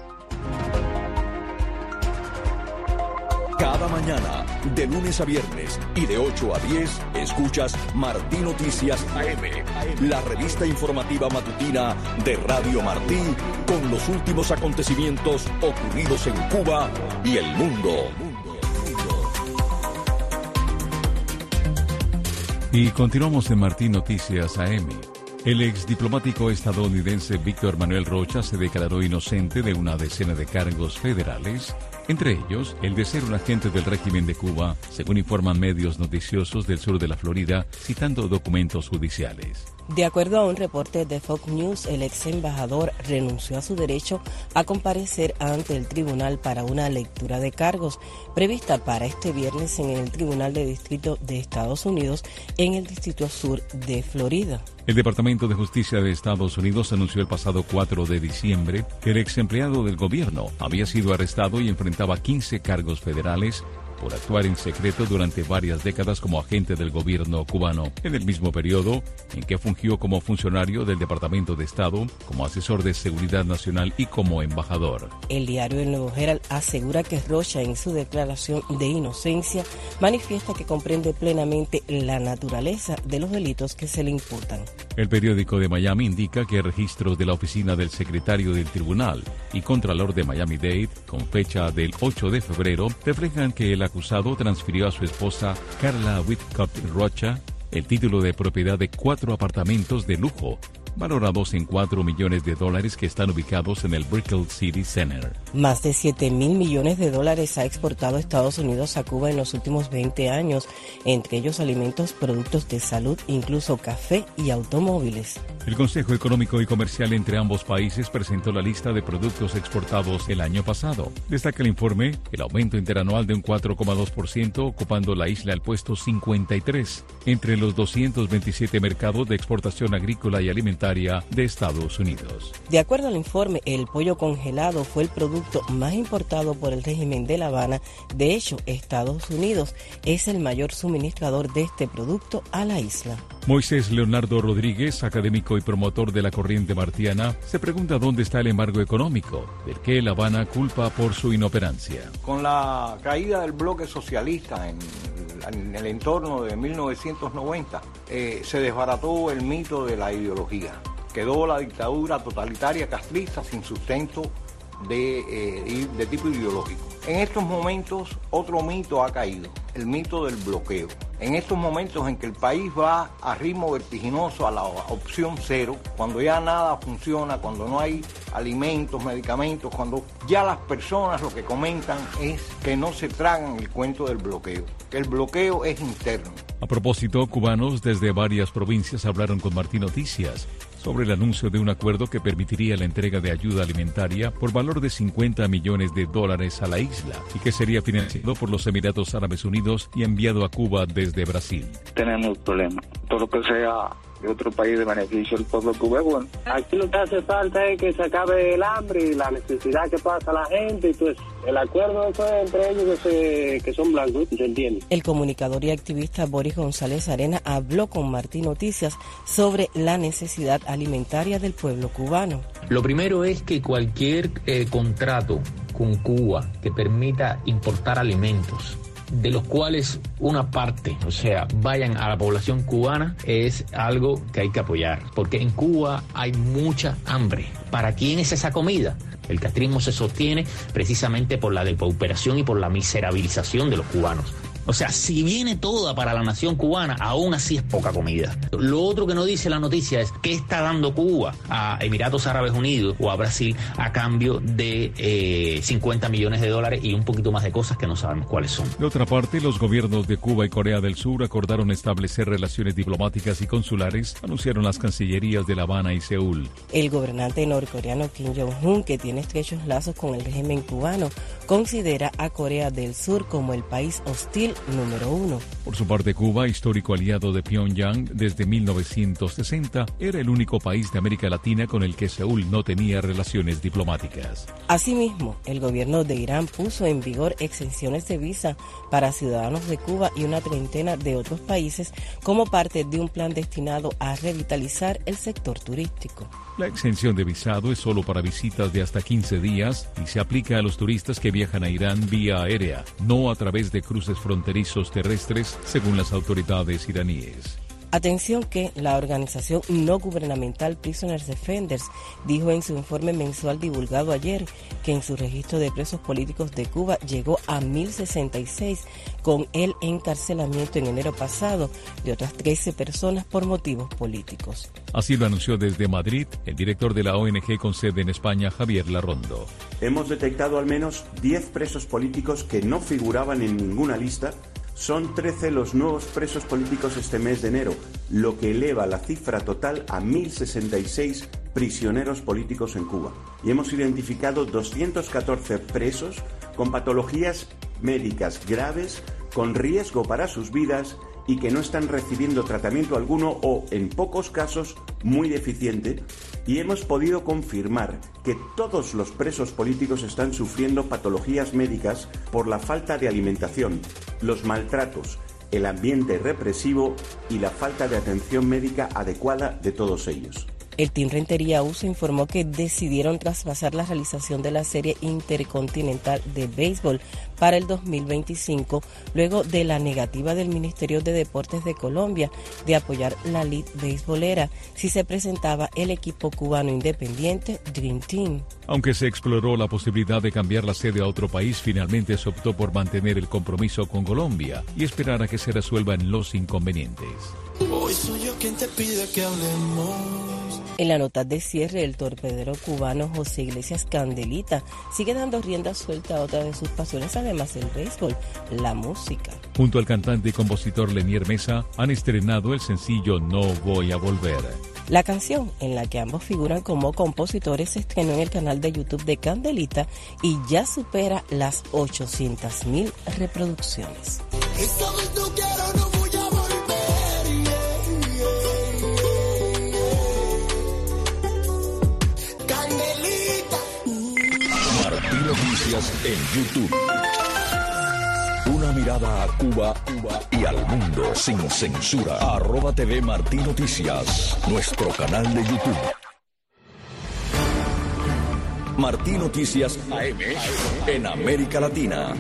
S2: Cada mañana, de lunes a viernes y de 8 a 10, escuchas Martí Noticias AM, la revista informativa matutina de Radio Martí, con los últimos acontecimientos ocurridos en Cuba y el mundo.
S3: Y continuamos en Martí Noticias AM. El exdiplomático estadounidense Víctor Manuel Rocha se declaró inocente de una decena de cargos federales, entre ellos el de ser un agente del régimen de Cuba, según informan medios noticiosos del sur de la Florida, citando documentos judiciales.
S4: De acuerdo a un reporte de Fox News, el ex embajador renunció a su derecho a comparecer ante el tribunal para una lectura de cargos prevista para este viernes en el Tribunal de Distrito de Estados Unidos en el Distrito Sur de Florida.
S3: El Departamento de Justicia de Estados Unidos anunció el pasado 4 de diciembre que el ex empleado del gobierno había sido arrestado y enfrentaba 15 cargos federales por actuar en secreto durante varias décadas como agente del gobierno cubano, en el mismo periodo en que fungió como funcionario del Departamento de Estado, como asesor de seguridad nacional y como embajador.
S4: El diario El Nuevo Herald asegura que Rocha, en su declaración de inocencia, manifiesta que comprende plenamente la naturaleza de los delitos que se le imputan.
S3: El periódico de Miami indica que registros de la oficina del secretario del tribunal y contralor de Miami-Dade, con fecha del 8 de febrero, reflejan que el acusado transfirió a su esposa Carla Whitcott Rocha el título de propiedad de 4 apartamentos de lujo valorados en $4 millones que están ubicados en el Brickell City Center.
S4: Más de $7.000 millones ha exportado Estados Unidos a Cuba en los últimos 20 años, entre ellos alimentos, productos de salud, incluso café y automóviles.
S3: El Consejo Económico y Comercial entre ambos países presentó la lista de productos exportados el año pasado. Destaca el informe el aumento interanual de un 4,2%, ocupando la isla el puesto 53 entre los 227 mercados de exportación agrícola y alimentaria de Estados Unidos.
S4: De acuerdo al informe, el pollo congelado fue el producto más importado por el régimen de La Habana. De hecho, Estados Unidos es el mayor suministrador de este producto a la isla.
S3: Moisés Leonardo Rodríguez, académico y promotor de la corriente martiana, se pregunta dónde está el embargo económico, del que La Habana culpa por su inoperancia.
S11: Con la caída del bloque socialista en el entorno de 1990, se desbarató el mito de la ideología. Quedó la dictadura totalitaria castrista sin sustento de tipo ideológico. En estos momentos otro mito ha caído, el mito del bloqueo. En estos momentos en que el país va a ritmo vertiginoso a la opción cero, cuando ya nada funciona, cuando no hay alimentos, medicamentos, cuando ya las personas lo que comentan es que no se tragan el cuento del bloqueo, que el bloqueo es interno.
S3: A propósito, cubanos desde varias provincias hablaron con Martín Noticias sobre el anuncio de un acuerdo que permitiría la entrega de ayuda alimentaria por valor de $50 millones a la isla y que sería financiado por los Emiratos Árabes Unidos y enviado a Cuba desde Brasil.
S18: Tenemos problemas. Todo lo que sea de otro país de beneficio al pueblo cubano. Aquí lo que hace falta es que se acabe el hambre y la necesidad que pasa la gente y pues el acuerdo fue entre ellos que son blancos, ¿se entiende?
S4: El comunicador y activista Boris González Arena habló con Martín Noticias sobre la necesidad alimentaria del pueblo cubano.
S19: Lo primero es que cualquier contrato con Cuba que permita importar alimentos, de los cuales una parte, o sea, vayan a la población cubana, es algo que hay que apoyar, porque en Cuba hay mucha hambre. ¿Para quién es esa comida? El castrismo se sostiene precisamente por la depauperación y por la miserabilización de los cubanos. O sea, si viene toda para la nación cubana, aún así es poca comida. Lo otro que no dice la noticia es qué está dando Cuba a Emiratos Árabes Unidos o a Brasil a cambio de $50 millones y un poquito más de cosas que no sabemos cuáles son.
S3: De otra parte, los gobiernos de Cuba y Corea del Sur acordaron establecer relaciones diplomáticas y consulares, anunciaron las cancillerías de La Habana y Seúl.
S4: El gobernante norcoreano Kim Jong-un, que tiene estrechos lazos con el régimen cubano, considera a Corea del Sur como el país hostil número 1.
S3: Por su parte, Cuba, histórico aliado de Pyongyang desde 1960, era el único país de América Latina con el que Seúl no tenía relaciones diplomáticas.
S4: Asimismo, el gobierno de Irán puso en vigor exenciones de visa para ciudadanos de Cuba y una treintena de otros países como parte de un plan destinado a revitalizar el sector turístico.
S3: La exención de visado es solo para visitas de hasta 15 días y se aplica a los turistas que viajan a Irán vía aérea, no a través de cruces fronterizos terrestres, según las autoridades iraníes.
S4: Atención que la organización no gubernamental Prisoners Defenders dijo en su informe mensual divulgado ayer que en su registro de presos políticos de Cuba llegó a 1.066 con el encarcelamiento en enero pasado de otras 13 personas por motivos políticos.
S3: Así lo anunció desde Madrid el director de la ONG con sede en España, Javier Larrondo.
S20: Hemos detectado al menos 10 presos políticos que no figuraban en ninguna lista. Son 13 los nuevos presos políticos este mes de enero, lo que eleva la cifra total a 1.066 prisioneros políticos en Cuba. Y hemos identificado 214 presos con patologías médicas graves, con riesgo para sus vidas y que no están recibiendo tratamiento alguno o, en pocos casos, muy deficiente. Y hemos podido confirmar que todos los presos políticos están sufriendo patologías médicas por la falta de alimentación, los maltratos, el ambiente represivo y la falta de atención médica adecuada de todos ellos.
S4: El Team Rentería USA informó que decidieron traspasar la realización de la Serie Intercontinental de Béisbol para el 2025, luego de la negativa del Ministerio de Deportes de Colombia de apoyar la Liga Beisbolera si se presentaba el equipo cubano independiente Dream Team.
S3: Aunque se exploró la posibilidad de cambiar la sede a otro país, finalmente se optó por mantener el compromiso con Colombia y esperar a que se resuelvan los inconvenientes.
S21: Hoy soy yo quien te pide que hablemos.
S4: En la nota de cierre, el torpedero cubano José Iglesias Candelita sigue dando rienda suelta a otra de sus pasiones, además del béisbol, la música.
S3: Junto al cantante y compositor Lenier Mesa han estrenado el sencillo No Voy a Volver.
S4: La canción, en la que ambos figuran como compositores, se estrenó en el canal de YouTube de Candelita y ya supera las 800,000 reproducciones.
S2: Martín Noticias en YouTube. Una mirada a Cuba y al mundo sin censura. @TV Martín Noticias, nuestro canal de YouTube. Martín Noticias AM en América Latina.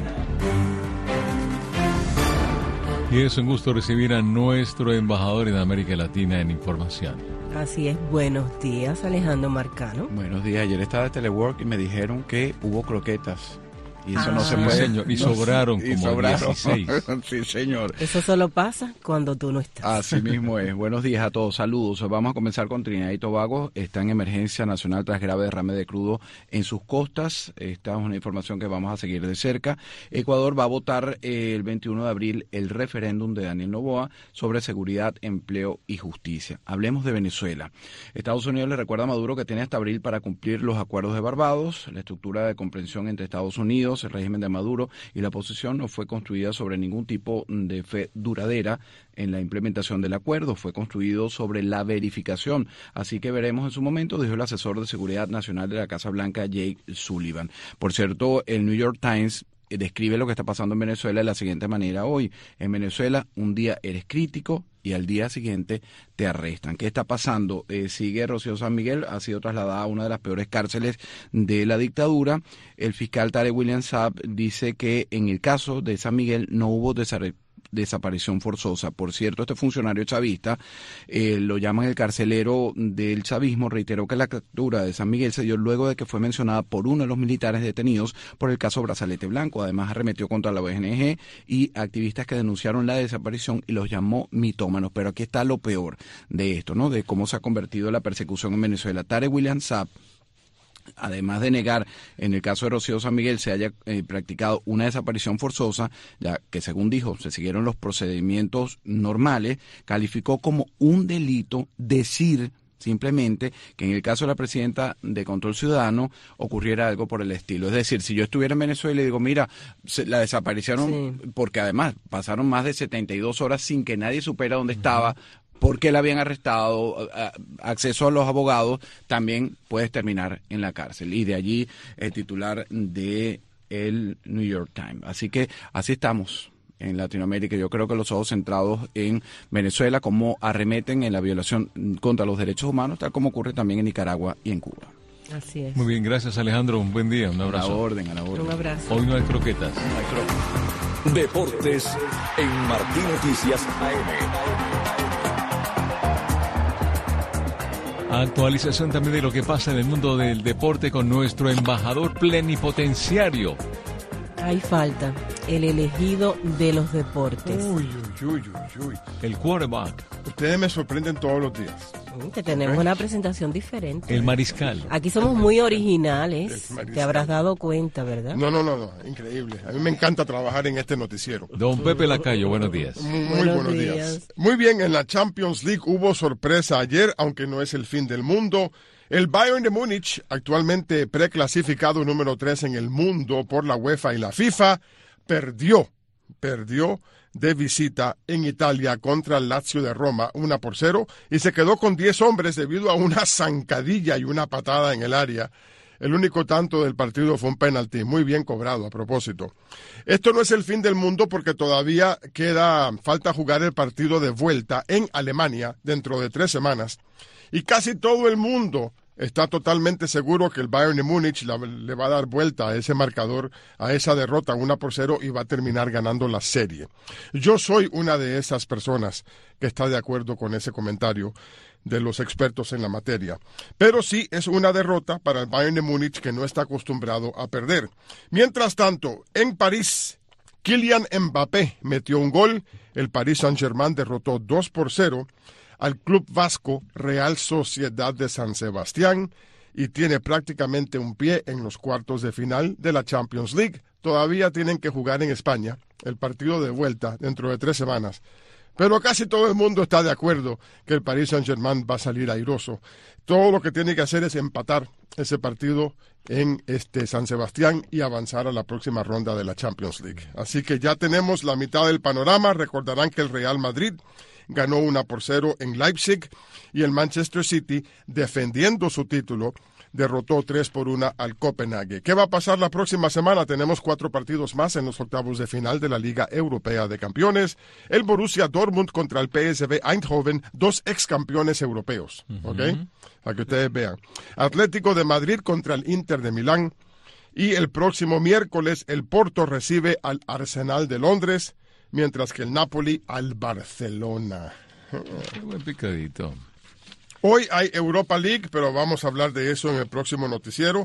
S3: Y es un gusto recibir a nuestro embajador en América Latina en información.
S4: Así es, buenos días, Alejandro Marcano.
S1: Buenos días, ayer estaba de telework y me dijeron que hubo croquetas. Y eso no se puede.
S3: Señor, y sobraron como 16.
S1: Sí, señor.
S4: Eso solo pasa cuando tú no estás.
S1: Así mismo es. Buenos días a todos. Saludos. Vamos a comenzar con Trinidad y Tobago. Está en emergencia nacional tras grave derrame de crudo en sus costas. Esta es una información que vamos a seguir de cerca. Ecuador va a votar el 21 de abril el referéndum de Daniel Noboa sobre seguridad, empleo y justicia. Hablemos de Venezuela. Estados Unidos le recuerda a Maduro que tiene hasta abril para cumplir los acuerdos de Barbados. La estructura de comprensión entre Estados Unidos, el régimen de Maduro y la oposición no fue construida sobre ningún tipo de fe duradera en la implementación del acuerdo, fue construido sobre la verificación. Así que veremos en su momento, dijo el asesor de Seguridad Nacional de la Casa Blanca, Jake Sullivan. Por cierto, el New York Times describe lo que está pasando en Venezuela de la siguiente manera hoy. En Venezuela, un día eres crítico y al día siguiente te arrestan. ¿Qué está pasando? Sigue Rocío San Miguel, ha sido trasladada a una de las peores cárceles de la dictadura. El fiscal Tarek William Saab dice que en el caso de San Miguel no hubo desaparición forzosa. Por cierto, este funcionario chavista, lo llaman el carcelero del chavismo, reiteró que la captura de San Miguel se dio luego de que fue mencionada por uno de los militares detenidos por el caso Brazalete Blanco. Además, arremetió contra la ONG y activistas que denunciaron la desaparición y los llamó mitómanos. Pero aquí está lo peor de esto, ¿no? De cómo se ha convertido la persecución en Venezuela. Tarek William Saab, además de negar en el caso de Rocío San Miguel se haya practicado una desaparición forzosa, ya que según dijo se siguieron los procedimientos normales, calificó como un delito decir simplemente que en el caso de la presidenta de Control Ciudadano ocurriera algo por el estilo. Es decir, si yo estuviera en Venezuela y digo, mira, la desaparecieron porque además pasaron más de 72 horas sin que nadie supiera dónde estaba, porque la habían arrestado, acceso a los abogados, también puedes terminar en la cárcel. Y de allí el titular de el New York Times. Así que así estamos en Latinoamérica. Yo creo que los ojos centrados en Venezuela, cómo arremeten en la violación contra los derechos humanos, tal como ocurre también en Nicaragua y en Cuba.
S4: Así es.
S3: Muy bien, gracias Alejandro, un buen día, un abrazo.
S1: A la orden.
S4: Un abrazo.
S3: Hoy no hay croquetas.
S1: No hay croquetas.
S2: Deportes en Martín Noticias AM.
S3: Actualización también de lo que pasa en el mundo del deporte con nuestro embajador plenipotenciario.
S4: Hay falta el elegido de los deportes.
S5: Uy.
S3: El quarterback.
S5: Ustedes me sorprenden todos los días.
S4: Te tenemos una presentación diferente.
S3: El mariscal.
S4: Aquí somos muy originales. Te habrás dado cuenta, ¿verdad?
S5: No. Increíble. A mí me encanta trabajar en este noticiero.
S3: Don Pepe Lacayo, buenos días.
S5: Muy buenos días. Muy bien, en la Champions League hubo sorpresa ayer, aunque no es el fin del mundo. El Bayern de Múnich, actualmente preclasificado número 3 en el mundo por la UEFA y la FIFA, perdió de visita en Italia contra el Lazio de Roma 1-0 y se quedó con 10 hombres debido a una zancadilla y una patada en el área. El único tanto del partido fue un penalti, muy bien cobrado a propósito. Esto no es el fin del mundo porque todavía falta jugar el partido de vuelta en Alemania dentro de 3 semanas. Y casi todo el mundo está totalmente seguro que el Bayern de Múnich le va a dar vuelta a ese marcador, a esa derrota 1-0 y va a terminar ganando la serie. Yo soy una de esas personas que está de acuerdo con ese comentario de los expertos en la materia. Pero sí es una derrota para el Bayern de Múnich que no está acostumbrado a perder. Mientras tanto, en París, Kylian Mbappé metió un gol. El Paris Saint-Germain derrotó 2-0 al Club Vasco Real Sociedad de San Sebastián y tiene prácticamente un pie en los cuartos de final de la Champions League. Todavía tienen que jugar en España el partido de vuelta dentro de 3 semanas. Pero casi todo el mundo está de acuerdo que el Paris Saint-Germain va a salir airoso. Todo lo que tiene que hacer es empatar ese partido en San Sebastián y avanzar a la próxima ronda de la Champions League. Así que ya tenemos la mitad del panorama. Recordarán que el Real Madrid ganó 1-0 en Leipzig y el Manchester City, defendiendo su título, derrotó 3-1 al Copenhague. ¿Qué va a pasar la próxima semana? Tenemos 4 partidos más en los octavos de final de la Liga Europea de Campeones. El Borussia Dortmund contra el PSV Eindhoven, 2 ex campeones europeos. ¿Ok? Para que ustedes vean. Atlético de Madrid contra el Inter de Milán. Y el próximo miércoles el Porto recibe al Arsenal de Londres, mientras que el Napoli al Barcelona.
S3: Qué buen picadito.
S5: Hoy hay Europa League, pero vamos a hablar de eso en el próximo noticiero.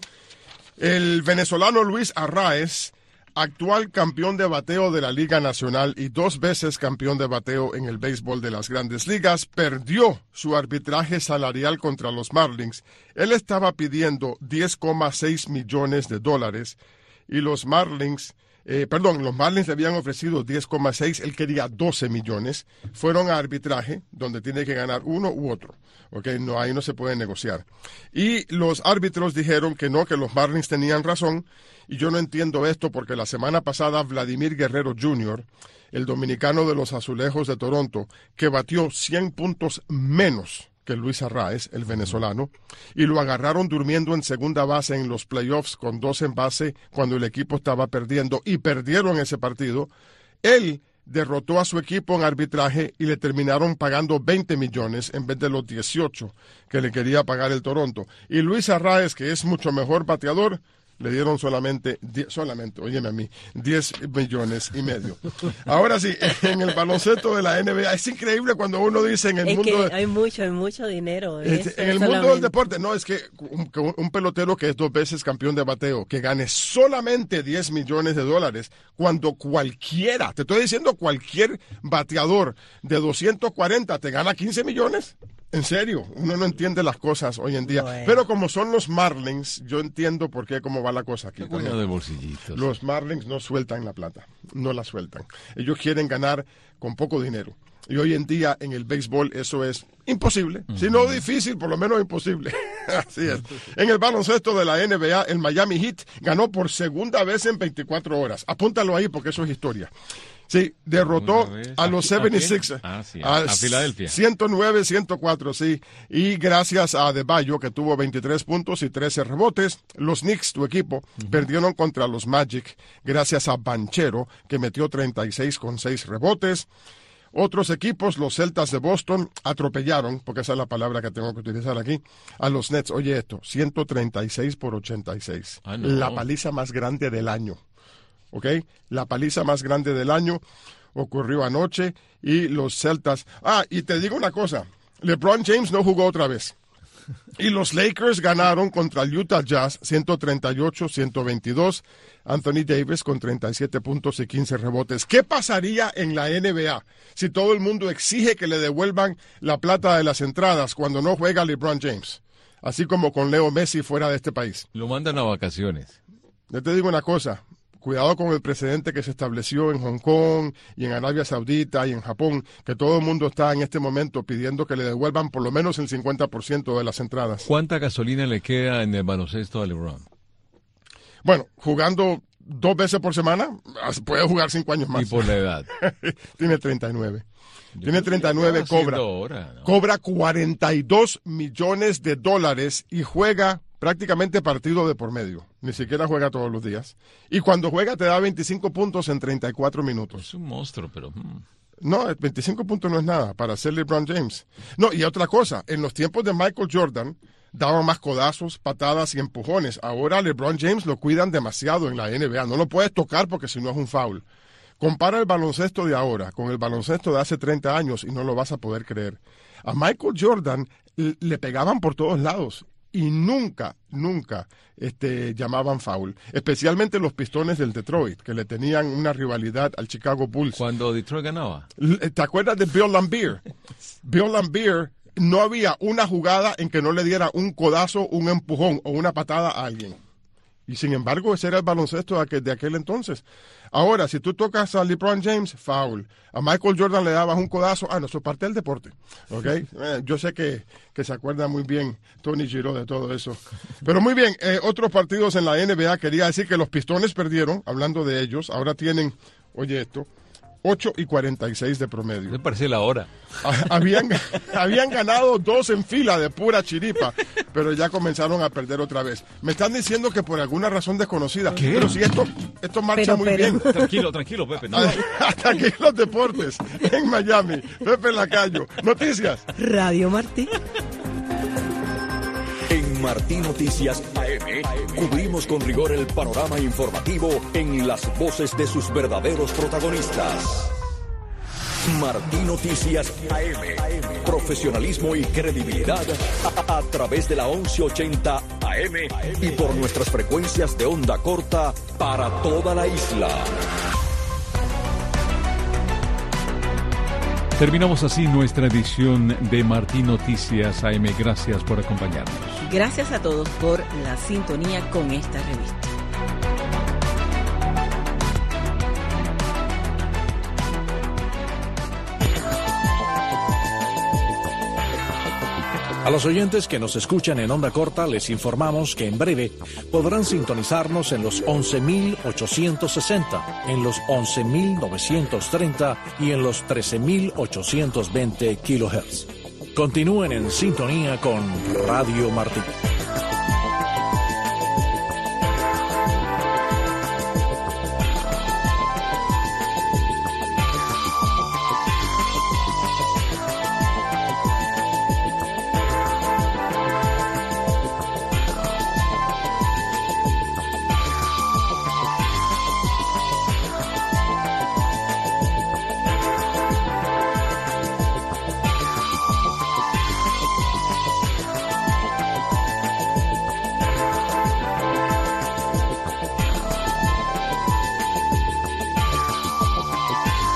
S5: El venezolano Luis Arraez, actual campeón de bateo de la Liga Nacional y 2 veces campeón de bateo en el béisbol de las Grandes Ligas, perdió su arbitraje salarial contra los Marlins. Él estaba pidiendo $10,6 millones y los Marlins le habían ofrecido 10,6, él quería 12 millones. Fueron a arbitraje, donde tiene que ganar uno u otro. Okay, no, ahí no se puede negociar. Y los árbitros dijeron que no, que los Marlins tenían razón. Y yo no entiendo esto porque la semana pasada Vladimir Guerrero Jr., el dominicano de los Azulejos de Toronto, que batió 100 puntos menos que Luis Arraez, el venezolano, y lo agarraron durmiendo en segunda base en los playoffs con 2 en base cuando el equipo estaba perdiendo y perdieron ese partido. Él derrotó a su equipo en arbitraje y le terminaron pagando 20 millones en vez de los 18 que le quería pagar el Toronto. Y Luis Arraez, que es mucho mejor bateador, le dieron solamente, óyeme a mí, 10 millones y medio. Ahora sí, en el baloncesto de la NBA, es increíble cuando uno dice en el mundo...
S4: Que hay mucho dinero.
S5: En el mundo del deporte, no, es que un pelotero que es 2 veces campeón de bateo, que gane solamente $10 millones, cuando cualquiera, te estoy diciendo cualquier bateador de 240 te gana 15 millones. En serio, uno no entiende las cosas hoy en día. Bueno. Pero como son los Marlins, yo entiendo por qué, cómo va la cosa aquí.
S3: Bueno, de bolsillitos.
S5: Los Marlins no sueltan la plata, no la sueltan. Ellos quieren ganar con poco dinero. Y hoy en día en el béisbol eso es imposible. Si no difícil, por lo menos imposible. Así es. En el baloncesto de la NBA, el Miami Heat ganó por segunda vez en 24 horas. Apúntalo ahí porque eso es historia. Sí, derrotó a los 76ers.
S3: A Filadelfia.
S5: 109-104, sí. Y gracias a Adebayo, que tuvo 23 puntos y 13 rebotes, los Knicks, tu equipo, perdieron contra los Magic gracias a Banchero, que metió 36 con 6 rebotes. Otros equipos, los Celtas de Boston, atropellaron, porque esa es la palabra que tengo que utilizar aquí, a los Nets. Oye esto, 136-86. No. La paliza más grande del año. ¿Ok? La paliza más grande del año ocurrió anoche y los Celtas... y te digo una cosa, LeBron James no jugó otra vez. Y los Lakers ganaron contra el Utah Jazz 138-122. Anthony Davis con 37 puntos y 15 rebotes. ¿Qué pasaría en la NBA si todo el mundo exige que le devuelvan la plata de las entradas cuando no juega LeBron James? Así como con Leo Messi fuera de este país.
S3: Lo mandan a vacaciones.
S5: Yo te digo una cosa. Cuidado con el precedente que se estableció en Hong Kong y en Arabia Saudita y en Japón, que todo el mundo está en este momento pidiendo que le devuelvan por lo menos el 50% de las entradas.
S3: ¿Cuánta gasolina le queda en el baloncesto a LeBron?
S5: Bueno, jugando 2 veces por semana, puede jugar 5 años más.
S3: ¿Y por la edad?
S5: Tiene 39. Tiene 39, cobra $42 millones y juega prácticamente partido de por medio. Ni siquiera juega todos los días. Y cuando juega te da 25 puntos en 34 minutos.
S3: Es un monstruo, pero...
S5: No, 25 puntos no es nada para ser LeBron James. No, y otra cosa, en los tiempos de Michael Jordan daban más codazos, patadas y empujones. Ahora LeBron James lo cuidan demasiado en la NBA. No lo puedes tocar porque si no es un foul. Compara el baloncesto de ahora con el baloncesto de hace 30 años y no lo vas a poder creer. A Michael Jordan le pegaban por todos lados. Y nunca llamaban foul. Especialmente los Pistones del Detroit, que le tenían una rivalidad al Chicago Bulls.
S3: Cuando Detroit ganaba.
S5: ¿Te acuerdas de Bill Laimbeer? Bill Laimbeer, no había una jugada en que no le diera un codazo, un empujón o una patada a alguien. Y sin embargo, ese era el baloncesto de aquel entonces. Ahora, si tú tocas a LeBron James, foul. A Michael Jordan le dabas un codazo. No, eso es parte del deporte. ¿Okay? Yo sé que se acuerda muy bien Tony Giro de todo eso. Pero muy bien, otros partidos en la NBA. Quería decir que los Pistones perdieron, hablando de ellos. Ahora tienen, oye esto, 8-46 de promedio.
S3: Me parece la hora.
S5: Habían ganado 2 en fila de pura chiripa, pero ya comenzaron a perder otra vez. Me están diciendo que por alguna razón desconocida.
S3: ¿Qué?
S5: Pero si esto marcha muy bien.
S3: Tranquilo, Pepe. No.
S5: Hasta aquí los deportes en Miami. Pepe Lacayo. Noticias.
S4: Radio Martí.
S2: En Martí Noticias AM cubrimos con rigor el panorama informativo en las voces de sus verdaderos protagonistas. Martí Noticias AM. Profesionalismo y credibilidad a través de la 1180 AM y por nuestras frecuencias de onda corta para toda la isla.
S3: Terminamos así nuestra edición de Martí Noticias AM. Gracias por acompañarnos.
S4: Gracias a todos por la sintonía con esta revista.
S7: A los oyentes que nos escuchan en onda corta les informamos que en breve podrán sintonizarnos en los 11.860, en los 11.930 y en los 13.820 kHz. Continúen en sintonía con Radio Martí.